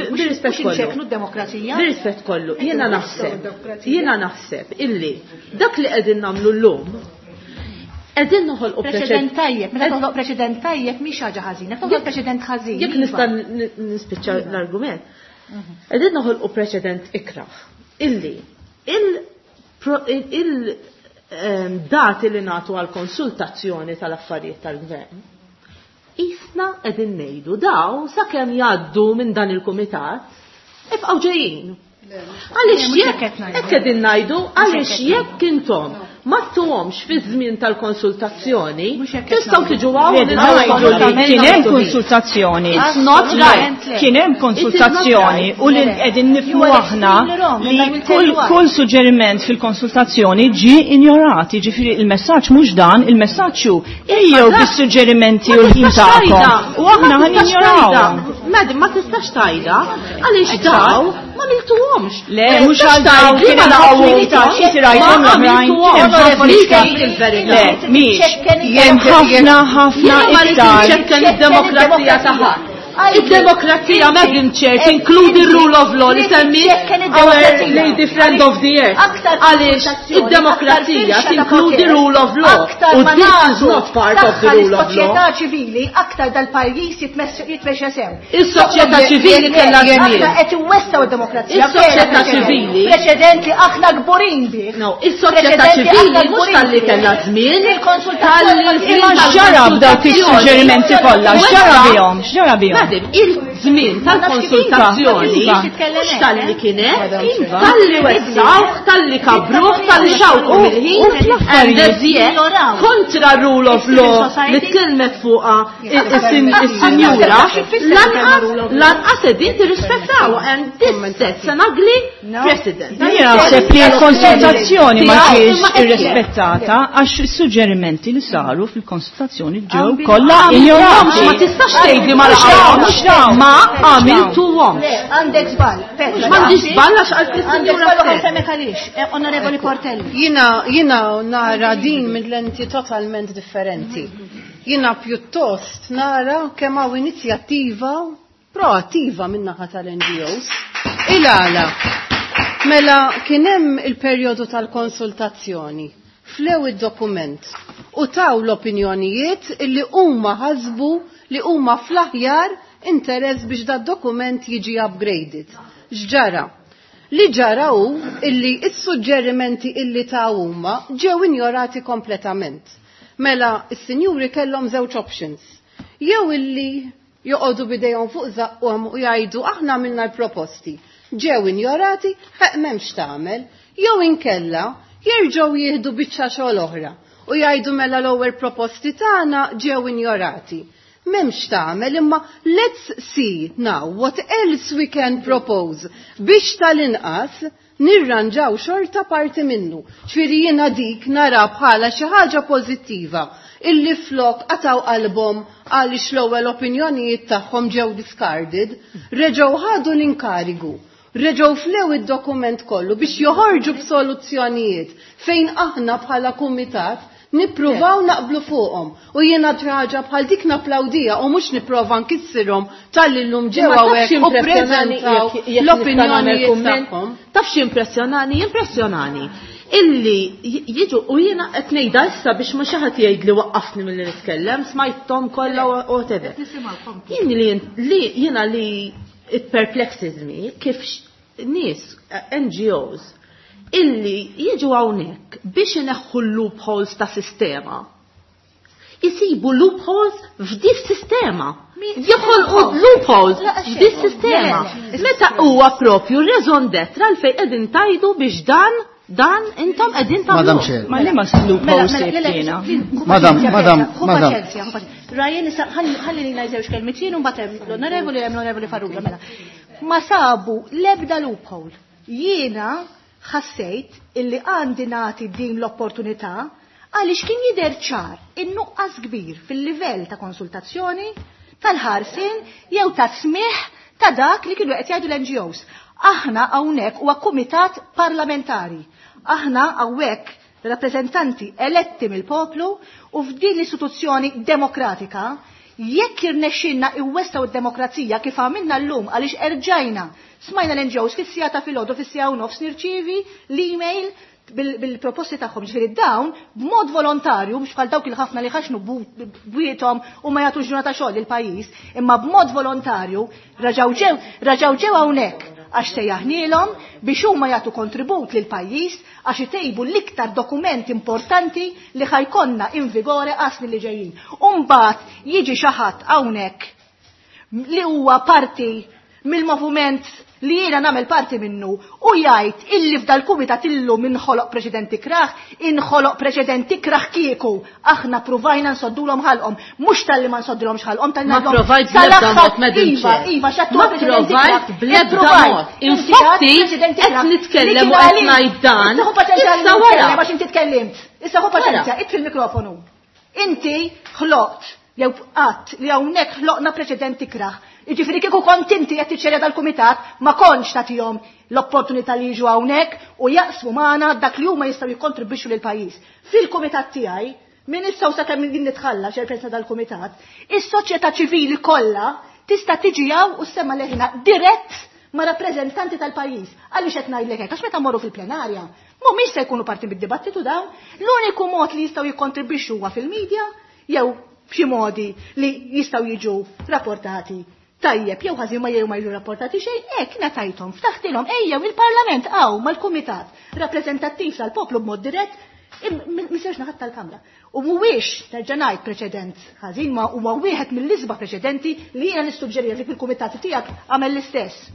S6: Bir-rispett kollu. Jiena naħseb illi dak li qegħdin nagħmlu llum qegħdin noħolqu
S1: preċedent tajjeb, meta toħloq preċedent tajjeb mhix ħaġa ħażina, toħloq preċedent ħażin.
S6: Jekk nista' nispiċċa l-argument. Qegħdin noħolqu preċedent ikraħ illi dati li nagħtu għal konsultazzjoni tal-affarijiet tal-gvern. Isna qegħdin ngħidu daw sakemm jgħaddu minn dan il-kumitat ibqgħu ġejjin. Għaliex jekk qegħdin ngħidu għaliex jekk intom ma tuhomx fi żmien tal-konsultazzjoni, tistgħu tiġu hawn
S3: kien hemm konsultazzjoni.
S6: It's not right.
S3: Kien hemm konsultazzjoni u li qegħdin nifhmu aħna li kull suġġeriment fil-konsultazzjoni ġie injorati, ġifieri il-messaġġ mhux dan, il-messaġġ hu ejjew bis-suġġerimenti u l-ħin tagħkom u aħna ħan injorawhom.
S6: Madim ma tistax tajda għaliex daw ma miltuhomx.
S3: Le, mhux għal daw kien hemm ta' xi tirajthom l-oħrajn. Jem ħafna
S6: iktar id-demokrazija taħat. Id-demokrazija Madam Chair tinkludi r-rule of law li semmi our lady friend of the earth. Għaliex id-demokrazija tinkludi rule of law u this is not part of the rule of law.
S1: Is-soċjetà ċivili aktar dal-pajjiż jitmexxa sew.
S6: Is-soċjetà ċivili kellha żmien.
S1: Aħna qed iwessaw id-demokrazija.
S6: Is-soċjetà ċivili
S1: preċedenti aħna gburin bih.
S6: No, is-soċjetà ċivili mhux talli kellha żmien,
S3: ġara b'dawk is-suġġerimenti kollha, ġara bihom.
S6: Il-żmien tal-konsultazzjoni tal-li kienet, tal-li wessaw, tal-li kabruħ, tal-li xawku mill-ħin, kontra rule of law li tkellmet fuqa il-sinjura, lanqas edin tirrispettaw, and this sets an ugly precedent.
S3: Naħseb li l-konsultazzjoni ma ġiex irrispettata għax is-suġġerimenti li saru fil-konsultazzjoni ġew kollha ignorati.
S6: Ma tistax tgħidli ma ma għamiltuhom.
S1: Għandek żball.
S6: M'għandix żball għax
S1: għal Onorevoli Portelli.
S12: Jiena nara din minn lenti totalment differenti. Jiena pjuttost nara kemm hawn inizjattiva proattiva min-naħa tal-NGOs. Il-għala, mela kien hemm il-perjodu tal-konsultazzjoni, flew id-dokument u taw l-opinjonijiet illi huma ħasbu li huma fl-aħjar interess biex da dokument jiġi upgraded. X'ġara? Li ġara hu illi s-suġġerimenti illi ta' huma ġew injorati kompletament. Mela s-sinjuri kellhom żewġ options. Jew illi joqogħdu bidejhom fuq zaqqhom u jgħidu aħna minna l-proposti. Ġew injorati, m'hemmx tagħmel, jew inkella jerġgħu jieħdu biċċa xogħol oħra u jgħidu mela l-ewwel proposti tagħna ġew injorati. Memx tagħmel imma let's see now what else we can propose biex tal-inqas nirranġaw xorta parti minnu. Ċfiri jiena dik nara bħala xi ħaġa pożittiva illi flok qataw qalbhom għaliex l-ewwel opinjonijiet tagħhom ġew discarded, reġgħu ħadu l-inkarigu. Reġgħu flew id-dokument kollu biex joħorġu b'soluzzjonijiet fejn aħna bħala kumitat nippruvaw naqblu fuqhom u jiena ħaġa bħal dik napplawdija u mhux nipprova nkissirhom tal-illum ġew hawnhekk u ppreżentaw l-opinjonijiet tagħhom.
S6: Taf x'impressjonani illi jiġu u jiena qed ngħidha issa biex ma xi ħadd jgħidli waqqafni milli nitkellem, smajthom kollha whatever. Jiena li it perplexes me kif nies NGOs illi jiġu hawnhekk biex ineħħu loopholes ta' sistema. Isibu loopholes f'dis sistema. Jħolqu loopholes f'dis sistema. Meta huwa propju raison d'être għalfejn qegħdin tajdu biex dan intom qegħdin tagħmlu.
S5: Madam Chair.
S3: Ma li ma loopholes jiena.
S5: Madam.
S1: Rajjen issa ħalli ngħid żewġ kelmitin u mbagħad l-Onorevoli Farrugia mela. Ma sabu l-ebda loophole. Jiena ħassejt illi għandi nagħti din l-opportunità għaliex kien jidher ċar in-nuqqas kbir fil-livell ta' konsultazzjoni tal-ħarsin jew ta' smih ta' dak li kienu qed jgħidu l-NGOs. Aħna hawnhekk huwa kumitat parlamentari. Aħna hawnhekk rappreżentanti eletti mill-poplu u f'din l-istituzzjoni demokratika jekk irnexxinna iwessaw id-demokrazija kif għamilna llum għaliex erġajna smajna l-NGOs fis-sija ta' filgħodu fis-sija u nofs nirċievi l-email bil-proposti tagħhom ġifieri dawn b'mod volontarju mhux bħal dawk il-ħafna li ħaxnu bwietom u ma jagħtux ġurnata xogħol il-pajjiż, imma b'mod volontarju raġaw ġew hawnhekk għax sejjaħnielhom biex huma jagħtu kontribut lil pajjiż għax itejbu l-iktar dokumenti importanti li ħajkonna in vigore għasni li ġejjin. U mbagħad jiġi xi ħadd hawnhekk li huwa parti mill-moviment li jiena nagħmel parti minnu u jgħid illi f'dal kumitat illu minħoloq preċedenti kraħ, inħoloq preċedenti kraħ kieku. Aħna pruvajna nsoddulhom ħalqhom, mhux tal-li ma nsoddulhomx ħalqhom tal-li
S6: ma provajt bl-ebda mod medinċe.
S1: Iva, x'attu
S6: ma provajt bl-ebda mod. Infatti qed nitkellem u qed ngħid dan.
S1: Issa wara għax inti tkellimt. Issa ħu paċenzja, it fil-mikrofonu. Inti ħloqt jew qatt li hawnhekk ħloqna preċedenti kraħ. Jiġifieri kieku kont inti qed tiċċerja dal-kumitat ma kontx tagħtihom l-opportunità li jiġu hawnhekk u jaqsmu magħna dak li huma jistgħu jikkontribwixxu lill-pajjiż. Fil-kumitat tiegħi min issa u sakemm din nitħalla ċerpenza dal-kumitat, is-soċjetà ċivili kollha tista' tiġi hawn u semma leħina dirett ma' rappreżentanti tal-pajjiż. Għaliex qed ngħidlek hekk għax meta mmorru fil-plenarja mhumiex se jkunu parti mid-dibattitu dawn, l-uniku mod li jistgħu jikkontribwixxu huwa fil-medja jew b'xi modi li jistgħu jiġu rapportati. Tajjeb, jew ħażin ma jew ma jiġu rapportati xejn, hekk ngħatajthom, ftaħtilhom ejjew il-Parlament hawn mal-Kumitat rappreżentattiv tal-poplu b'mod dirett misirx naħat tal-Kamra. U mhuwiex terġa' ngħid preċedent ħażin ma huwa wieħed mill-isba' preċedenti li jiena nissuġġerija li fil-kumitat tiegħek għamel l-istess.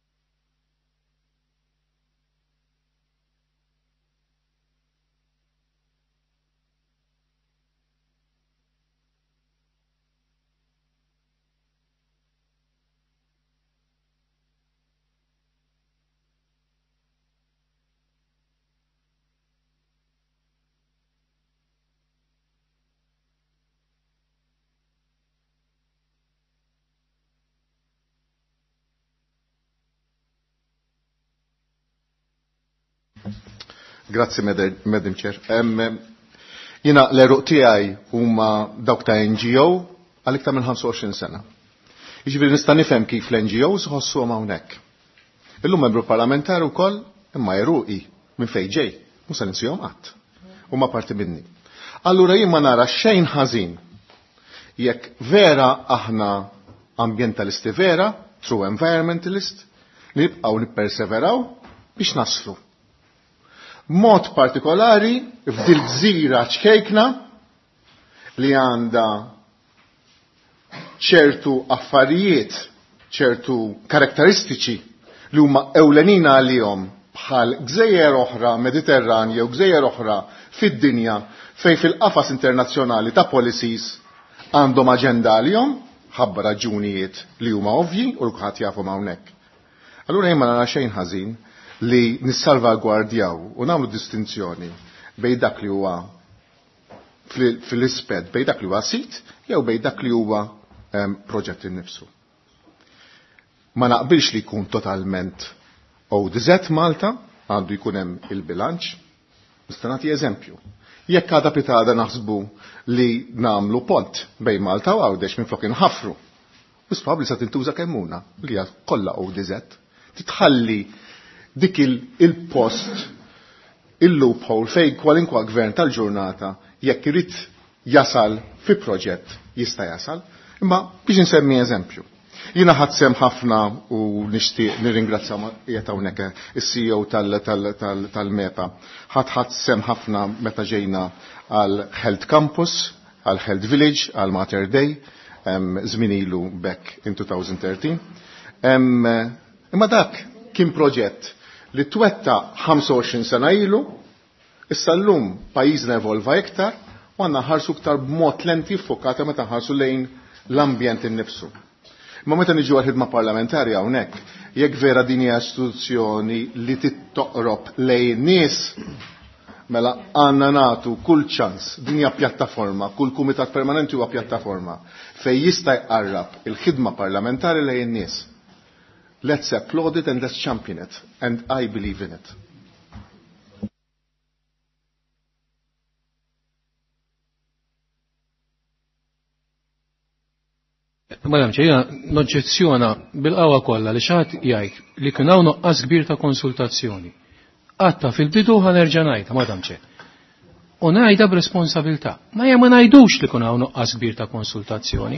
S13: Grazzi, Madam Chair. Jina l-eruq tiegħi huma dawk ta' NGO għal iktar minn 25 sena. Jiġifieri nista' nifhem kif l-NGOs ħossuhom hawnhekk. Illum membru parlamentari wkoll imma eruqi minn fejn ġej, mhux se ninsihom qatt. Huma parti minni. Allura jien ma nara xejn ħażin jekk vera aħna ambjentalisti vera, true environmentalist, nibqgħu nipperseveraw biex naslu. Mod partikolari f'dil gżira ċkejkna li għandha ċertu affarijiet, ċertu karakteristiċi li huma ewlenin għalihom bħal gżejjer oħra Mediterran jew gżejjer oħra fid-dinja fejn fil-qafas internazzjonali ta' policies għandhom aġenda għalihom ħabba raġunijiet li huma ovvji u l-kulħadd jafhom hawnhekk. Allura jien ma nara xejn ħażin li nissalvagwardjaw u nagħmlu distinzjoni bejn dak li huwa fil-ispett bejn dak li huwa sit jew bejn dak li huwa proġett innifsu. Ma naqbilx li jkun totalment ODZ Malta, għandu jkun hemm il-bilanċ. Nista' nagħti eżempju. Jekk għadha pitada naħsbu li nagħmlu pont bejn Malta u Għawdex minflok inħaffru. Mhux probabbli se tintuża kemmuna li hija kollha ODZ. Titħalli dik il-post, il-loophole fej kwalinkwa gvern tal-ġurnata jekk irid jasal fi proġett jista' jasal, imma biex insemmi eżempju. Jiena ħadd sem ħafna u nixtieq nirringrazzja qiegħed hawnhekk is-CEO tal-MEPA. Ħadd sem ħafna meta ġejna għal Health Campus, għal Health Village, għal Mater Day, żmien ilu back in 2013. Imma dak kien proġett li twetta 25 sena ilu, issa llum pajjiżna evolva iktar u għandna ħarsu iktar b'mod lenti ffokata meta ħarsu lejn l-ambjent innifsu. Imma meta niġu għal-ħidma parlamentarja hawnhekk, jekk vera din hija istituzzjoni li tittoqrob lejn nies, mela għandna nagħtu kull ċans, din hija pjattaforma, kull kumitat permanenti huwa pjattaforma fejn jista' jqarrab il-ħidma parlamentari lejn nies. Let's applaud it and let's champion it. And I believe in it.
S2: Madam ċejja, noġġezzjona bil-qawwa kollha li xaħat jgħid li kien hawn noqqas kbir ta' konsultazzjoni. Għatta fil-bidu ħanerġa' ngħidha, Madam Chair. U ngħidha b'responsabilità. Ma ma ngħidux li kun hawn nuqqas kbir ta' konsultazzjoni.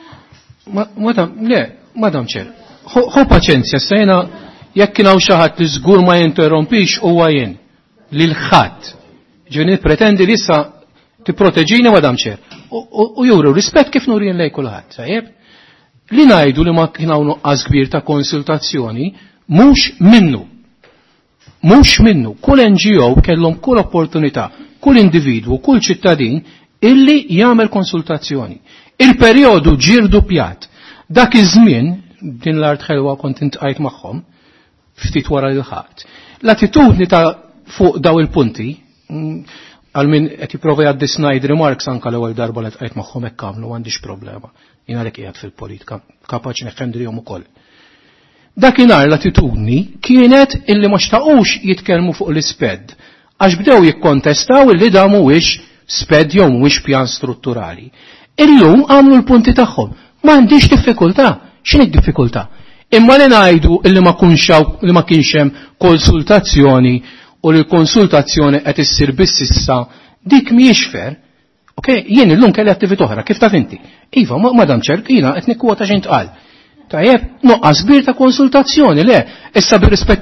S2: Madam Chair, ħu paċenzja, sejna jekk kien hawn xi ħadd li żgur ma jinterrompix huwa jien lil ħadd. Ġieni pretendi li issa tipproteġini, Madam Chair. U juru rispett kif nurien lej kulħadd, sajjeb? Li ngħidu li ma kien hawn nuqqas kbir ta' konsultazzjoni mhux minnu. Mhux minnu. Kull NGO kellhom kull opportunità, kull individwu, kull ċittadin illi jagħmel konsultazzjoni. Il-perjodu ġie rdupjat. Dak iż-żmien din l-art ħelwa kont intqajt magħhom ftit wara l-ħadd. L-attitudni ta' fuq daw il-punti għal min qed jipprova jgħaddi snide remarks anke l-ewwel darba li tqajt magħhom hekk għamlu m'għandix problema. Jien għalhekk qiegħed fil-politika, kapaċi nefhendrihom ukoll. Dakinhar l-attitudni kienet illi ma xtaqux jitkellmu fuq l-isped għax bdew jikkontestaw illi da mhuwiex sped jew mhuwiex pjan strutturali. Illum għamlu l-punti tagħhom. M'għandix diffikultà. X'inhi d-diffikultà? Imma li ngħidu illi ma kienx hemm konsultazzjoni u li l-konsultazzjoni qed issir biss issa dik mhijiex fer. Okay, jien illum kelli attività oħra, kif taf inti? Iva, Madam Chair, jiena qed nikkwota xejn tqal. Tajjeb, noqqas kbir ta' konsultazzjoni, le, issa bir-rispett.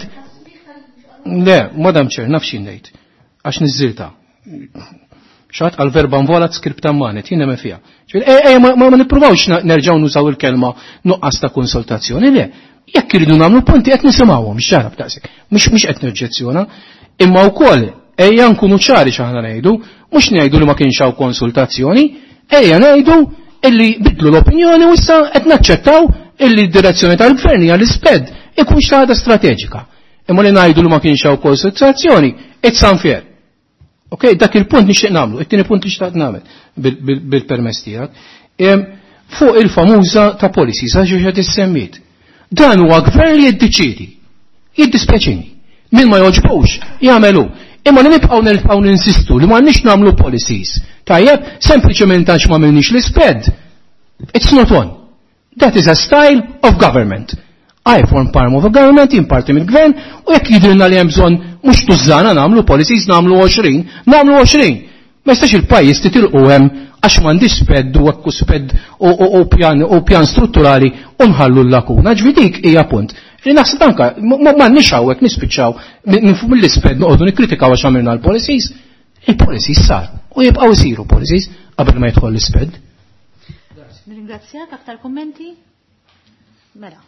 S2: Le, Madam Chair, naf xi ngħid. Għax niżilta. Xatt għal verba mvolat skript ammanet, jien hemm fiha. Ma nippruvawx nerġgħu nużaw il-kelma nuqqas ta' konsultazzjoni, le. Jekk iridu nagħmlu punti qed nisimgħuhom x'ġarab daqshekk. Mhux qed nirġezzjona, imma wkoll ejja nkunu ċari x'aħna ngħidu, mhux ngħidu li ma kienx hawn konsultazzjoni, ejja ngħidu illi bidlu l-opinjoni u issa qed naċċettaw illi d-direzzjoni tal-gvern hija l-isped ikun xi strateġika. Imma li ngħidu li ma kienx hawn konsultazzjoni, it's unfair. Ok, dak il-punt nixtieq nagħmlu, it-tieni punt li xtaqt nagħmel bil-permess tiegħek. Fuq il-famuża ta' policies għax qed issemmit. Dan huwa gvern li jiddeċiedi. Jiddispjaċini. Min ma joġbux jagħmelu. Imma li nibqgħu ninsistu li m'għandniex nagħmlu policies. Tajjeb, sempliċement għax ma m'għandniex l-isped. It's not one. That is a style of government. I form part of a government, in parti mill-gvern, u jekk jidrilna li hemm bżonn mhux tużżana nagħmlu policies nagħmlu 20. Ma jistax il-pajjiż titilqu hemm għax m'għandix sped u hekk sped u pjan strutturali u nħallu l-lakuna. Ġvidik hija punt. Li naħseb anke m'għandniex hawnhekk nispiċċaw mill-isped noqogħdu nikkritikaw għax għamilna l-policies. Il-policies sar u jibqgħu jsiru policies qabel ma jidħol l-isped.
S1: Ringrazzjak, aktar kommenti? Mela.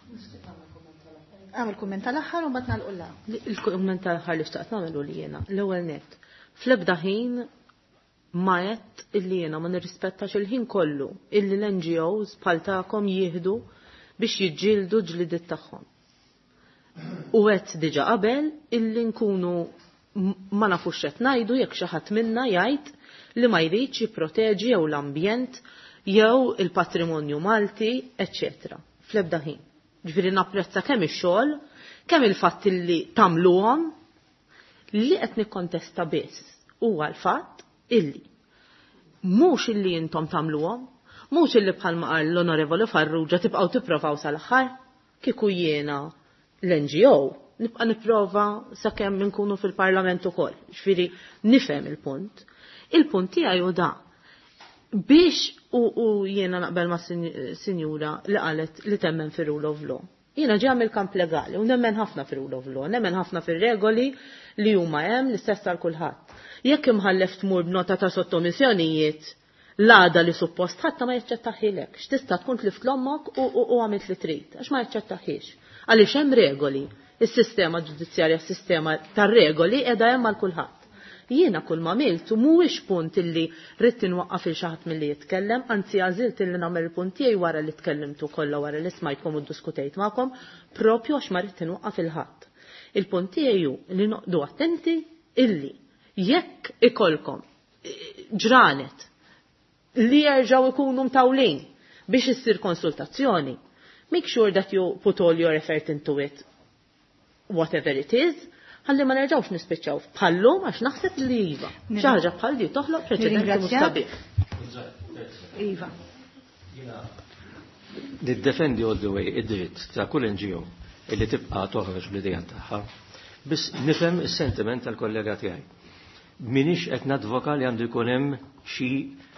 S1: Għamil kumment tal-aħħar u batna l-qulla.
S6: Il-kumment tal-aħħar li xtaqt nagħmlu li jiena l-ewwel net. Fl-ebda ħin ma qed illi jiena ma nirrispettax il-ħin kollu illi l-NGOs bħal tagħkom jieħdu biex jiġġieldu ġlidiet tagħhom. U qed diġà qabel illi nkunu ma nafux qed ngħidu jekk xi ħadd minna jgħid li ma jridx jipproteġi jew l-ambjent jew il-patrimonju Malti, eċċetera. Fl-ebda ħin. Ġifieri napprezza kemm ix-xogħol, kemm il-fatt li tagħmluhom li qed nikkontesta biss huwa l-fatt illi mhux illi intom tagħmluhom, mhux illi bħalma qal l-Onorevoli Farrugia tibqgħu tipprovaw sal-aħħar kieku jiena l-NGO nibqa' nipprova sakemm inkunu fil-Parlament ukoll. Ġifieri nifhem il-punt. Il-punt tiegħi hu da biex u jiena naqbel ma' sinjura li qalet li temmen fir rule of law. Jiena ġamil kamp legali u nemmen ħafna fir rule of law, nemmen ħafna fir-regoli li huma hemm l-istess tal kulħadd. Jekk imħallef tmur b'nota ta' sottomissjonijiet l-għada li suppost ħadd ma jaċċettaħilek, x'tista' tkun tlift l-ommok u għamilt li trid, għax ma jaċċettaħiex. Għaliex hemm regoli, is-sistema ġudizzjarja, s-sistema tar-regoli qiegħda hemm għal kulħadd. Jiena kull ma miltu mhuwiex punt illi rrid inwaqqaf il xaħat milli jitkellem, anzi għażilt illi nagħmel il-punt tiegħi wara li tkellimtu kollha wara li smajtkom u ddiskutejt magħkom, propju għax ma rrid inwaqqaf il-ħadd. Il-punt tiegħi hu li noqdu attenti illi jekk ikolkom ġranet li jerġgħu ikunu mtawlin biex issir konsultazzjoni, make sure that you put all your effort into it, whatever it is, ħalli ma nerġawx nispiċċaw bħallum għax naħseb li iva. Xi ħaġa bħal di toħloq preċedenti mhux sabiħ.
S1: Iva.
S7: Niddefendi all the way id-dritt ta' kull NGO illi tibqa' toħroġ bl-idea tagħha Biss nifhem is-sentiment tal-kollega tiegħi. Minix qed nadvoka li għandu jkun hemm xi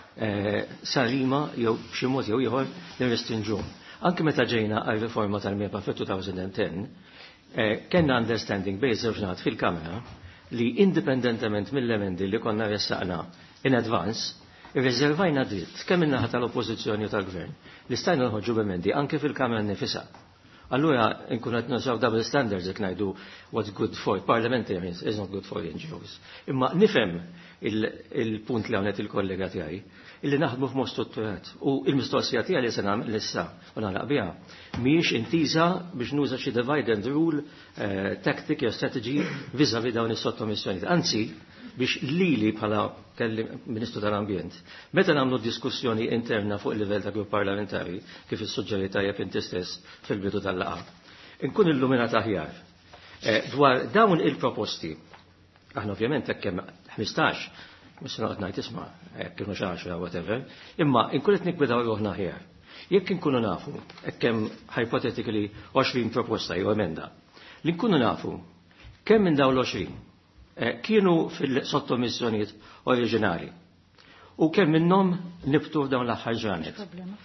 S7: sarima jew b'xi mod jew ieħor li restrinġuhom. Anke meta ġejna għal-riforma tal-MEPA fil-2010, kellna understanding bejn żewġ naħat fil-Kamra li indipendentement mill-emendi li konna ressaqna in advance, irriservajna dritt kemm in-naħa tal-Oppożizzjoni u tal-Gvern li stajna nħoġġu b'emendi anke fil-Kamra nnifisha. Allura nkun qed nużaw double standards jekk ngħidu what's good for parliamentarians is not good for NGOs. Imma nifhem il-punt li hawnhekk il-kollega tiegħi illi naħdmu f'mod strutturat. U l-mistoqsija tiegħi li se nagħmel issa u nagħlaq biha mhijiex intiża biex nuża xi divide and rule tactic jew strategy viżavi dawn is-sottomissjonijiet. Anzi, biex lili bħala kelli Ministru tal-Ambjent. Meta nagħmlu diskussjoni interna fuq il-livell ta' grupp parlamentari kif issuġġeri tajjeb inti stess fil-bidu tal-laqgħa. Inkun illuminat aħjar. Dwar dawn il-proposti, aħna ovvjament hekk hemm 15, mhux se noqgħod ngħid isma' hekk kienu xi 10 whatever, imma inkun qed nikbidaw ruħna aħjar. Jekk inkunu nafu hekk hemm hypothetically 20 proposta jew emenda, li nkunu nafu kemm minn dawn l-20 kienu fil-sottomissjonijiet oriġinali u kemm minnhom nibtu dawn l-aħħar ġranet.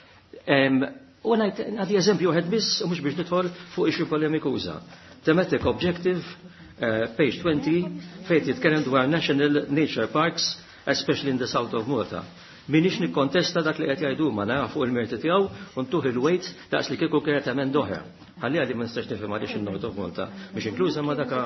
S7: U ngħid eżempju wieħed biss mhux biex nidħol fuq ixi polemikuża. Thematic Objective, page 20, fejn jitkellem dwar National Nature Parks, especially in the south of Malta. Minix nikkontesta dak li qed jgħidu ma nara fuq il-merti tiegħu u ntuħ il-weight daqs li kieku kienet emend oħra. Ħalli għadi ma nistax nifhem għaliex in-North of Malta biex inkluża ma daka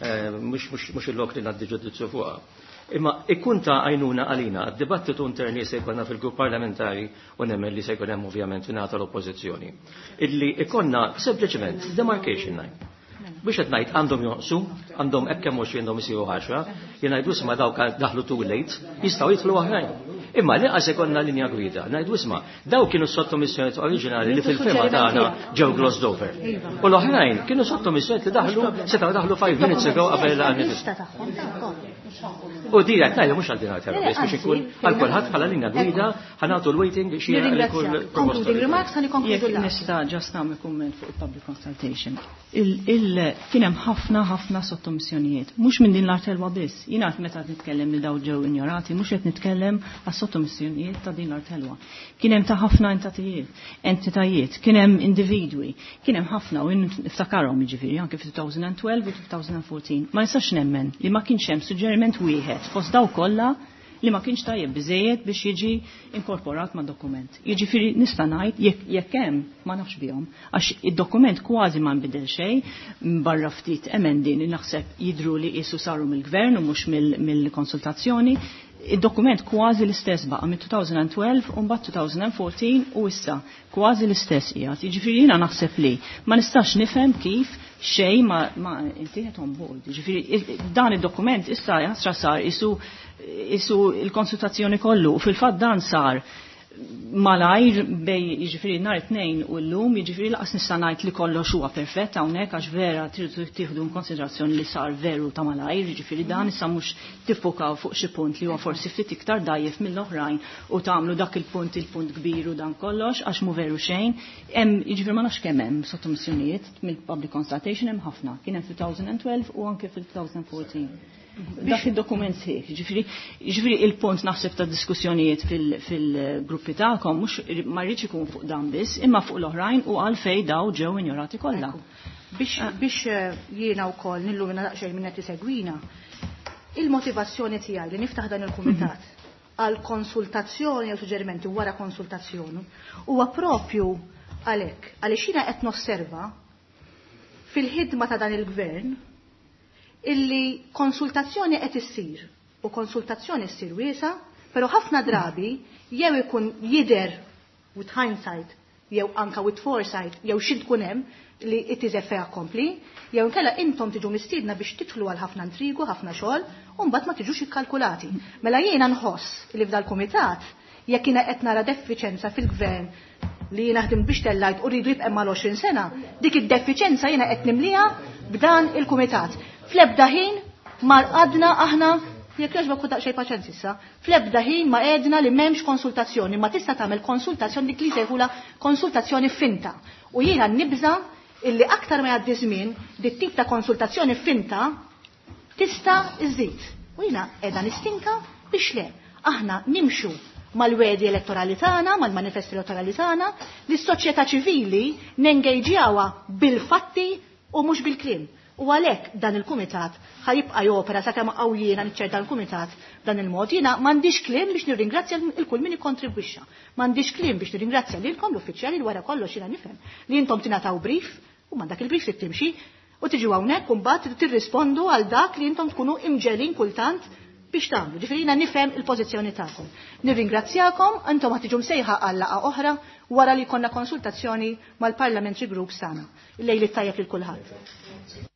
S7: mhux il-lok li ngħaddi ġudizzju fuqha. Imma ikun ta' għajnuna għalina għad-dibattitu interni se jkollna fil-grupp parlamentari u nemmen li se jkun hemm ovvjament ngħata l-oppożizzjoni. Illi ikonna sempliċement demarcation line. Biex qed ngħid għandhom jonqsu, għandhom hekk hemm 20 għandhom isiru 10, jien ngħidu isma' dawk daħlu too late, jistgħu jidħlu oħrajn. Imma liqas ikonna linja gwida, ngħidu isma' daw kienu sottomissjonijiet oriġinali li fil-firma tagħna ġew glossed over. U l-oħrajn kienu sottomissjonijiet li daħlu setgħu daħlu 5 minutes ago qabel il-għal. U dira tnajlu mhux għal dinar terra biex ikun għal kulħadd bħala linja gwida ħanagħtu l-waiting xi għal kull proposta.
S3: Nista' ġast nagħmel kumment fuq il-public consultation. Kien hemm ħafna sottomissjonijiet. Mhux minn din l-artelwa biss. Jien għad meta nitkellem li daw ġew injorati, mhux qed nitkellem għas sottomissjonijiet ta' din l-artelwa. Kien hemm ta' ħafna entitajiet, kien hemm individwi, kien hemm ħafna u niftakarhom jiġifieri anke fi-2012 u 2014. Ma nistax nemmen li ma kienx hemm suġġeriment wieħed fost daw kollha li ma kienx tajjeb biżejjed biex jiġi inkorporat ma' dokument. Jiġifieri nista' ngħid jekk hemm ma nafx bihom għax id-dokument kważi ma nbidel xejn barra ftit emendi li naħseb jidhru li qisu saru mill-gvern u mhux mill-konsultazzjoni. Id-dokument kważi l-istess baqa' minn 2012 u mbagħad 2014 u issa kważi l-istess qiegħed. Jiġifieri jiena naħseb li ma nistax nifhem kif xejn ma intieħed on board. Jiġifieri dan id-dokument issa jasra sar isu il-konsultazzjoni kollu u fil-fatt dan sar malajr bej jiġifieri nhar it-tnejn u llum jiġifieri laqas nista' ngħid li kollox huwa perfett hawnhekk għax vera tridu tieħdu konsiderazzjoni li sar veru ta' malajr, jiġifieri dan issa mhux tiffokaw fuq xi punt li huwa forsi ftit iktar dajjef mill-oħrajn u tagħmlu dak il-punt kbir u dan kollox għax mhu veru xejn. Hemm jiġifieri ma nafx kemm hemm sottomissjonijiet mill-public consultation hemm ħafna. Kien hemm fil-2012 u anke fil-2014. Dak il-dokument sħiħ, ġifiri il-punt naħseb ta' diskussjonijiet fil-gruppi ta'kom, mux ma rridx ikun fuq dan biss, imma fuq l-oħrajn u għalfej daw ġew injorati kollha.
S1: Biex jiena wkoll nillumina daqsxejn minn qed isegwina, il-motivazzjoni tiegħi li niftaħ dan il-kumitat għal konsultazzjoni u suġġerimenti wara konsultazzjoni huwa propju għalhekk għaliex jiena qed nosserva fil-ħidma ta' dan il-gvern illi konsultazzjoni qed issir u konsultazzjoni ssir wiesa, però ħafna drabi jew ikun jidher with hindsight jew anka with foresight jew xi tkun hemm li it is a fait accompli, jew inkella intom tiġu mistiedna biex tidħlu għal ħafna intrigu, ħafna xogħol, u mbagħad ma tiġux ikkalkulati. Mela jiena nħoss li f'dal kumitat jekk jiena qed nara defiċenza fil-gvern li jiena ħdim biex tellajt u rridu jibqa' mal-20 sena, dik id-defiċenza jiena qed nimliha b'dan il-kumitat. Fl-ebda ħin ma qadna aħna jekk jogħġbok kud daqsxejn paċenzi issa, fl-ebda ħin ma qedna li m'hemmx konsultazzjoni, ma tista' tagħmel konsultazzjoni dik li jsejħula konsultazzjoni finta. U jiena nibża illi aktar ma jgħaddi żmien dit tip ta' konsultazzjoni finta tista' iżid. U jiena qiegħda nistinka biex le aħna nimxu mal-wedi elettorali tagħna, mal-manifesti elettorali tagħna, li s-soċjetà ċivili nengejġjawha bil-fatti u mhux bil-kliem. U għalhekk dan il-kumitat ħajibqa' jopera sakemm qawwiena niċċer dan il-kumitat dan il-mod. Jiena m'għandix kliem biex nirringrazzja il-kull min ikkontribwixxa. M'għandix kliem biex nirringrazzja lilkom l-uffiċjali li wara kollox jiena nifhem li intom tingħataw brief u dak il-brief trid timxi u tiġu hawnhekk u mbagħad tirrispondu għal dak li intom tkunu imġelin kultant biex tagħmlu. Ġifieri jiena nifhem il-pożizzjoni tagħkom. Nirringrazzjakom, intom ħad tiġu msejħa għal laqgħa oħra wara li konna konsultazzjoni mal-parliamentary groups tagħna. Il-lejl tajjeb lil kulħadd.